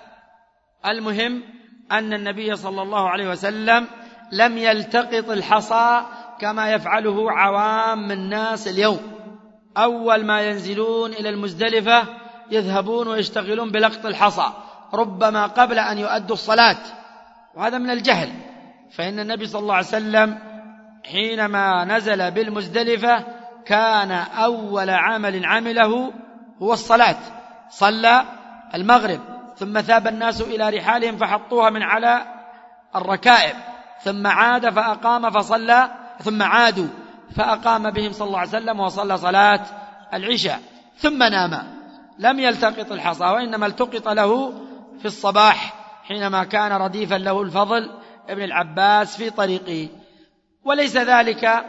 المهم أن النبي صلى الله عليه وسلم لم يلتقط الحصى كما يفعله عوام الناس اليوم. أول ما ينزلون إلى المزدلفة يذهبون ويشتغلون بلقط الحصى، ربما قبل أن يؤدوا الصلاة، وهذا من الجهل. فإن النبي صلى الله عليه وسلم حينما نزل بالمزدلفة كان أول عمل عمله هو الصلاة، صلى المغرب، ثم ذهب الناس إلى رحالهم فحطوها من على الركائب، ثم عاد فأقام فصلى، ثم عادوا فأقام بهم صلى الله عليه وسلم وصلى صلاة العشاء، ثم نام. لم يلتقط الحصى، وإنما التقط له في الصباح حينما كان رديفا له الفضل ابن العباس في طريقه. وليس ذلك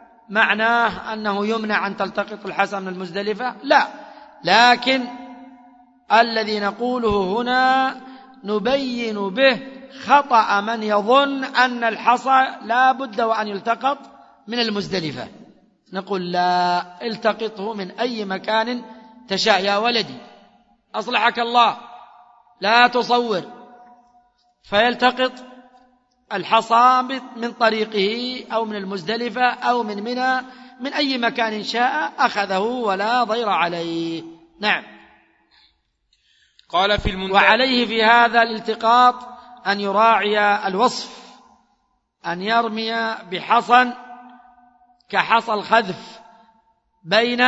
معناه أنه يمنع أن تلتقط الحصى من المزدلفة، لا، لكن الذي نقوله هنا نبين به خطأ من يظن أن الحصى لا بد وأن يلتقط من المزدلفة. نقول لا، التقطه من أي مكان تشاء يا ولدي، أصلحك الله، لا تصور. فيلتقط الحصى من طريقه أو من المزدلفة أو من منى، من أي مكان شاء أخذه ولا ضير عليه. نعم. قال في المنتهى: وعليه في هذا الالتقاط أن يراعي الوصف، أن يرمي بحصى كحصى الخذف، بين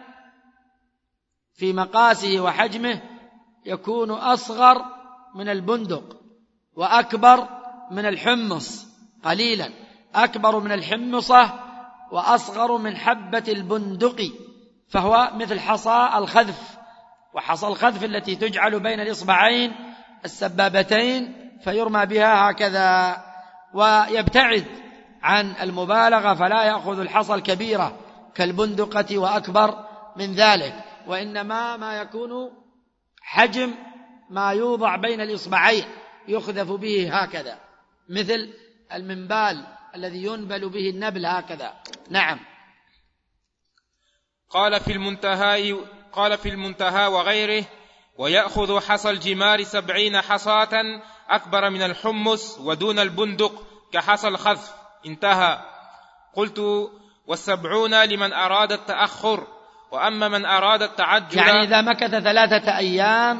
في مقاسه وحجمه يكون أصغر من البندق وأكبر من الحمص قليلا، أكبر من الحمصة وأصغر من حبة البندق، فهو مثل حصى الخذف. وحصى الخذف التي تجعل بين الإصبعين السبابتين فيرمى بها هكذا، ويبتعد عن المبالغة، فلا يأخذ الحصى الكبيرة كالبندقة وأكبر من ذلك، وإنما ما يكون حجم ما يوضع بين الإصبعين يخذف به هكذا، مثل المنبال الذي ينبل به النبل هكذا. نعم. قال في المنتهى قال في المنتهى وغيره: ويأخذ حصى الجمار سبعين حصاة أكبر من الحمص ودون البندق كحصى الخذف. انتهى. قلت: والسبعون لمن أراد التأخر، وأما من أراد التعجل يعني إذا مكث ثلاثة أيام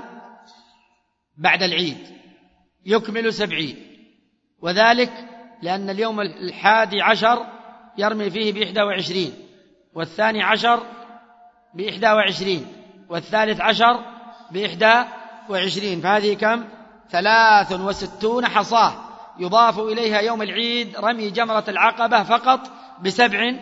بعد العيد يكمل سبعين، وذلك لأن اليوم الحادي عشر يرمي فيه بإحدى وعشرين، والثاني عشر بإحدى وعشرين، والثالث عشر بإحدى وعشرين، فهذه كم؟ ثلاث وستون حصاة يضاف إليها يوم العيد رمي جمرة العقبة فقط بسبع،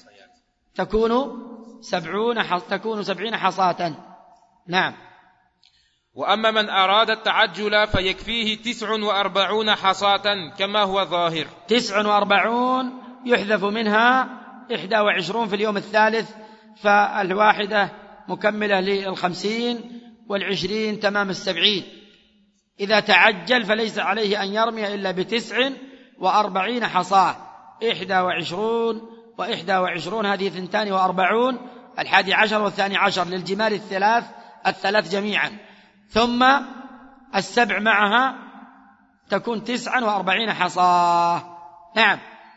تكون سبعون حص... تكون سبعين حصاة. نعم. وأما من أراد التعجل فيكفيه تسع وأربعون حصاة كما هو ظاهر. تسع وأربعون يحذف منها إحدى وعشرون في اليوم الثالث، فالواحدة مكملة للخمسين، والعشرين تمام السبعين. إذا تعجل فليس عليه أن يرمي إلا بتسع وأربعين حصاة، إحدى وعشرون وإحدى وعشرون هذه ثنتان وأربعون، الحادي عشر والثاني عشر للجمال الثلاث الثلاث جميعا، ثم السبع معها تكون تسعا وأربعين حصاة. نعم.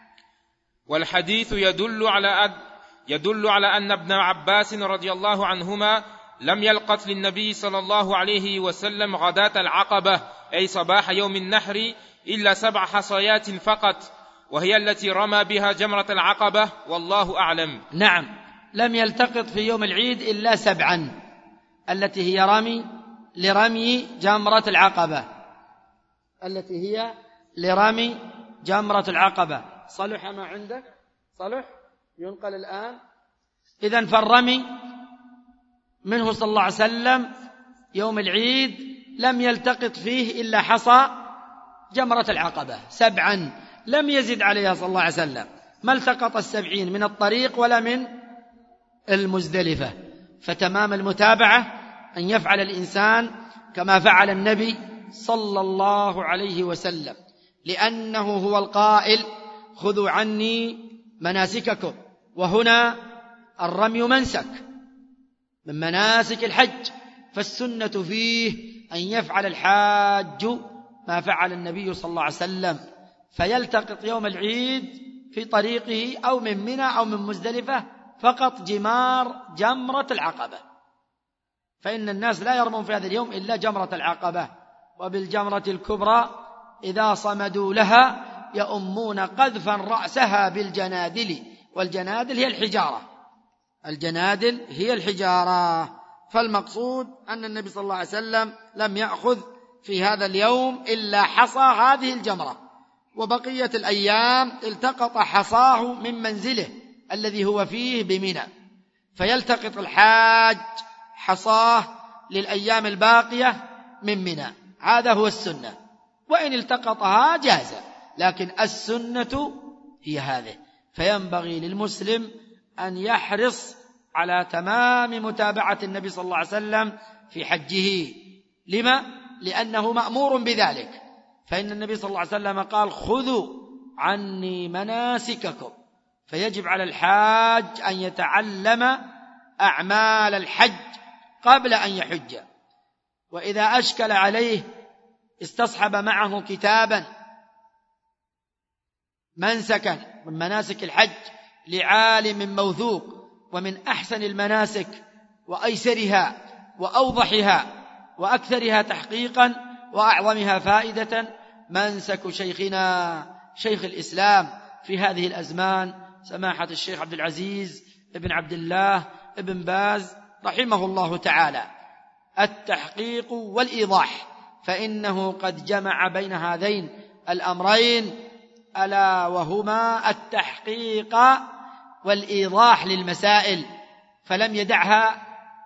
والحديث يدل على أد يدل على أن ابن عباس رضي الله عنهما لم يلقت للنبي صلى الله عليه وسلم غداة العقبة أي صباح يوم النحر إلا سبع حصيات فقط، وهي التي رمى بها جمرة العقبة، والله أعلم. نعم، لم يلتقط في يوم العيد إلا سبعا، التي هي رمي لرمي جمرة العقبة، التي هي لرمي جمرة العقبة. صلح ما عندك؟ صلح ينقل الآن. إذن فالرمي منه صلى الله عليه وسلم يوم العيد لم يلتقط فيه إلا حصى جمرة العقبة سبعا، لم يزد عليها صلى الله عليه وسلم، ما التقط السبعين من الطريق ولا من المزدلفة. فتمام المتابعة أن يفعل الإنسان كما فعل النبي صلى الله عليه وسلم، لأنه هو القائل: خذوا عني مناسككم. وهنا الرمي منسك من مناسك الحج، فالسنة فيه أن يفعل الحاج ما فعل النبي صلى الله عليه وسلم، فيلتقط يوم العيد في طريقه أو من منى أو من مزدلفة فقط جمار جمرة العقبة، فإن الناس لا يرمون في هذا اليوم إلا جمرة العقبة. وبالجمرة الكبرى إذا صمدوا لها يؤمون قذفا رأسها بالجنادل، والجنادل هي الحجارة، الجنادل هي الحجارة. فالمقصود أن النبي صلى الله عليه وسلم لم يأخذ في هذا اليوم إلا حصى هذه الجمرة، وبقية الأيام التقط حصاه من منزله الذي هو فيه بمنى، فيلتقط الحاج حصاه للأيام الباقية من منى، هذا هو السنة. وإن التقطها جاز، لكن السنة هي هذه. فينبغي للمسلم أن يحرص على تمام متابعة النبي صلى الله عليه وسلم في حجه. لما؟ لأنه مأمور بذلك، فإن النبي صلى الله عليه وسلم قال: خذوا عني مناسككم، فيجب على الحاج أن يتعلم أعمال الحج قبل أن يحج، وإذا أشكل عليه استصحب معه كتابا منسكا من مناسك الحج لعالم موثوق، ومن أحسن المناسك وأيسرها وأوضحها وأكثرها تحقيقا وأعظمها فائدة منسك شيخنا شيخ الإسلام في هذه الأزمان سماحة الشيخ عبد العزيز ابن عبد الله ابن باز رحمه الله تعالى، التحقيق والإيضاح، فإنه قد جمع بين هذين الأمرين، ألا وهما التحقيق والإيضاح للمسائل، فلم يدعها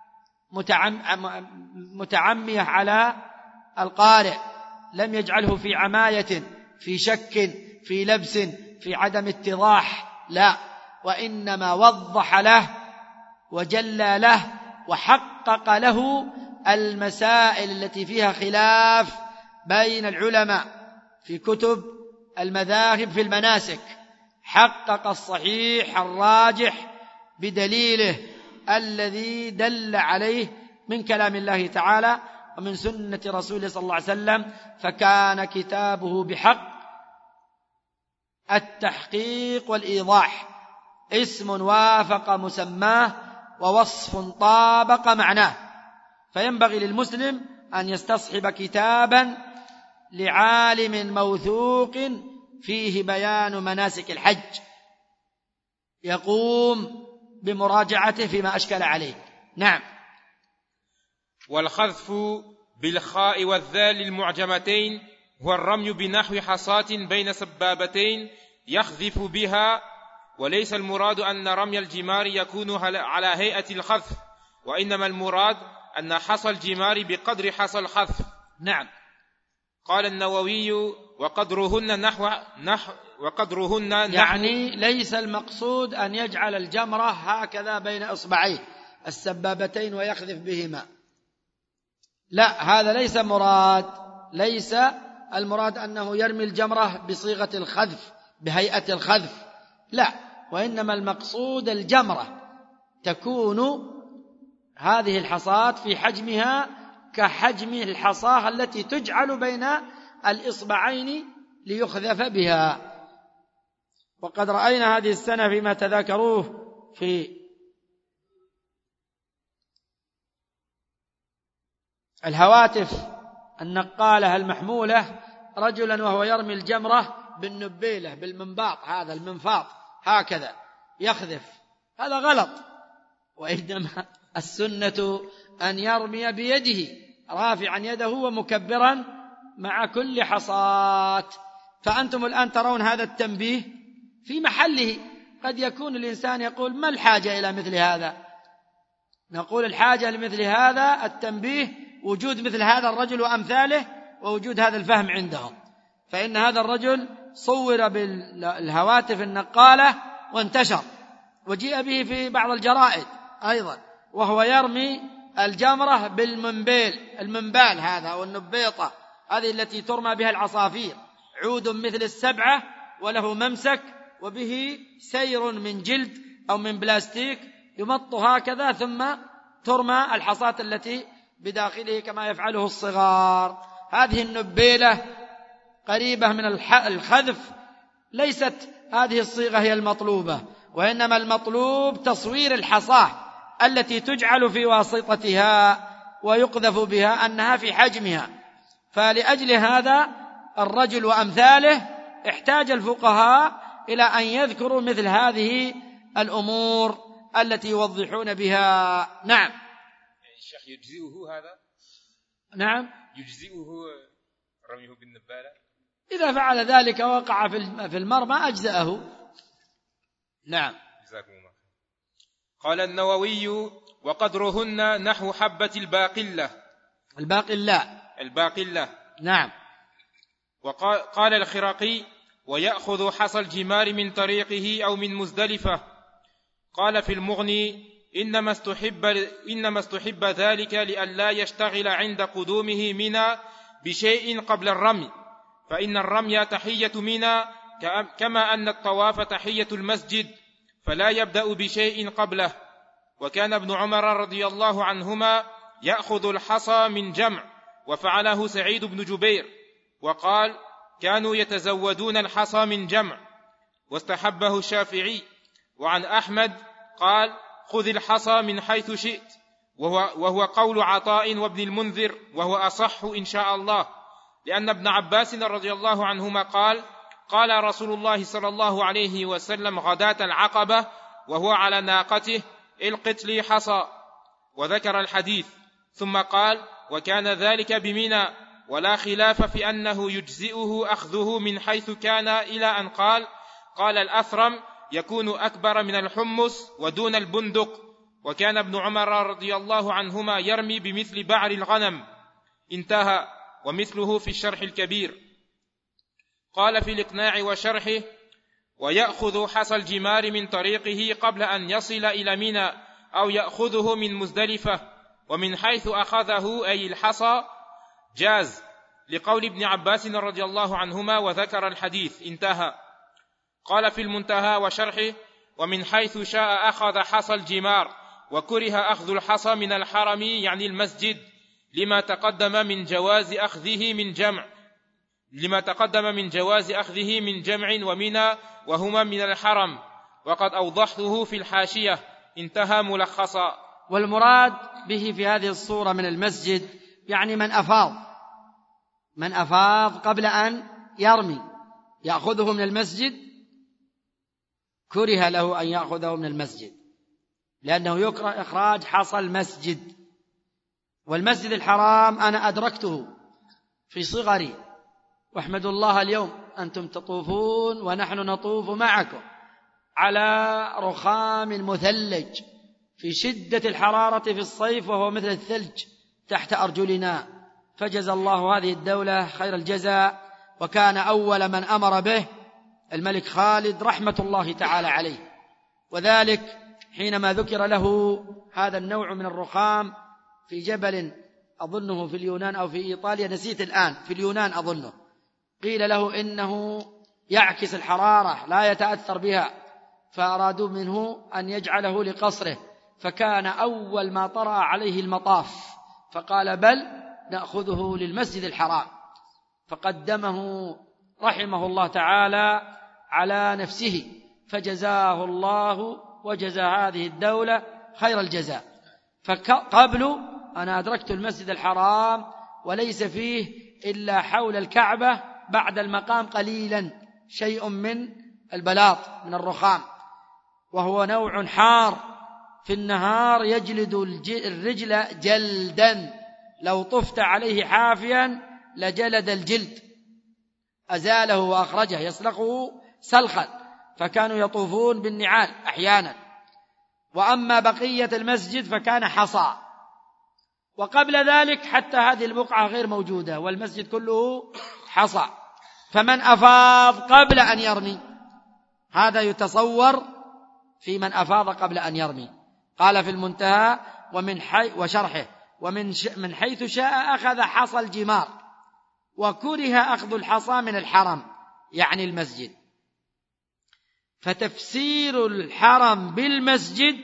متعمية على القارئ، لم يجعله في عماية، في شك، في لبس، في عدم اتضاح، لا، وإنما وضح له وجلى له وحقق له المسائل التي فيها خلاف بين العلماء في كتب المذاهب في المناسك، حقق الصحيح الراجح بدليله الذي دل عليه من كلام الله تعالى ومن سنة رسوله صلى الله عليه وسلم، فكان كتابه بحق التحقيق والإيضاح، اسم وافق مسماه ووصف طابق معناه. فينبغي للمسلم أن يستصحب كتابا لعالم موثوق فيه بيان مناسك الحج، يقوم بمراجعته فيما أشكل عليه. نعم. والخذف بالخاء والذال المعجمتين هو الرمي بنحو حصاة بين سبابتين يخذف بها، وليس المراد أن رمي الجمار يكون على هيئة الخذف، وإنما المراد أن حصى الجمار بقدر حصى الخذف. نعم. قال النووي وقدرهن نحو نحو وقدرهن نحو يعني ليس المقصود أن يجعل الجمرة هكذا بين إصبعيه السبابتين ويخذف بهما، لا، هذا ليس مراد، ليس المراد أنه يرمي الجمرة بصيغة الخذف بهيئة الخذف، لا، وإنما المقصود الجمرة تكون هذه الحصاة في حجمها كحجم الحصاة التي تجعل بين الإصبعين ليخذف بها. وقد رأينا هذه السنة فيما تذاكروه في الهواتف النقالة المحمولة رجلا وهو يرمي الجمرة بالنبيلة بالمنباط، هذا المنفاط هكذا يخذف، هذا غلط، وإنما السنة أن يرمي بيده رافعا يده ومكبرا مع كل حصاة. فأنتم الآن ترون هذا التنبيه في محله. قد يكون الإنسان يقول ما الحاجة إلى مثل هذا؟ نقول الحاجة لمثل هذا التنبيه وجود مثل هذا الرجل وأمثاله ووجود هذا الفهم عندهم، فإن هذا الرجل صور بالهواتف النقالة وانتشر وجيء به في بعض الجرائد أيضا، وهو يرمي الجمرة بالمنبيل، المنبال هذا والنبيطة هذه التي ترمى بها العصافير، عود مثل السبعة وله ممسك وبه سير من جلد أو من بلاستيك يمط هكذا، ثم ترمى الحصاة التي بداخله كما يفعله الصغار. هذه النبيلة قريبة من الخذف، ليست هذه الصيغة هي المطلوبة، وإنما المطلوب تصوير الحصاة التي تجعل في واسطتها ويقذف بها أنها في حجمها. فلأجل هذا الرجل وأمثاله احتاج الفقهاء إلى أن يذكروا مثل هذه الأمور التي يوضحون بها. نعم. الشيخ يجزئه هذا؟ نعم، يجزئه رميه بالنبالة إذا فعل ذلك وقع في المرمى أجزأه. نعم. جزاكم الله. قال النووي وقدرهن نحو حبة الباقلة. الباقلة الباقلة نعم. وقال الخراقي ويأخذ حصى الجمار من طريقه أو من مزدلفة. قال في المغني إنما استحب, إنما استحب ذلك لئلا يشتغل عند قدومه منى بشيء قبل الرمي، فإن الرمي تحية منى كما أن الطواف تحية المسجد، فلا يبدأ بشيء قبله. وكان ابن عمر رضي الله عنهما يأخذ الحصى من جمع، وفعله سعيد بن جبير، وقال كانوا يتزودون الحصى من جمع، واستحبه الشافعي. وعن أحمد قال خذ الحصى من حيث شئت، وهو, وهو قول عطاء وابن المنذر، وهو أصح إن شاء الله، لأن ابن عباس رضي الله عنهما قال قال رسول الله صلى الله عليه وسلم غداة العقبة وهو على ناقته القت لي حصى، وذكر الحديث، ثم قال وكان ذلك بمنى، ولا خلاف في أنه يجزئه أخذه من حيث كان، إلى أن قال قال الأثرم يكون أكبر من الحمص ودون البندق. وكان ابن عمر رضي الله عنهما يرمي بمثل بعر الغنم. انتهى. ومثله في الشرح الكبير. قال في الإقناع وشرحه ويأخذ حصى الجمار من طريقه قبل أن يصل إلى منى، أو يأخذه من مزدلفة، ومن حيث أخذه أي الحصى جاز، لقول ابن عباس رضي الله عنهما، وذكر الحديث. انتهى. قال في المنتهى وشرحه ومن حيث شاء أخذ حصى الجمار، وكره أخذ الحصى من الحرم يعني المسجد، لما تقدم من جواز أخذه من جمع لما تقدم من جواز أخذه من جمع ومنى وهما من الحرم، وقد أوضحته في الحاشية. انتهى ملخصا. والمراد به في هذه الصورة من المسجد يعني من أفاض من أفاض قبل أن يرمي يأخذه من المسجد، كره له أن يأخذه من المسجد لأنه يكره إخراج حصى المسجد. والمسجد الحرام أنا أدركته في صغري، واحمد الله اليوم أنتم تطوفون ونحن نطوف معكم على رخام مثلج في شدة الحرارة في الصيف وهو مثل الثلج تحت أرجلنا. فجزى الله هذه الدولة خير الجزاء، وكان أول من أمر به الملك خالد رحمة الله تعالى عليه. وذلك حينما ذكر له هذا النوع من الرخام في جبل أظنه في اليونان أو في إيطاليا، نسيت الآن، في اليونان أظنه، قيل له إنه يعكس الحرارة لا يتأثر بها، فأرادوا منه أن يجعله لقصره، فكان أول ما طرأ عليه المطاف فقال بل نأخذه للمسجد الحرام، فقدمه رحمه الله تعالى على نفسه، فجزاه الله وجزى هذه الدولة خير الجزاء. فقبل أنا أدركت المسجد الحرام وليس فيه إلا حول الكعبة بعد المقام قليلا شيء من البلاط من الرخام، وهو نوع حار في النهار يجلد الرجل جلدا، لو طفت عليه حافيا لجلد الجلد، أزاله وأخرجه يسلقه سلخا، فكانوا يطوفون بالنعال أحيانا. وأما بقية المسجد فكان حصى، وقبل ذلك حتى هذه البقعة غير موجودة والمسجد كله حصى. فمن أفاض قبل أن يرمي هذا يتصور في من أفاض قبل أن يرمي. قال في المنتهى ومن حي وشرحه ومن من حيث شاء أخذ حصى الجمار، وكره أخذ الحصى من الحرم يعني المسجد. فتفسير الحرم بالمسجد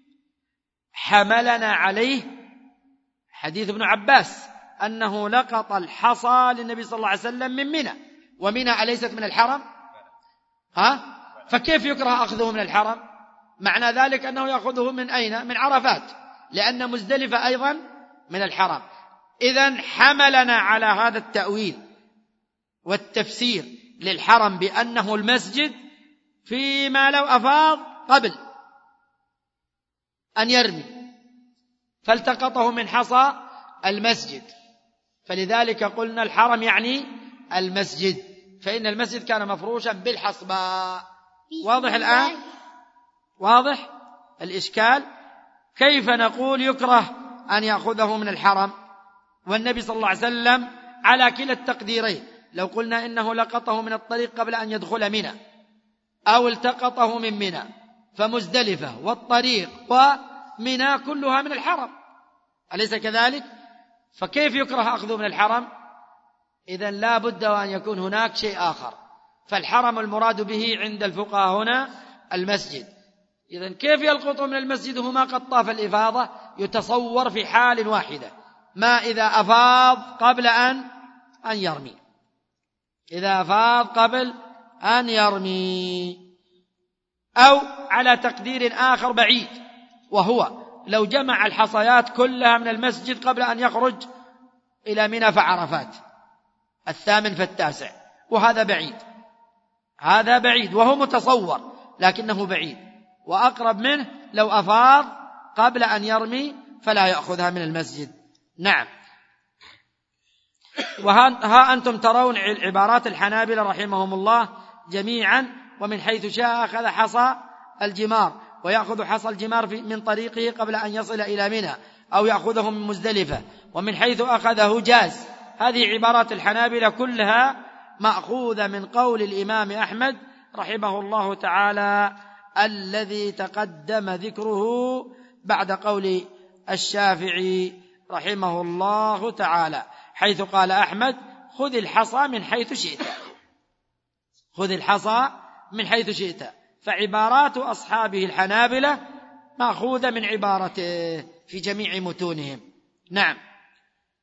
حملنا عليه حديث ابن عباس أنه لقط الحصى للنبي صلى الله عليه وسلم من منى، ومنى أليست من الحرم؟ ها؟ فكيف يكره أخذه من الحرم؟ معنى ذلك أنه يأخذه من أين؟ من عرفات، لأن مزدلفة أيضا من الحرم. إذن حملنا على هذا التأويل والتفسير للحرم بأنه المسجد فيما لو أفاض قبل أن يرمي فالتقطه من حصى المسجد، فلذلك قلنا الحرم يعني المسجد، فإن المسجد كان مفروشا بالحصباء. واضح الآن؟ واضح الإشكال؟ كيف نقول يكره أن يأخذه من الحرم والنبي صلى الله عليه وسلم على كلا التقديرين؟ لو قلنا إنه لقطه من الطريق قبل أن يدخل منى، أو التقطه من منى، فمزدلفة والطريق ومنى كلها من الحرم، أليس كذلك؟ فكيف يكره أخذه من الحرم؟ إذن لا بد أن يكون هناك شيء آخر، فالحرم المراد به عند الفقهاء هنا المسجد. إذن كيف يلقط من المسجد هما قد طاف الإفاضة؟ يتصور في حال واحدة، ما إذا أفاض قبل أن أن يرمي، إذا أفاض قبل أن يرمي، أو على تقدير آخر بعيد، وهو لو جمع الحصيات كلها من المسجد قبل أن يخرج إلى منى فعرفات الثامن فالتاسع، وهذا بعيد، هذا بعيد وهو متصور لكنه بعيد، وأقرب منه لو أفاض قبل أن يرمي فلا يأخذها من المسجد. نعم. وها أنتم ترون عبارات الحنابلة رحمهم الله جميعا، ومن حيث شاء أخذ حصى الجمار، ويأخذ حصى الجمار من طريقه قبل أن يصل إلى منى، أو يأخذه من مزدلفة، ومن حيث أخذه جاز. هذه عبارات الحنابلة كلها مأخوذة من قول الإمام أحمد رحمه الله تعالى الذي تقدم ذكره بعد قول الشافعي رحمه الله تعالى، حيث قال أحمد خذ الحصى من حيث شئت، خذ الحصى من حيث شئت. فعبارات أصحابه الحنابلة مأخوذة من عبارته في جميع متونهم. نعم.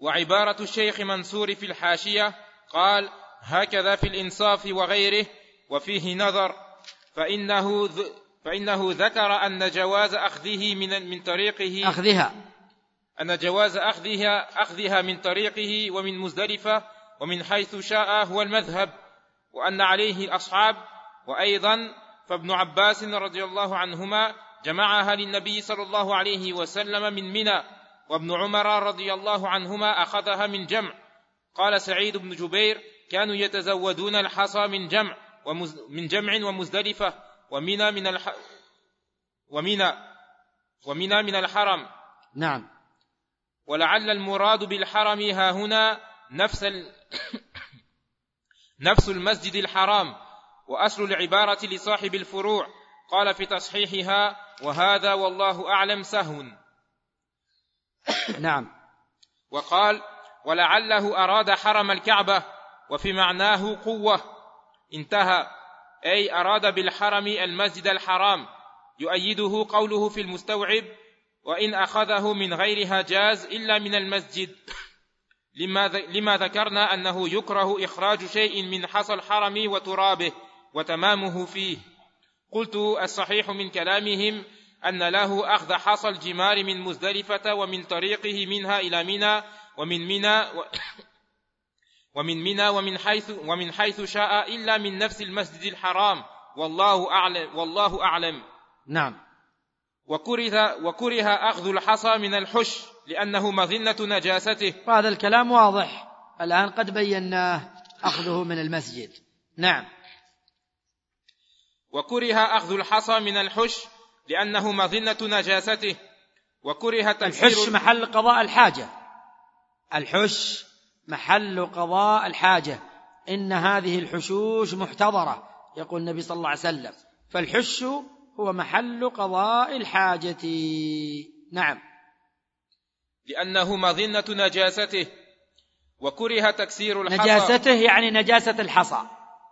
وعبارة الشيخ منصور في الحاشية قال: هكذا في الإنصاف وغيره، وفيه نظر، فإنه ذ... فإنه ذكر أن جواز أخذه من من طريقه أخذها أن جواز أخذها أخذها من طريقه ومن مزدلفة ومن حيث شاء هو المذهب، وأن عليه الأصحاب. وأيضا فابن عباس رضي الله عنهما جمعها للنبي صلى الله عليه وسلم من منى، وابن عمر رضي الله عنهما أخذها من جمع. قال سعيد بن جبير: كانوا يتزودون الحصى من جمع ومز... من جمع ومزدلفة ومنى من الح... ومنى ومنى من الحرم. نعم. ولعل المراد بالحرم ها هنا نفس ال... نفس المسجد الحرام، وأصل العبارة لصاحب الفروع قال في تصحيحها: وهذا والله أعلم سهو. نعم. وقال: ولعله أراد حرم الكعبة، وفي معناه قوة. انتهى. أي أراد بالحرم المسجد الحرام. يؤيده قوله في المستوعب: وإن أخذه من غيرها جاز إلا من المسجد، لما, لما ذكرنا أنه يكره إخراج شيء من حصى الحرم وترابه وتمامه فيه. قلت: الصحيح من كلامهم أن له أخذ حصى الجمار من مزدلفة ومن طريقه منها إلى منى ومن منى و... ومن منى ومن حيث ومن حيث شاء إلا من نفس المسجد الحرام، والله أعلم والله أعلم. نعم. وكره وكره أخذ الحصى من الحش لأنه مظنة نجاسته. وهذا الكلام واضح الآن قد بيناه، أخذه من المسجد. نعم. وكره أخذ الحصى من الحش لأنه مظنة نجاسته. وكره تكسير الحش محل قضاء الحاجة. الحش محل قضاء الحاجة. إن هذه الحشوش محتضرة، يقول النبي صلى الله عليه وسلم، فالحش هو محل قضاء الحاجة. نعم. لأنه مظنة نجاسته. وكره تكسير الحصى. نجاسته يعني نجاسة الحصى،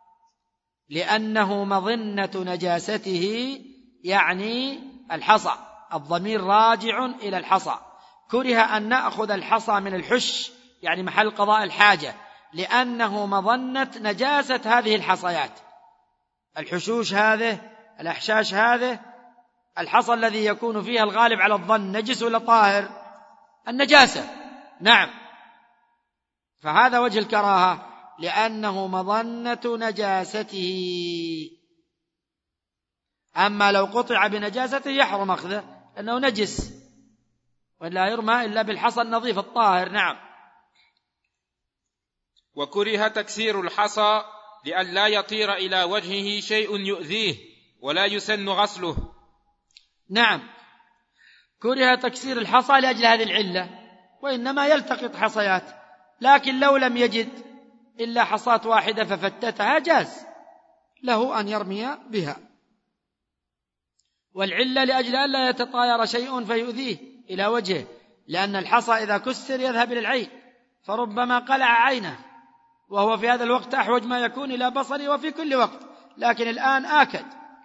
لأنه مظنة نجاسته يعني الحصى، الضمير راجع إلى الحصى. كره أن نأخذ الحصى من الحش يعني محل قضاء الحاجة، لأنه مظنة نجاسة هذه الحصيات. الحشوش هذه، الأحشاش هذه، الحصى الذي يكون فيها الغالب على الظن نجس ولا طاهر؟ النجاسة. نعم. فهذا وجه الكراهة، لأنه مظنة نجاسته. أما لو قطع بنجاسته يحرم أخذه لأنه نجس، ولا يرمى إلا بالحصى النظيف الطاهر. نعم. وكره تكسير الحصى لئلا يطير إلى وجهه شيء يؤذيه ولا يسن غسله. نعم. كره تكسير الحصى لأجل هذه العلة، وإنما يلتقط حصيات، لكن لو لم يجد إلا حصاة واحدة ففتتها جاز له أن يرمي بها. والعلة لأجل أن لا يتطاير شيء فيؤذيه إلى وجهه، لأن الحصى إذا كسر يذهب إلى العين، فربما قلع عينه، وهو في هذا الوقت أحوج ما يكون إلى بصره وفي كل وقت، لكن الآن آكد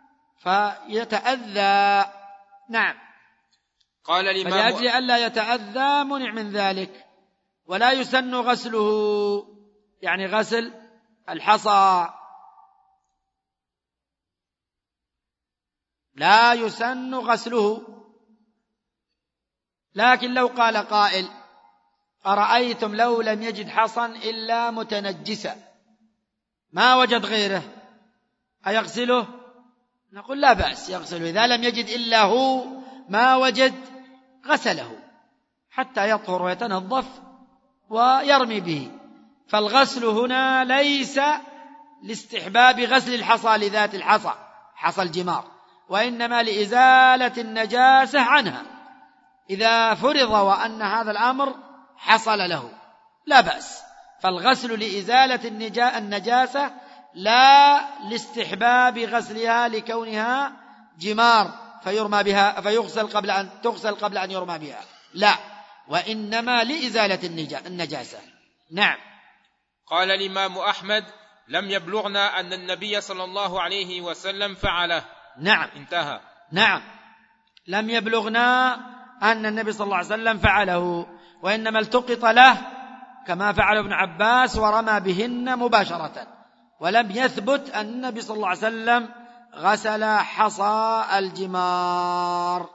فيتأذى. نعم. قال الإمام فلأجل أن لا يتأذى منع من ذلك. ولا يسن غسله يعني غسل الحصى، لا يسن غسله. لكن لو قال قائل: أرأيتم لو لم يجد حصى إلا متنجسا ما وجد غيره أيغسله؟ نقول لا بأس يغسله، إذا لم يجد إلا هو ما وجد غسله حتى يطهر ويتنظف ويرمي به. فالغسل هنا ليس لاستحباب غسل الحصى لذات الحصى حصى الجمار، وإنما لإزالة النجاسة عنها. إذا فرض وأن هذا الأمر حصل له لا بأس. فالغسل لإزالة النجاسة لا لاستحباب غسلها لكونها جمار فيرمى بها فيغسل قبل أن تغسل قبل أن يرمى بها، لا، وإنما لإزالة النجاسة. نعم. قال الإمام أحمد: لم يبلغنا أن النبي صلى الله عليه وسلم فعله. نعم. انتهى. نعم. لم يبلغنا أن النبي صلى الله عليه وسلم فعله، وإنما التقط له كما فعل ابن عباس ورمى بهن مباشرة. ولم يثبت أن النبي صلى الله عليه وسلم غسل حصى الجمار،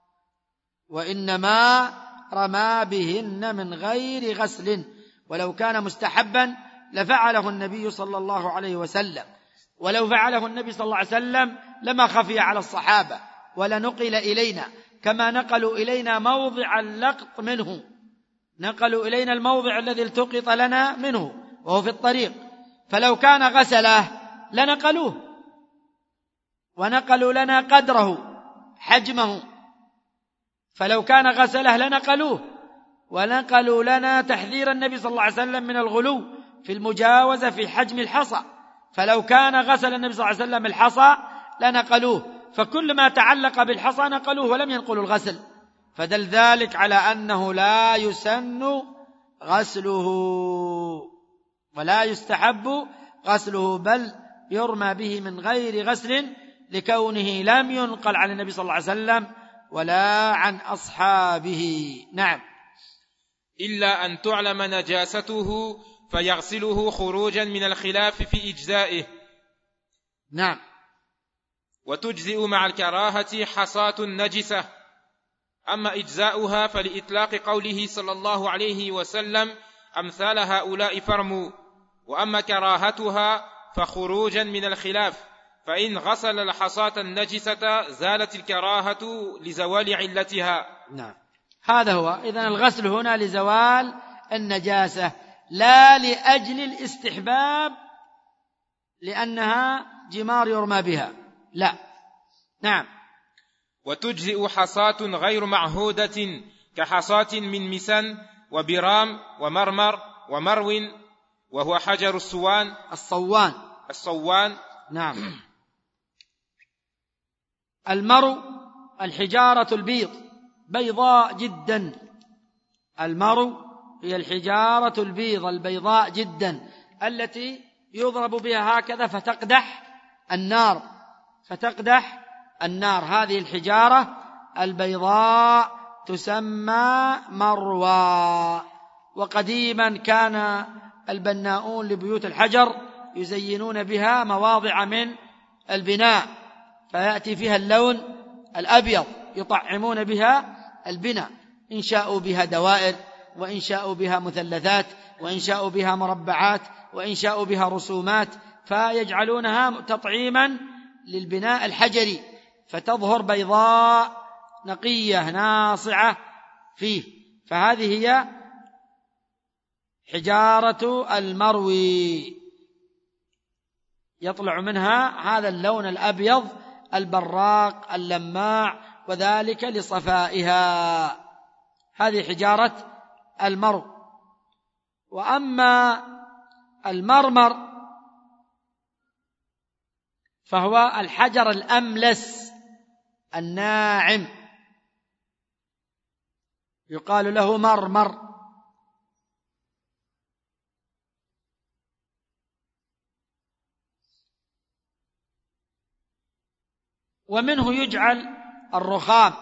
وإنما رمى بهن من غير غسل، ولو كان مستحبا لفعله النبي صلى الله عليه وسلم، ولو فعله النبي صلى الله عليه وسلم لما خفي على الصحابة ولا نقل إلينا، كما نقلوا إلينا موضع اللقط منه، نقلوا إلينا الموضع الذي التقط لنا منه وهو في الطريق، فلو كان غسله لنقلوه ونقلوا لنا قدره حجمه، فلو كان غسله لنقلوه ونقلوا لنا تحذير النبي صلى الله عليه وسلم من الغلو في المجاوزة في حجم الحصى، فلو كان غسل النبي صلى الله عليه وسلم الحصى لنقلوه، فكل ما تعلق بالحصى نقلوه ولم ينقلوا الغسل، فدل ذلك على أنه لا يسن غسله ولا يستحب غسله، بل يرمى به من غير غسل لكونه لم ينقل عن النبي صلى الله عليه وسلم ولا عن أصحابه. نعم. إلا أن تعلم نجاسته فيغسله خروجا من الخلاف في إجزائه. نعم. وتجزئ مع الكراهة حصاة نجسة، أما إجزاؤها فلإطلاق قوله صلى الله عليه وسلم أمثال هؤلاء فرموا، وأما كراهتها فخروجا من الخلاف، فإن غسل الحصاة النجسة زالت الكراهة لزوال علتها. نعم، هذا هو. إذن الغسل هنا لزوال النجاسة لا لأجل الاستحباب لأنها جمار يرمى بها، لا. نعم. وتجزئ حصاة غير معهودة كحصاة من مسن وبرام ومرمر ومرو، وهو حجر الصوان الصوان الصوان نعم. المرو الحجارة البيض بيضاء جدا، المرو هي الحجارة البيض البيضاء جدا التي يضرب بها هكذا فتقدح النار فتقدح النار هذه الحجارة البيضاء تسمى مروى. وقديما كان البناؤون لبيوت الحجر يزينون بها مواضع من البناء، فيأتي فيها اللون الأبيض، يطعمون بها البناء، إن شاءوا بها دوائر، وإن شاءوا بها مثلثات، وإن شاءوا بها مربعات، وإن شاءوا بها رسومات، فيجعلونها تطعيما للبناء الحجري، فتظهر بيضاء نقية ناصعة فيه، فهذه هي حجارة المروي، يطلع منها هذا اللون الأبيض البراق اللماع، وذلك لصفائها، هذه حجارة المرو. وأما المرمر فهو الحجر الأملس الناعم، يقال له مرمر. ومنه يجعل الرخام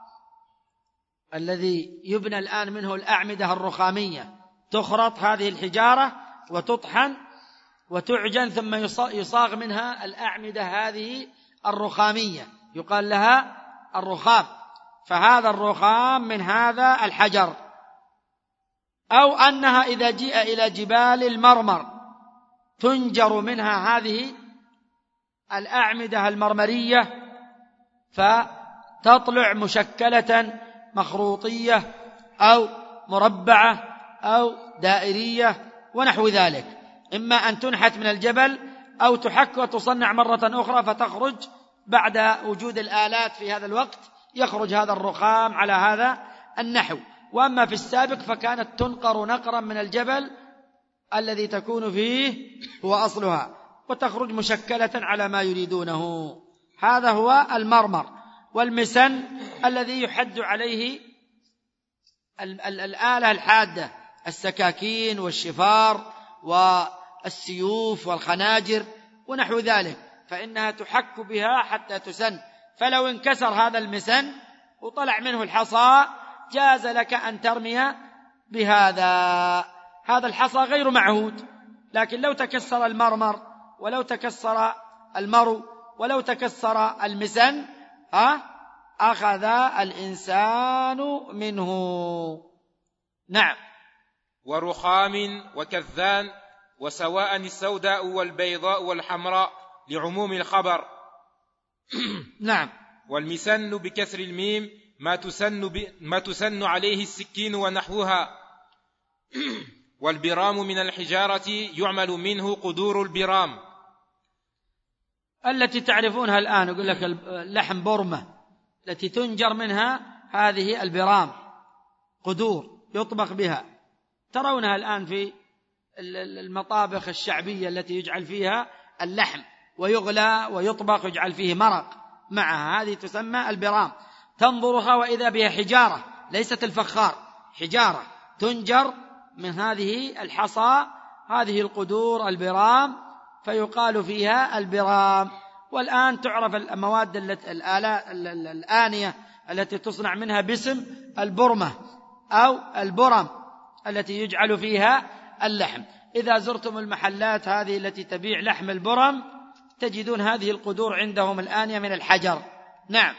الذي يبنى الآن منه الأعمدة الرخامية، تخرط هذه الحجارة وتطحن وتعجن ثم يصاغ منها الأعمدة هذه الرخامية، يقال لها الرخام، فهذا الرخام من هذا الحجر. أو أنها إذا جيء إلى جبال المرمر تنجر منها هذه الأعمدة المرمرية فتطلع مشكلة مخروطية أو مربعة أو دائرية ونحو ذلك، إما أن تنحت من الجبل أو تحك وتصنع مرة أخرى فتخرج بعد وجود الآلات في هذا الوقت، يخرج هذا الرخام على هذا النحو. وأما في السابق فكانت تنقر نقرا من الجبل الذي تكون فيه هو أصلها، وتخرج مشكلة على ما يريدونه، هذا هو المرمر. والمسن الذي يحد عليه الآلة الحادة، السكاكين والشفار والسيوف والخناجر ونحو ذلك، فإنها تحك بها حتى تسن، فلو انكسر هذا المسن وطلع منه الحصى جاز لك أن ترمي بهذا. هذا الحصى غير معهود، لكن لو تكسر المرمر ولو تكسر المرو ولو تكسر المسن ها أخذ الإنسان منه. نعم. ورخام وكذان، وسواء السوداء والبيضاء والحمراء لعموم الخبر. نعم. والمسن بكسر الميم ما تسن, ب... ما تسن عليه السكين ونحوها. والبرام من الحجارة يعمل منه قدور البرام التي تعرفونها الآن، يقول لك اللحم برمة التي تنجر منها هذه البرام، قدور يطبخ بها، ترونها الآن في المطابخ الشعبية التي يجعل فيها اللحم ويغلى ويطبخ ويجعل فيه مرق معها، هذه تسمى البرام. تنظرها وإذا بها حجارة، ليست الفخار، حجارة تنجر من هذه الحصى، هذه القدور البرام، فيقال فيها البرام. والآن تعرف المواد الآنية التي تصنع منها باسم البرمة أو البرم التي يجعل فيها اللحم. إذا زرتم المحلات هذه التي تبيع لحم البرم تجدون هذه القدور عندهم الآنية من الحجر. نعم.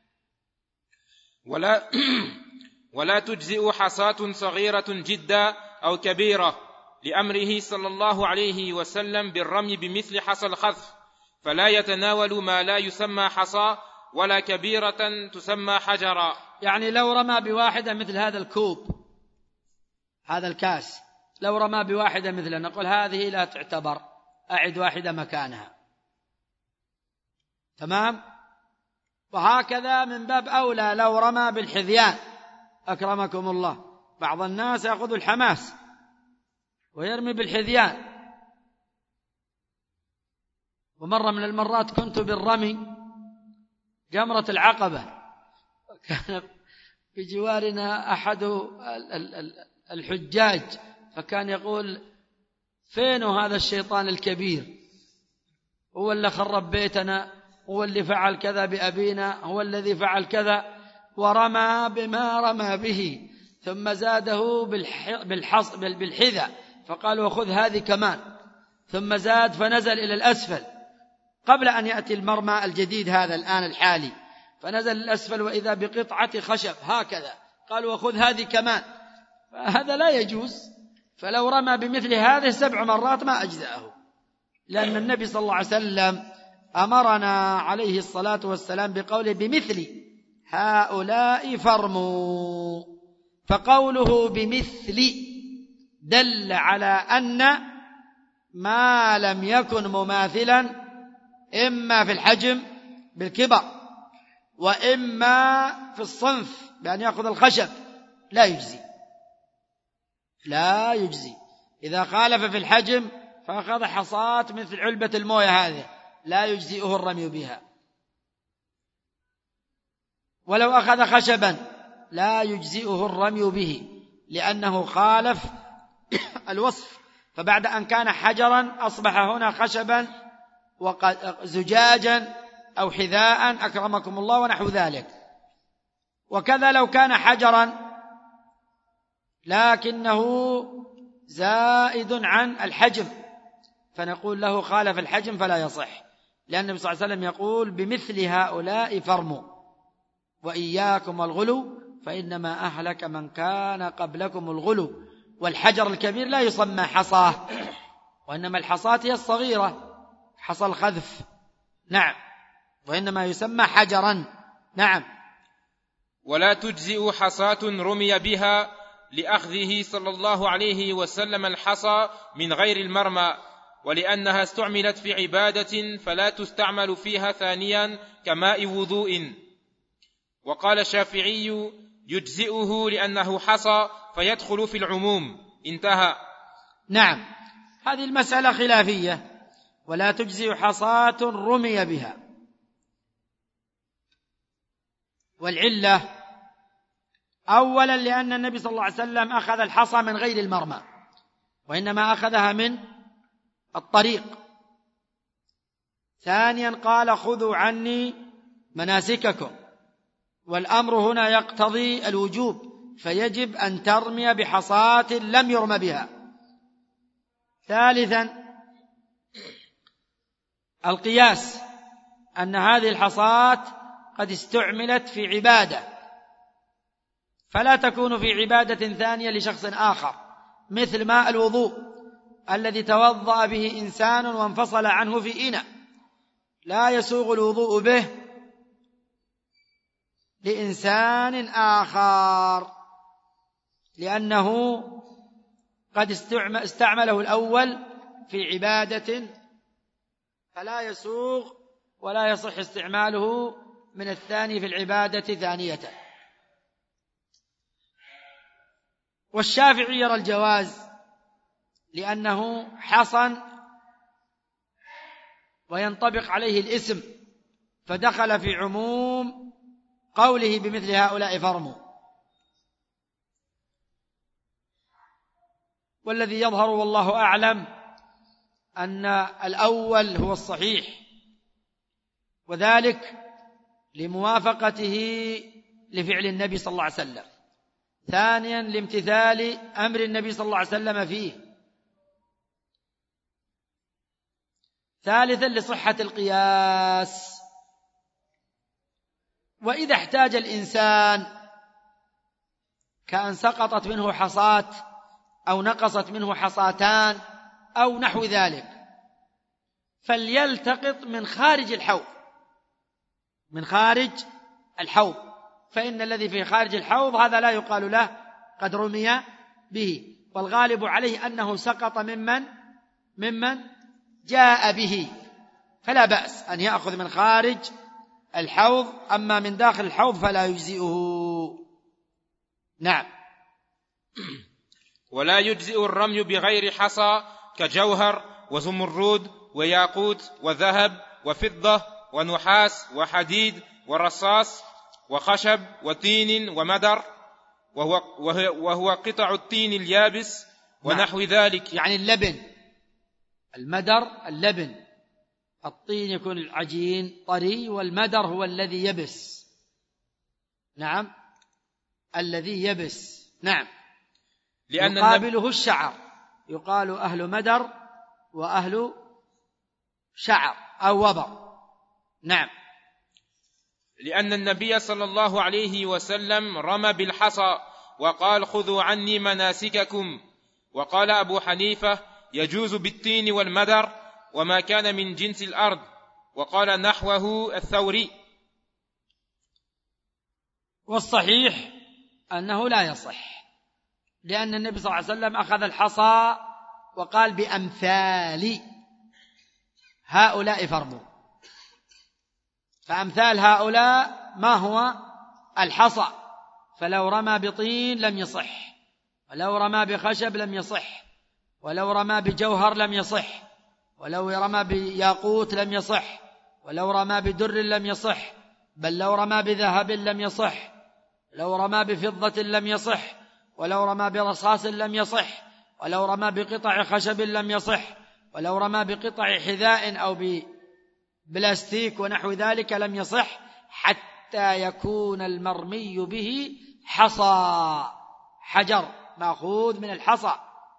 ولا ولا تجزئ حصاة صغيرة جدا أو كبيرة، لأمره صلى الله عليه وسلم بالرمي بمثل حصى الخذف، فلا يتناول ما لا يسمى حصى ولا كبيرة تسمى حجرا. يعني لو رمى بواحدة مثل هذا الكوب، هذا الكاس، لو رمى بواحدة مثله نقول هذه لا تعتبر، أعد واحدة مكانها. تمام. وهكذا من باب أولى لو رمى بالحذيان، أكرمكم الله، بعض الناس يأخذ الحماس ويرمي بالحذيان. ومرة من المرات كنت بالرمي جمرة العقبة، كان بجوارنا أحد الحجاج، فكان يقول فين هذا الشيطان الكبير، هو اللي خرب بيتنا، هو اللي فعل كذا بأبينا، هو الذي فعل كذا، ورمى بما رمى به، ثم زاده بالحص بالحذاء، فقالوا خذ هذه كمان، ثم زاد فنزل إلى الأسفل قبل أن يأتي المرمى الجديد هذا الآن الحالي، فنزل الأسفل وإذا بقطعة خشب هكذا، قالوا وخذ هذه كمان، فهذا لا يجوز. فلو رمى بمثل هذه سبع مرات ما أجزأه، لأن النبي صلى الله عليه وسلم أمرنا عليه الصلاة والسلام بقوله بمثل هؤلاء فرموا، فقوله بمثل دل على أن ما لم يكن مماثلا إما في الحجم بالكبر، وإما في الصنف بأن يأخذ الخشب، لا يجزي، لا يجزي. إذا خالف في الحجم فأخذ حصاة مثل علبة الموية هذه لا يجزئه الرمي بها. ولو أخذ خشبا لا يجزئه الرمي به، لأنه خالف الوصف، فبعد أن كان حجرا أصبح هنا خشبا وزجاجا أو حذاء أكرمكم الله ونحو ذلك. وكذا لو كان حجرا لكنه زائد عن الحجم فنقول له خالف الحجم فلا يصح، لأن النبي صلى الله عليه وسلم يقول بمثل هؤلاء فرموا، وإياكم والغلو فإنما أهلك من كان قبلكم الغلو. والحجر الكبير لا يسمى حصاه، وإنما الحصاة هي الصغيرة حصى الخذف. نعم. وإنما يسمى حجرا. نعم. ولا تجزئ حصاة رمي بها، لأخذه صلى الله عليه وسلم الحصى من غير المرمى، ولأنها استعملت في عبادة فلا تستعمل فيها ثانيا كماء وضوء. وقال الشافعي يجزئه لأنه حصى فيدخل في العموم. انتهى. نعم. هذه المسألة خلافية. ولا تجزئ حصاة رمي بها، والعلة أولا لأن النبي صلى الله عليه وسلم أخذ الحصى من غير المرمى، وإنما أخذها من الطريق. ثانيا قال خذوا عني مناسككم، والأمر هنا يقتضي الوجوب، فيجب أن ترمي بحصاة لم يرم بها، ثالثا القياس، أن هذه الحصاة قد استعملت في عبادة فلا تكون في عبادة ثانية لشخص آخر، مثل ماء الوضوء الذي توضأ به إنسان وانفصل عنه في إناء، لا يسوغ الوضوء به لإنسان آخر لأنه قد استعمله الأول في عبادة فلا يسوغ ولا يصح استعماله من الثاني في العبادة ثانية. والشافعي يرى الجواز لأنه حصن وينطبق عليه الاسم، فدخل في عموم قوله بمثل هؤلاء فارموا. والذي يظهر والله أعلم أن الأول هو الصحيح، وذلك لموافقته لفعل النبي صلى الله عليه وسلم، ثانيا لامتثال أمر النبي صلى الله عليه وسلم فيه، ثالثا لصحة القياس. وإذا احتاج الإنسان كأن سقطت منه حصاة أو نقصت منه حصاتان أو نحو ذلك فليلتقط من خارج الحوض، من خارج الحوض، فإن الذي في خارج الحوض هذا لا يقال له قد رمي به، والغالب عليه أنه سقط ممن ممن جاء به، فلا بأس أن يأخذ من خارج الحوض، أما من داخل الحوض فلا يجزئه. نعم. ولا يجزئ الرمي بغير حصى كجوهر وزمرود وياقوت وذهب وفضة ونحاس وحديد ورصاص وخشب وتين ومدر، وهو, وهو قطع التين اليابس ونحو ذلك، يعني اللبن، المدر اللبن، الطين يكون العجين طري، والمدر هو الذي يبس. نعم، الذي يبس. نعم. لأن يقابله الشعر، يقال أهل مدر وأهل شعر أو وبر. نعم. لأن النبي صلى الله عليه وسلم رمى بالحصى وقال خذوا عني مناسككم، وقال أبو حنيفة يجوز بالتين والمدر وما كان من جنس الأرض، وقال نحوه الثوري. والصحيح أنه لا يصح، لأن النبي صلى الله عليه وسلم أخذ الحصى وقال بأمثال هؤلاء فارموا، فأمثال هؤلاء ما هو الحصى، فلو رمى بطين لم يصح، ولو رمى بخشب لم يصح، ولو رمى بجوهر لم يصح، ولو رمى بياقوت لم يصح، ولو رمى بدر لم يصح، بل لو رمى بذهب لم يصح، لو رمى بفضة لم يصح، ولو رمى برصاص لم يصح، ولو رمى بقطع خشب لم يصح، ولو رمى بقطع حذاء أو ببلاستيك ونحو ذلك لم يصح، حتى يكون المرمي به حصى، حجر مأخوذ من الحصى،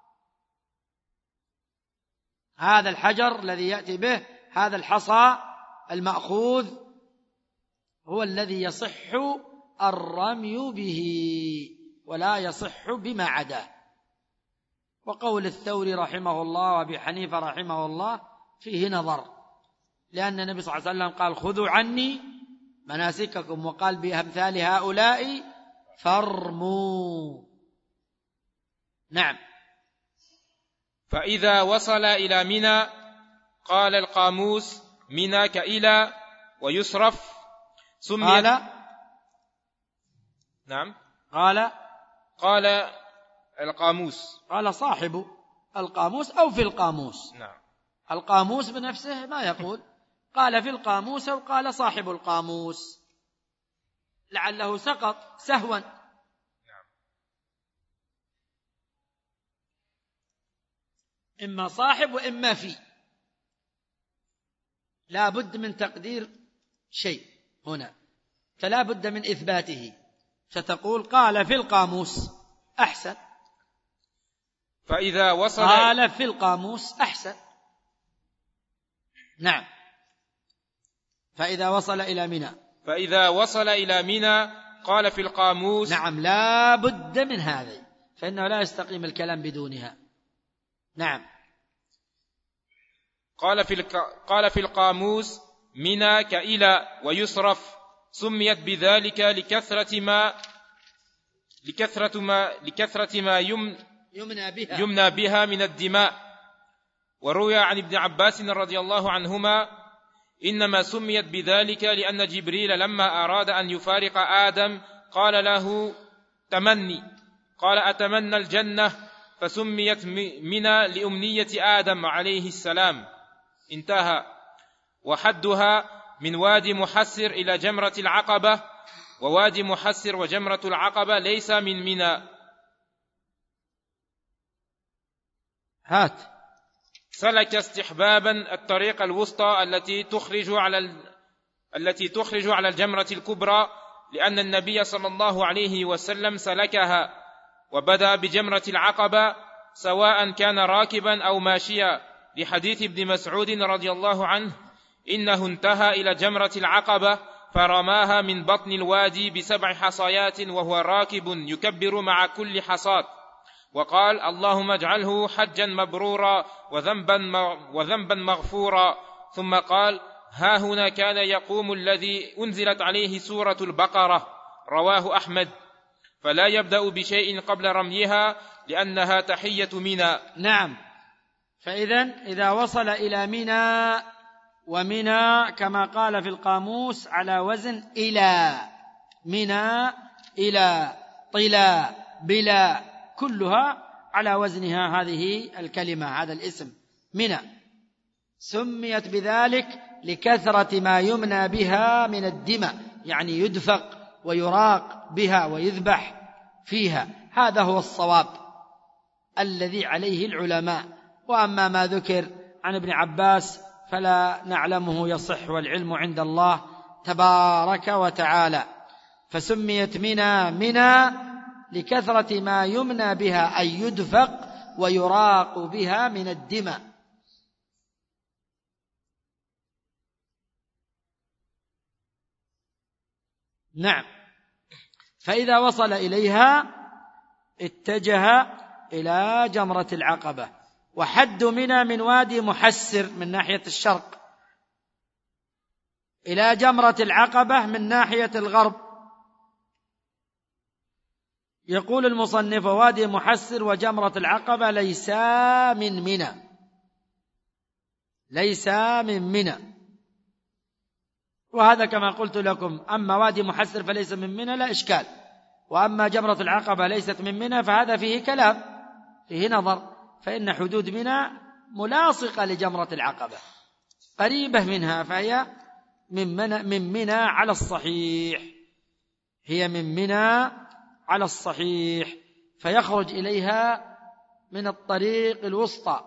هذا الحجر الذي يأتي به، هذا الحصى المأخوذ هو الذي يصح الرمي به، ولا يصح بما عداه. وقول الثوري رحمه الله وأبي حنيفة رحمه الله فيه نظر، لأن النبي صلى الله عليه وسلم قال خذوا عني مناسككم، وقال بأمثال هؤلاء فارموا. نعم. فإذا وصل إلى منى قال القاموس منى كإلى ويصرف سميت. قال نعم قال قال القاموس، قال صاحب القاموس أو في القاموس. نعم. القاموس بنفسه ما يقول، قال في القاموس أو قال صاحب القاموس، لعله سقط سهوا. نعم. إما صاحب وإما في، لا بد من تقدير شيء هنا، فلا بد من إثباته، فتقول قال في القاموس أحسن. فإذا وصل قال في القاموس أحسن. نعم. فإذا وصل إلى منى فإذا وصل إلى منى قال في القاموس. نعم، لا بد من هذه، فإنه لا يستقيم الكلام بدونها. نعم. قال في الك... قال في القاموس منى كإلى ويصرف، سميت بذلك لكثرة ما لكثرة ما لكثرة ما يم... يمنى بها يمنى بها من الدماء. وروي عن ابن عباس رضي الله عنهما إنما سميت بذلك لأن جبريل لما أراد أن يفارق آدم قال له تمني، قال أتمنى الجنة، فسميت منى لأمنية آدم عليه السلام. انتهى. وحدها من وادي محسر إلى جمرة العقبة، ووادي محسر وجمرة العقبة ليس من منى. هات. سلك استحبابا الطريق الوسطى التي تخرج على ال... التي تخرج على الجمرة الكبرى، لأن النبي صلى الله عليه وسلم سلكها، وبدأ بجمرة العقبة سواء كان راكبا أو ماشيا، لحديث ابن مسعود رضي الله عنه إنه انتهى إلى جمرة العقبة فرماها من بطن الوادي بسبع حصيات وهو راكب يكبر مع كل حصاة، وقال اللهم اجعله حجا مبرورا وذنبا وذنبا مغفورا. ثم قال ها هنا كان يقوم الذي أنزلت عليه سورة البقرة، رواه أحمد. فلا يبدأ بشيء قبل رميها لأنها تحية منى. نعم. فإذن إذا وصل إلى منى، ومنى كما قال في القاموس على وزن إلى، منى إلى طلا بلا، كلها على وزنها هذه الكلمة، هذا الاسم منى. سميت بذلك لكثرة ما يمنى بها من الدماء، يعني يدفق ويراق بها ويذبح فيها. هذا هو الصواب الذي عليه العلماء. وأما ما ذكر عن ابن عباس فلا نعلمه يصح، والعلم عند الله تبارك وتعالى. فسميت منى منى لكثرة ما يمنى بها، أي يدفق ويراق بها من الدماء. نعم. فإذا وصل إليها اتجه إلى جمرة العقبة. وحد منى من وادي محسر من ناحية الشرق إلى جمرة العقبة من ناحية الغرب. يقول المصنف وادي محسر وجمرة العقبة ليسا من منى، ليسا من منى. وهذا كما قلت لكم، أما وادي محسر فليس من منى لا إشكال، وأما جمرة العقبة ليست من منى فهذا فيه كلام، فيه نظر، فإن حدود منى ملاصقة لجمرة العقبة قريبة منها، فهي من منى, من منى على الصحيح، هي من منى على الصحيح، فيخرج إليها من الطريق الوسطى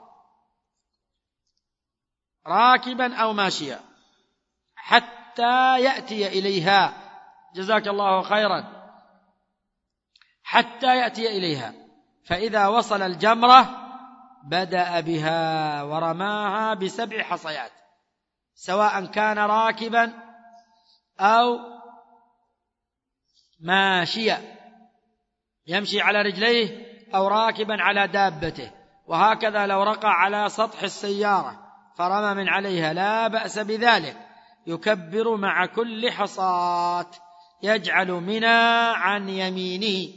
راكبا أو ماشيا حتى يأتي إليها. جزاك الله خيرا. حتى يأتي إليها. فإذا وصل الجمرة بدأ بها ورماها بسبع حصيات، سواء كان راكبا أو ماشيا، يمشي على رجليه أو راكبا على دابته. وهكذا لو رقع على سطح السيارة فرمى من عليها لا بأس بذلك، يكبر مع كل حصاة، يجعل منى عن يمينه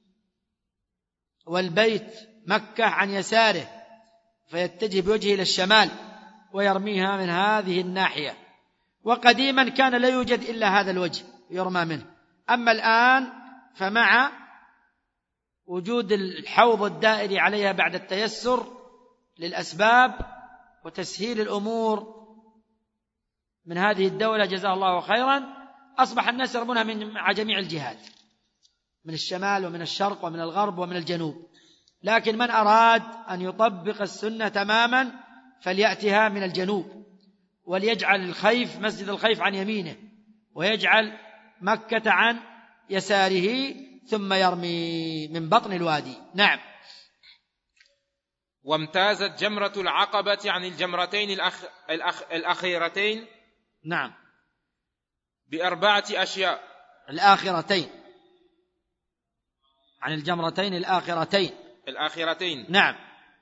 والبيت مكة عن يساره، فيتجه بوجهه إلى الشمال ويرميها من هذه الناحية. وقديما كان لا يوجد إلا هذا الوجه يرمى منه، أما الآن فمع وجود الحوض الدائري عليها بعد التيسر للأسباب وتسهيل الأمور من هذه الدولة جزاه الله خيرا، أصبح الناس يرمونها من مع جميع الجهات، من الشمال ومن الشرق ومن الغرب ومن الجنوب. لكن من أراد أن يطبق السنة تماما فليأتها من الجنوب، وليجعل الخيف مسجد الخيف عن يمينه، ويجعل مكة عن يساره، ثم يرمي من بطن الوادي. نعم. وامتازت جمرة العقبة عن الجمرتين الأخ... الأخ... الأخيرتين نعم بأربعة أشياء. الآخرتين عن الجمرتين الآخرتين الآخرتين نعم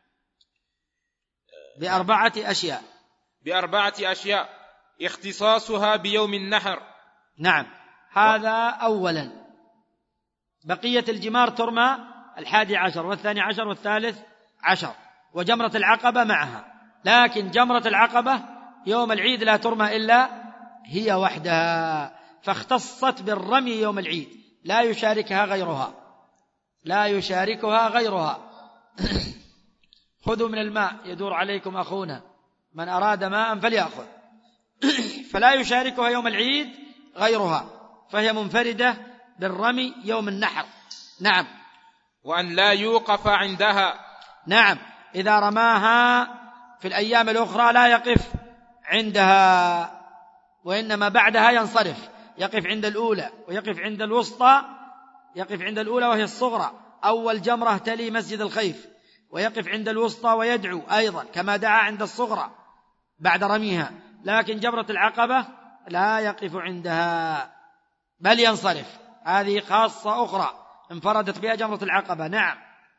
بأربعة أشياء بأربعة أشياء اختصاصها بيوم النحر. نعم هذا أولا. بقية الجمار ترمى الحادي عشر والثاني عشر والثالث عشر، وجمرة العقبة معها، لكن جمرة العقبة يوم العيد لا ترمى إلا هي وحدها، فاختصت بالرمي يوم العيد، لا يشاركها غيرها لا يشاركها غيرها خذوا من الماء يدور عليكم أخونا، من أراد ماء فليأخذ فلا يشاركها يوم العيد غيرها، فهي منفردة بالرمي يوم النحر. نعم. وأن لا يوقف عندها. نعم إذا رماها في الأيام الأخرى لا يقف عندها، وإنما بعدها ينصرف، يقف عند الأولى ويقف عند الوسطى، يقف عند الأولى وهي الصغرى، أول جمرة تلي مسجد الخيف، ويقف عند الوسطى ويدعو أيضا كما دعا عند الصغرى بعد رميها، لكن جمرة العقبة لا يقف عندها بل ينصرف. هذه خاصة أخرى انفردت بها جمرة العقبة. نعم.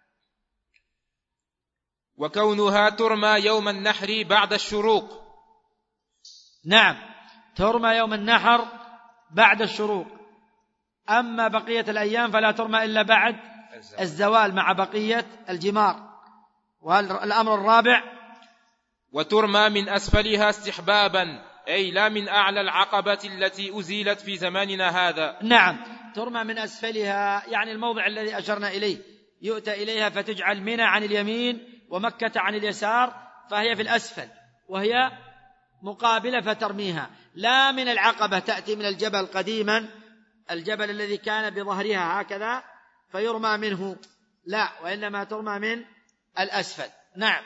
وكونها ترمى يوم النحر بعد الشروق. نعم ترمى يوم النحر بعد الشروق، أما بقية الأيام فلا ترمى إلا بعد الزوال مع بقية الجمار. والأمر الرابع وترمى من أسفلها استحبابا، أي لا من أعلى العقبة التي أزيلت في زماننا هذا. نعم ترمى من أسفلها، يعني الموضع الذي أشرنا إليه، يؤتى إليها فتجعل منى عن اليمين ومكة عن اليسار، فهي في الأسفل وهي مقابلة فترميها، لا من العقبة تأتي من الجبل قديما، الجبل الذي كان بظهرها هكذا فيرمى منه، لا، وإنما ترمى من الأسفل. نعم.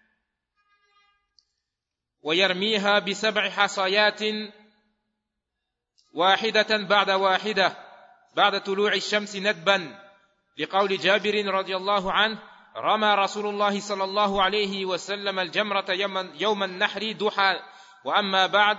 ويرميها بسبع حصيات واحدة بعد واحدة بعد طلوع الشمس ندبا، لقول جابر رضي الله عنه: رمى رسول الله صلى الله عليه وسلم الجمرة يوم النحر ضحى، وأما بعد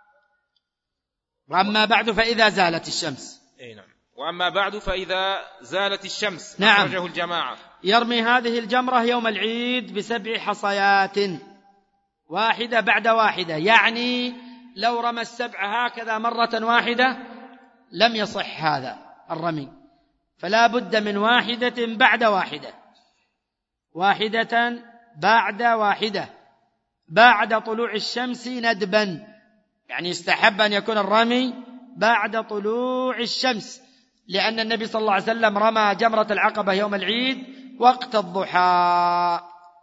وأما بعد فإذا زالت الشمس. أي نعم. وأما بعد فإذا زالت الشمس. نعم. أخرجه الجماعة. يرمي هذه الجمرة يوم العيد بسبع حصيات واحدة بعد واحدة، يعني لو رمى السبع هكذا مرة واحدة لم يصح هذا الرمي، فلا بد من واحدة بعد واحدة، واحدة بعد واحدة بعد طلوع الشمس ندبا، يعني يستحب أن يكون الرمي بعد طلوع الشمس، لأن النبي صلى الله عليه وسلم رمى جمرة العقبة يوم العيد وقت الضحى.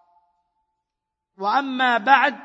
وأما بعد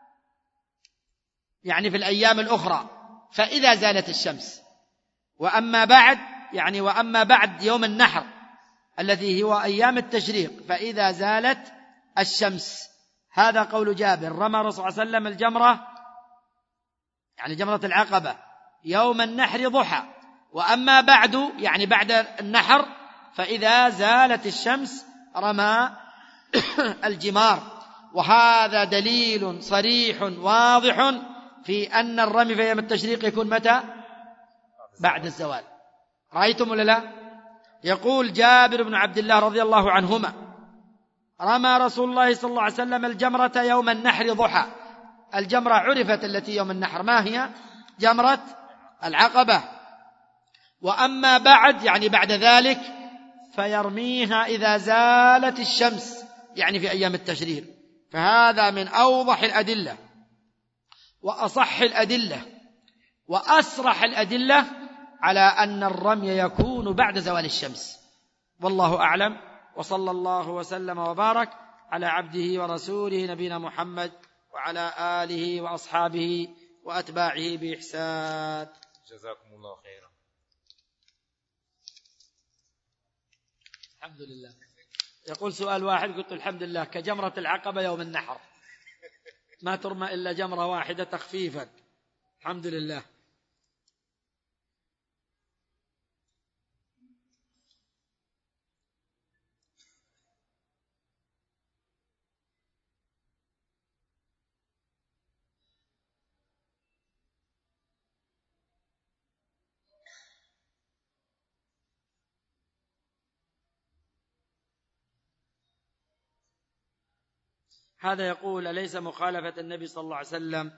يعني في الأيام الأخرى فإذا زالت الشمس، وأما بعد يعني وأما بعد يوم النحر الذي هو أيام التشريق فإذا زالت الشمس. هذا قول جابر: رمى الرسول صلى الله عليه وسلم الجمرة يعني جمرة العقبة يوم النحر ضحى، وأما بعد يعني بعد النحر فإذا زالت الشمس رمى الجمار. وهذا دليل صريح واضح في أن الرمي في أيام التشريق يكون متى؟ بعد الزوال. رأيتم ولا لا؟ يقول جابر بن عبد الله رضي الله عنهما: رمى رسول الله صلى الله عليه وسلم الجمرة يوم النحر ضحى. الجمرة عرفت التي يوم النحر، ما هي؟ جمرة العقبة. وأما بعد يعني بعد ذلك فيرميها إذا زالت الشمس، يعني في أيام التشريق. فهذا من أوضح الأدلة وأصح الأدلة وأسرح الأدلة على أن الرمي يكون بعد زوال الشمس، والله أعلم. وصلى الله وسلم وبارك على عبده ورسوله نبينا محمد وعلى آله وأصحابه وأتباعه بإحسان. جزاكم الله خيرا. الحمد لله. يقول سؤال واحد، قلت الحمد لله، كجمرة العقبة يوم النحر ما ترمى إلا جمرة واحدة تخفيفا. الحمد لله. هذا يقول: أليس مخالفة النبي صلى الله عليه وسلم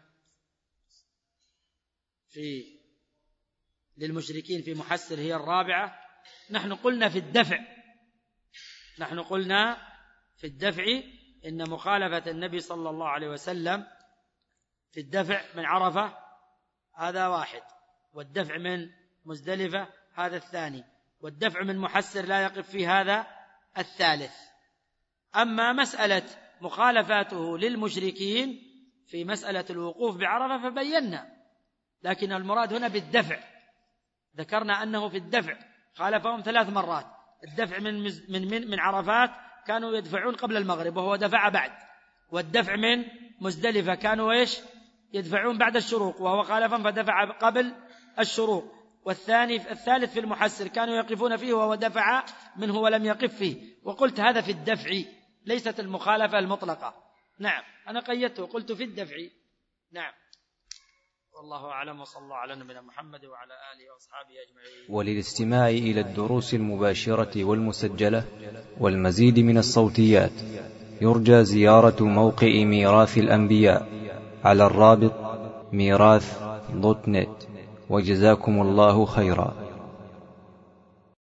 في للمشركين في محسر هي الرابعة؟ نحن قلنا في الدفع نحن قلنا في الدفع إن مخالفة النبي صلى الله عليه وسلم في الدفع من عرفة هذا واحد، والدفع من مزدلفة هذا الثاني، والدفع من محسر لا يقف في هذا الثالث. أما مسألة مخالفاته للمشركين في مسألة الوقوف بعرفة فبينا، لكن المراد هنا بالدفع، ذكرنا أنه في الدفع خالفهم ثلاث مرات. الدفع من من من عرفات كانوا يدفعون قبل المغرب وهو دفع بعد، والدفع من مزدلفة كانوا ايش يدفعون بعد الشروق وهو خالفهم فدفع قبل الشروق. والثاني الثالث في المحسر كانوا يقفون فيه وهو دفع منه ولم يقف فيه. وقلت هذا في الدفع ليست المخالفة المطلقة. نعم أنا قيدته قلت في الدفع. نعم والله أعلم، وصلى الله على نبينا محمد وعلى آله وأصحابه أجمعين. وللاستماع إلى الدروس المباشرة والمسجلة والمزيد من الصوتيات يرجى زيارة موقع ميراث الأنبياء على الرابط ميراث دوت نت. وجزاكم الله خيرا.